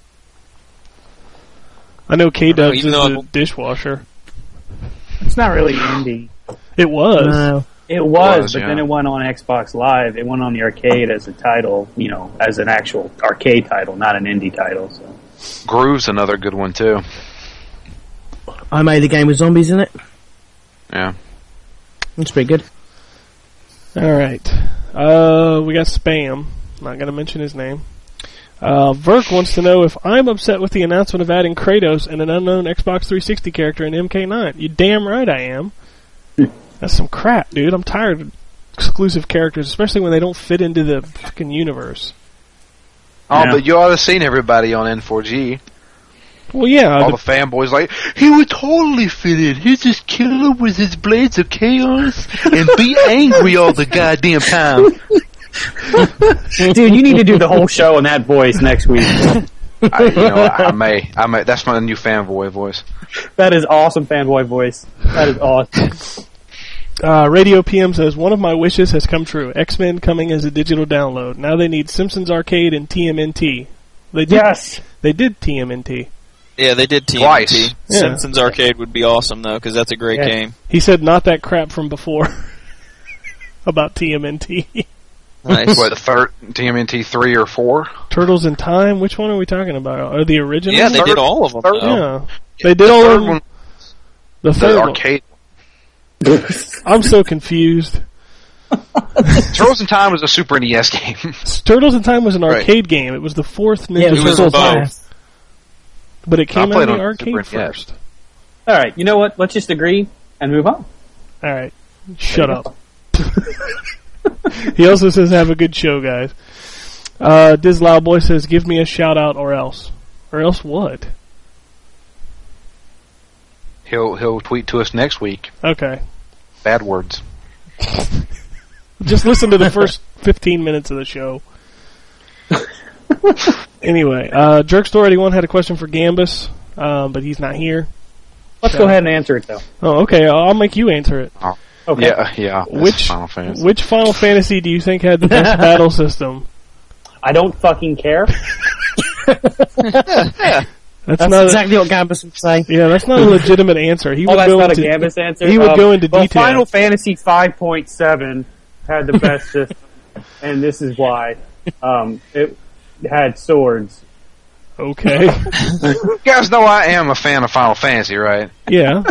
I know K-Dubs even is though the it- dishwasher. It's not really indie. It was. No. It was, was, but yeah. then it went on Xbox Live. It went on the arcade as a title, you know, as an actual arcade title, not an indie title. So Groove's another good one too. I made a game with zombies in it. Yeah. It's pretty good. Alright. Uh, we got Spam. Not gonna mention his name. Uh, Verk wants to know if I'm upset with the announcement of adding Kratos and an unknown Xbox three sixty character in M K nine. You damn right I am. That's some crap, dude. I'm tired of exclusive characters, especially when they don't fit into the fucking universe. Oh, Yeah. but you ought to seen everybody on N four G. Well, yeah. All the- the fanboys like, he would totally fit in. He'd just kill him with his blades of chaos and be angry all the goddamn time. dude, you need to do the whole show in that voice next week. I, you know, I may, I may. That's my new fanboy voice. That is awesome fanboy voice. That is awesome. Uh, Radio P M says, one of my wishes has come true. X-Men coming as a digital download. Now they need Simpsons Arcade and T M N T. They did, Yes. They did T M N T. Yeah, they did T M N T. Twice. Yeah. Simpsons Arcade would be awesome though, because that's a great Yeah. game. He said not that crap from before about T M N T. Nice. What, the third T M N T three or four? Turtles in Time. Which one are we talking about? Are the original? Yeah, they Third- did all of them. third- though. Yeah, they did all the of third them. one, The the third one. arcade. I'm so confused. Turtles in Time was a Super N E S game. Turtles in Time was an Right. arcade game. It was the fourth Ninja Yeah, it was, It was Turtles both. Time. but it came I out played in the on arcade Super N E S. first. All right, you know what? Let's just agree and move on. All right, shut up. He also says, "Have a good show, guys." Uh, Diz Loudboy says, "Give me a shout out, or else, or else what?" He'll he'll tweet to us next week. Okay, Bad words. just listen to the first fifteen minutes of the show. Anyway, uh, Jerkstore eighty-one had a question for Gambus, uh, but he's not here. Let's go ahead and answer it, though. Oh, okay. I'll make you answer it. Okay. Yeah, yeah. that's Which Final Fantasy. which Final Fantasy do you think had the best battle system? I don't fucking care. That's, That's not. exactly what Gambus would say. A, yeah, that's not a legitimate answer. He Oh, would that's go not a into, Gambus answer? He would Um, go into well, detail. Final Fantasy five point seven had the best system, and this is why. Um, it had swords. Okay. You guys know I am a fan of Final Fantasy, right? Yeah.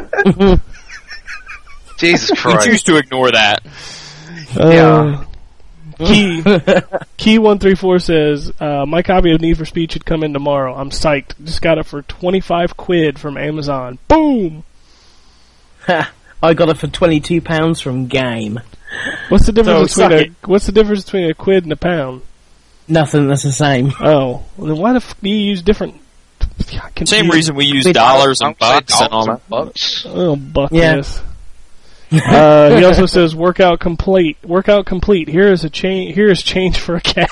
Jesus You Christ. choose to ignore that. Uh, Key Key one three four says, uh, "My copy of Need for Speed should come in tomorrow. I'm psyched. Just got it for twenty-five quid from Amazon. Boom. I got it for twenty-two pounds from Game. What's the difference So, between suck a What's the difference between a quid and a pound? Nothing, that's the same. Oh, well, then why the f- do you use different? Same reason we use Big dollars and I would bucks say and all dollars that. and bucks. Oh, buck Yeah. this. uh, he also says, "Workout complete. Workout complete. Here is a change. Here is change for a cab."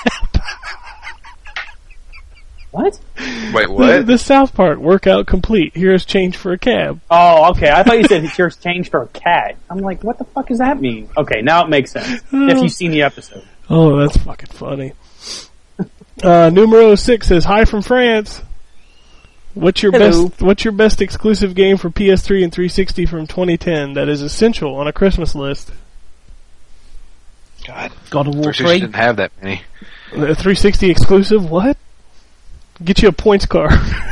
What? Wait, the, what? the South part. Workout complete. Here is change for a cab. Oh, okay. I thought you said it's yours changed for a cat. I'm like, what the fuck does that mean? Okay, now it makes sense. If you've seen the episode. Oh, that's fucking funny. Uh, numero six says, "Hi from France. What's your Hello. best? What's your best exclusive game for P S three and three sixty from twenty ten that is essential on a Christmas list?" God, God of War three sixty three. didn't have that many. A three sixty exclusive? What? Get you a points card.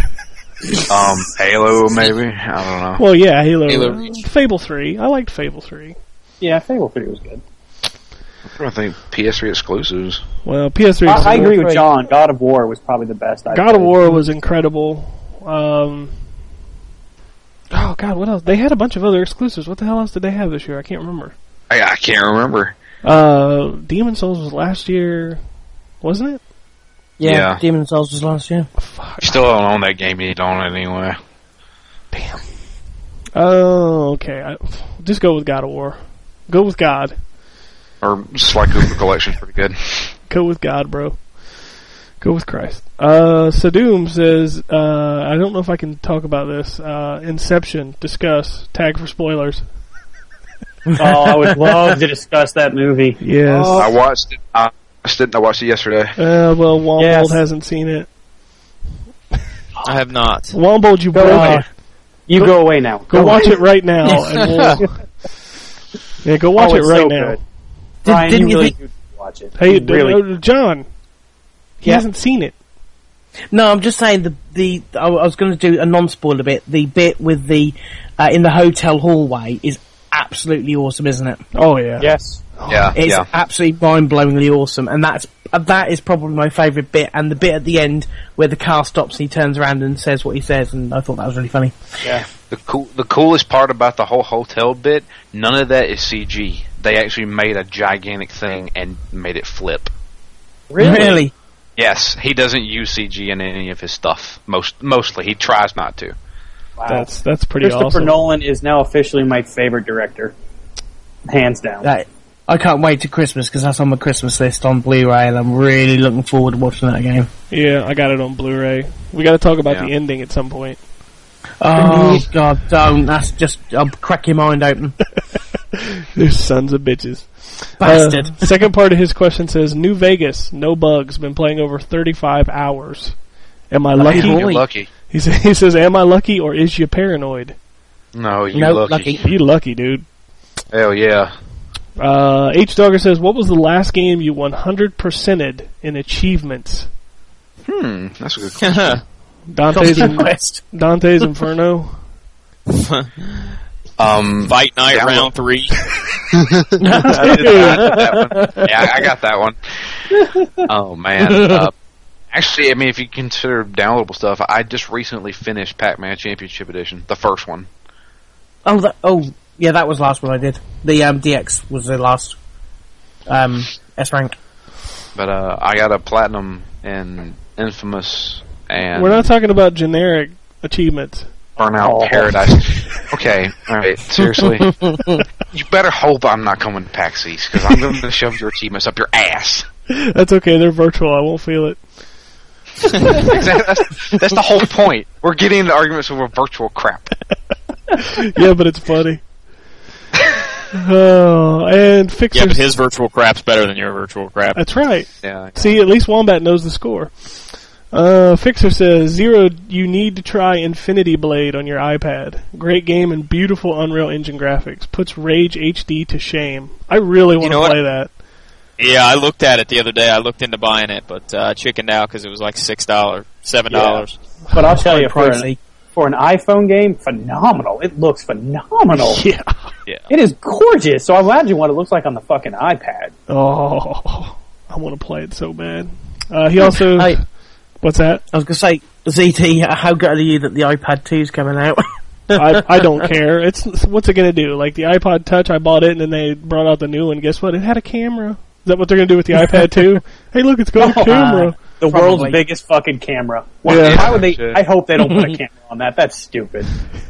Um, Halo, maybe? I don't know. Well, yeah, Halo. Halo Reach. Fable three. I liked Fable three. Yeah, Fable three was good. I don't think P S three exclusives. Well, P S three. I, I agree with three. John. God of War was probably the best. I God of played. War was incredible. Um, oh God, what else? They had a bunch of other exclusives. What the hell else did they have this year? I can't remember. I, I can't remember. Uh, Demon Souls was last year, wasn't it? Yeah, Yeah. Demon's Souls was last year. Fuck. You still don't own that game, you don't anyway. Damn. Oh, okay. I, just go with God of War. Go with God. Or Sly Cooper Collection's pretty good. Go with God, bro. Go with Christ. Uh, Sadoom says, uh, I don't know if I can talk about this. Uh, Inception. Discuss. Tag for spoilers. Oh, I would love to discuss that movie. Yes. Oh. I watched it. I watched it. I watched it yesterday. Uh, well, Wombold Yes. hasn't seen it. I have not. Wombold, you Go broke away. it. You Go- go, away now. Go watch it right now, and we'll. Yeah, go watch Oh, it it's right so now. good. Brian, didn't you you really think- do watch it. Hey, You d- really. uh, John. He Yeah. hasn't seen it. No, I'm just saying the the I I was going to do a non-spoiler bit. The bit with the uh, in the hotel hallway is absolutely awesome, isn't it? Oh yeah. Yes. Yeah, It's yeah. absolutely mind-blowingly awesome, and that's uh, that is probably my favourite bit. And the bit at the end where the car stops and he turns around and says what he says, and I thought that was really funny. Yeah. The cool, the coolest part about the whole hotel bit, none of that is C G. They actually made a gigantic thing and made it flip. Really? Yes, he doesn't use C G in any of his stuff. Most, mostly, he tries not to. Wow. That's that's pretty Christopher awesome. Nolan is now officially my favorite director. Hands down. That, I can't wait to Christmas because that's on my Christmas list on Blu-ray, and I'm really looking forward to watching that again. Yeah, I got it on Blu-ray. We got to talk about Yeah. the ending at some point. Oh God, don't! That's just I'll crack your mind open, Those sons of bitches. bastard. Uh, second part of his question says, New Vegas, no bugs, been playing over thirty-five hours. Am I lucky? boy. You're lucky. He, sa- he says, am I lucky or is you paranoid? No, you No, lucky. lucky. You lucky, dude. Hell yeah. Uh, H Dogger says, what was the last game you one hundred percented in achievements? Hmm, that's a good question. Dante's, Constant Quest. Dante's Inferno. Um, Fight Night download- round three. I did that, I did that one. Yeah, I got that one. Oh man. Uh, actually, I mean, if you consider downloadable stuff, I just recently finished Pac-Man Championship Edition, the first one. Oh, that, oh, yeah, that was the last one I did. The um, D X was the last um, S rank. But uh, I got a platinum in Infamous and We're not talking about generic achievements. Burnout Oh. Paradise. Okay, all right, seriously. You better hope I'm not coming to PAX East, because I'm going to shove your achievements up your ass. That's okay, they're virtual, I won't feel it. Exactly. That's, that's the whole point. We're getting into arguments over virtual crap. Yeah, but it's funny. Oh, and Fixer. Yeah, but his virtual crap's better than your virtual crap. That's right. Yeah. See, at least Wombat knows the score. Uh, Fixer says, Zero, you need to try Infinity Blade on your iPad. Great game and beautiful Unreal Engine graphics. Puts Rage H D to shame. I really want to know what? play that. Yeah, I looked at it the other day. I looked into buying it, but uh, chickened out because it was like six dollars, seven dollars. But I'll tell you, for Pricey. an, for an iPhone game, phenomenal. It looks phenomenal. Yeah. Yeah. It is gorgeous. So imagine what it looks like on the fucking iPad. Oh, I want to play it so bad. Uh, he also... Hey, What's that? I was going to say, Z T, how good are you that the iPad two's coming out? I, I don't care. It's what's it gonna do? Like the iPod Touch, I bought it and then they brought out the new one. Guess what? It had a camera. Is that what they're gonna do with the iPad too? Hey, look, it's got a camera. The Probably. world's biggest fucking camera. Why, Yeah. why would they? Shit. I hope they don't put a camera on that. That's stupid.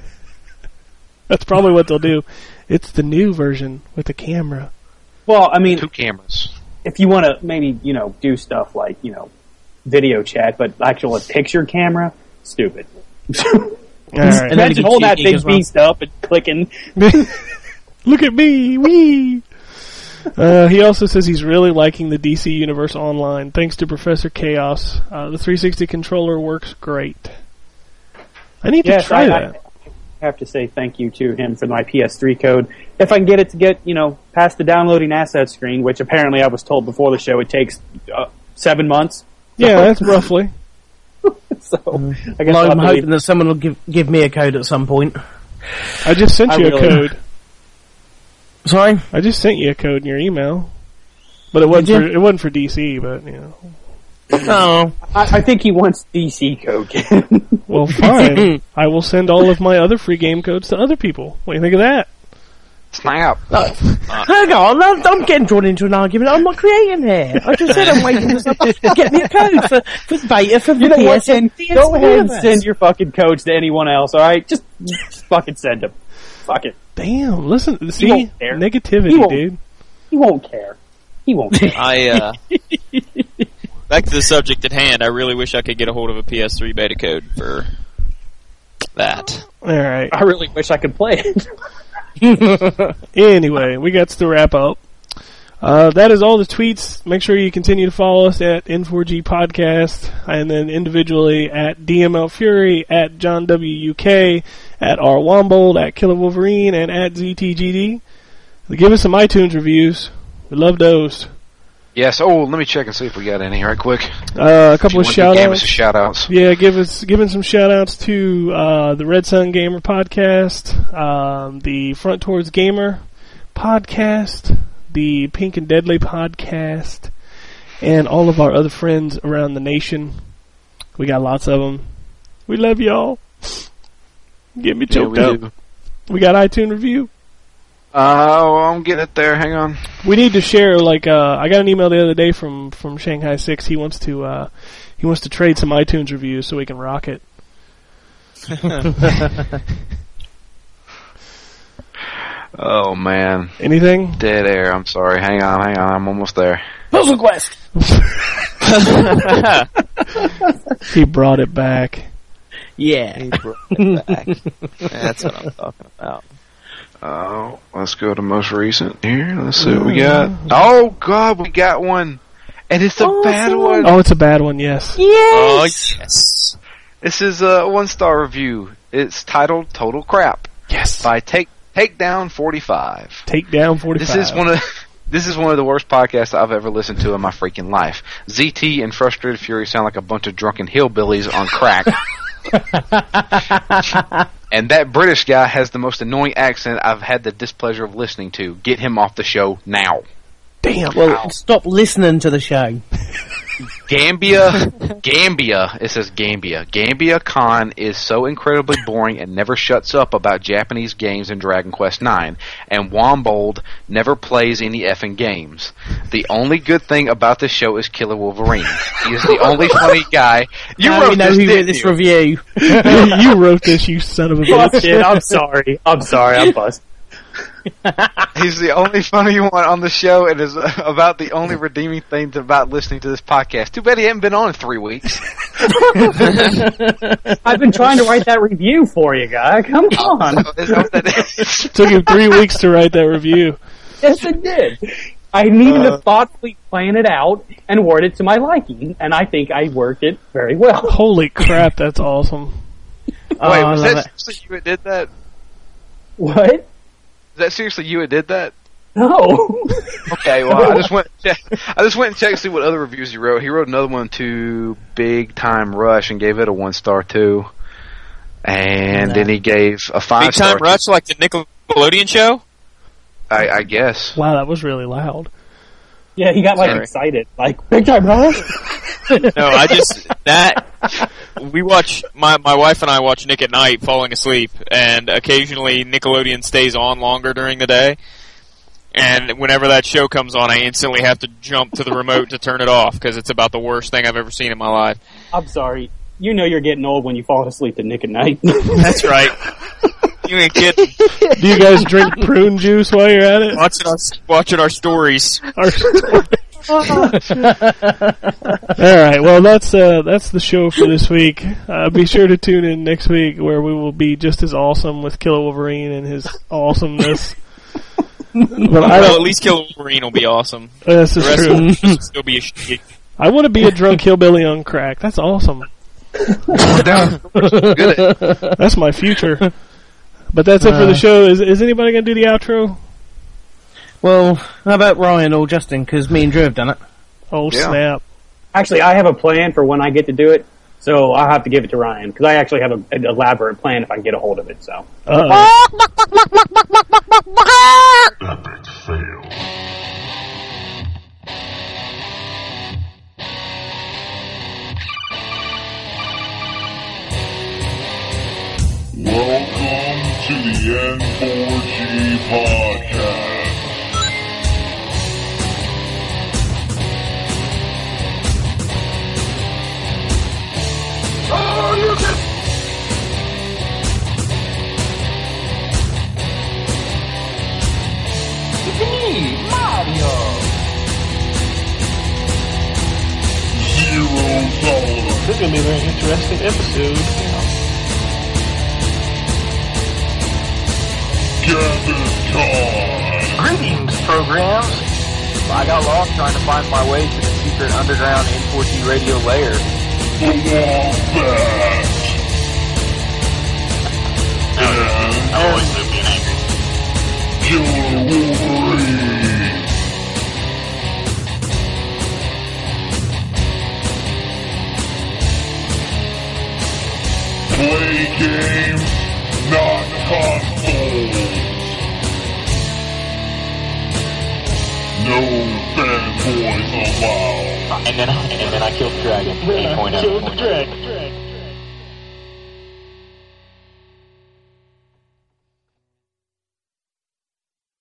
That's probably what they'll do. It's the new version with the camera. Well, I mean, Two cameras. if you want to maybe, you know, do stuff like, you know, video chat, but actual picture camera, stupid. All right. And then you Imagine can holding that cheat big as well. beast up and clicking. Look at me, wee. Uh, he also says he's really liking the D C Universe Online. Thanks to Professor Chaos, uh, the three sixty controller works great. I need Yes, to try I, that. I have to say thank you to him for my P S three code. If I can get it to get, you know, past the downloading asset screen, which apparently I was told before the show it takes uh, seven months. Yeah, that's roughly. So I guess Well, I'll I'm have to hoping leave- that someone will give give me a code at some point. I just sent I you a really- code. Sorry? I just sent you a code in your email, but it wasn't Did for you? it wasn't for D C. But you know, Oh. I, I think he wants D C code. well, fine. I will send all of my other free game codes to other people. What do you think of that? Snap. Hang on, I'm, I'm getting drawn into an argument. I'm not creating here. I just said I'm waiting for someone to get me a code for, for beta for You know the what? P S N. Then go ahead and send your fucking codes to anyone else. All right, just, just fucking send them. Fuck it. Damn! Listen, see won't care. He negativity, won't. dude. He won't care. He won't care. I uh, back to the subject at hand. I really wish I could get a hold of a P S three beta code for that. All right. I really wish I could play it. Anyway, we got to wrap up. Uh, that is all the tweets. Make sure you continue to follow us at N four G Podcast, and then individually at D M L Fury, at John W U K, at R Wombold, at Killer Wolverine, and at Z T G D. Give us some iTunes reviews. We love those. Yes. Oh, let me check and see if we got any right quick. Uh, a couple of shout Give us outs. a shout outs. Yeah, give us giving some shout outs to uh, the Red Sun Gamer podcast, um, the Front Towards Gamer podcast, the Pink and Deadly podcast, and all of our other friends around the nation. We got lots of them. We love y'all. Get me Yeah, choked we up. do. We got iTunes review. Oh, I'm getting it there. Hang on. We need to share. Like, uh, I got an email the other day from from Shanghai Six. He wants to uh, he wants to trade some iTunes reviews so we can rock it. Oh man, Anything? dead air. I'm sorry. Hang on, hang on. I'm almost there. Puzzle Quest! He brought it back. Yeah. That's what I'm talking about. Oh, let's go to most recent here. Let's see what we got. Oh God, we got one, and it's a bad one. Oh, it's a bad one. Yes. Oh yes. This is a one star review. It's titled "Total Crap" Yes. by Take Takedown forty-five. Takedown forty-five. This is one of this is one of the worst podcasts I've ever listened to in my freaking life. Z T and Frustrated Fury sound like a bunch of drunken hillbillies on crack. And that British guy has the most annoying accent I've had the displeasure of listening to. Get him off the show now. Damn. Well, stop listening to the show. Gambia, Gambia, it says Gambia. Gambia Khan is so incredibly boring and never shuts up about Japanese games in Dragon Quest nine, and Wombold never plays any effing games. The only good thing about this show is Killer Wolverine. He is the only funny guy. You now wrote we know this, who didn't wrote this you? review. you, you wrote this, you son of a Oh, bitch. shit, I'm sorry. I'm sorry. I'm busted. He's the only funny one on the show, and is about the only redeeming thing about listening to this podcast. Too bad he hasn't been on in three weeks. I've been trying to write that review for you, guy. Come on. Is that what that is? Took him three weeks to write that review. Yes, it did. I needed to thoughtfully plan it out and word it to my liking, and I think I worked it very well. Holy crap, that's awesome. Oh, Wait, I was love that it. seriously you that did that? What? Is that seriously you that did that? No. Okay, well, I just went. I just went and checked to see what other reviews he wrote. He wrote another one to Big Time Rush and gave it a one star too. And then he gave a five Big star. Time Rush, like the Nickelodeon show? I, I guess. Wow, that was really loud. Yeah, he got like Sorry. excited, like big time, bro. No, I just that we watch my my wife and I watch Nick at Night, falling asleep, and occasionally Nickelodeon stays on longer during the day. And whenever that show comes on, I instantly have to jump to the remote to turn it off because it's about the worst thing I've ever seen in my life. I'm sorry. You know you're getting old when you fall asleep at Nick at Night. That's right. You ain't kidding. Do you guys drink prune juice while you're at it? Watching our watching our stories. Our All right, well that's uh, that's the show for this week. Uh, be sure to tune in next week where we will be just as awesome with Killer Wolverine and his awesomeness. But I Well, at don't. least Killer Wolverine will be awesome. This The is rest true. of it will still be a shit. I want to be a drunk hillbilly on crack. That's awesome. Good at it. That's my future. But that's it for the show. Is is anybody gonna do the outro? Well, how about Ryan or Justin? Because me and Drew have done it. Oh Yeah. snap! Actually, I have a plan for when I get to do it, so I'll have to give it to Ryan because I actually have a, an elaborate plan if I can get a hold of it. So. Uh-oh. Epic fail. Welcome to the N four G podcast. Oh, you can... It's me, Mario. Zero dollars. This is gonna be a very interesting episode. Gavin Con. Greetings, programs. I got lost trying to find my way to the secret underground N four G radio lair. The Wombat. And Always been being angry. Killer Wolverine. Play games, not consoles. No fanboys allowed. And then, and then I killed the dragon. eight point oh. Killed the dragon.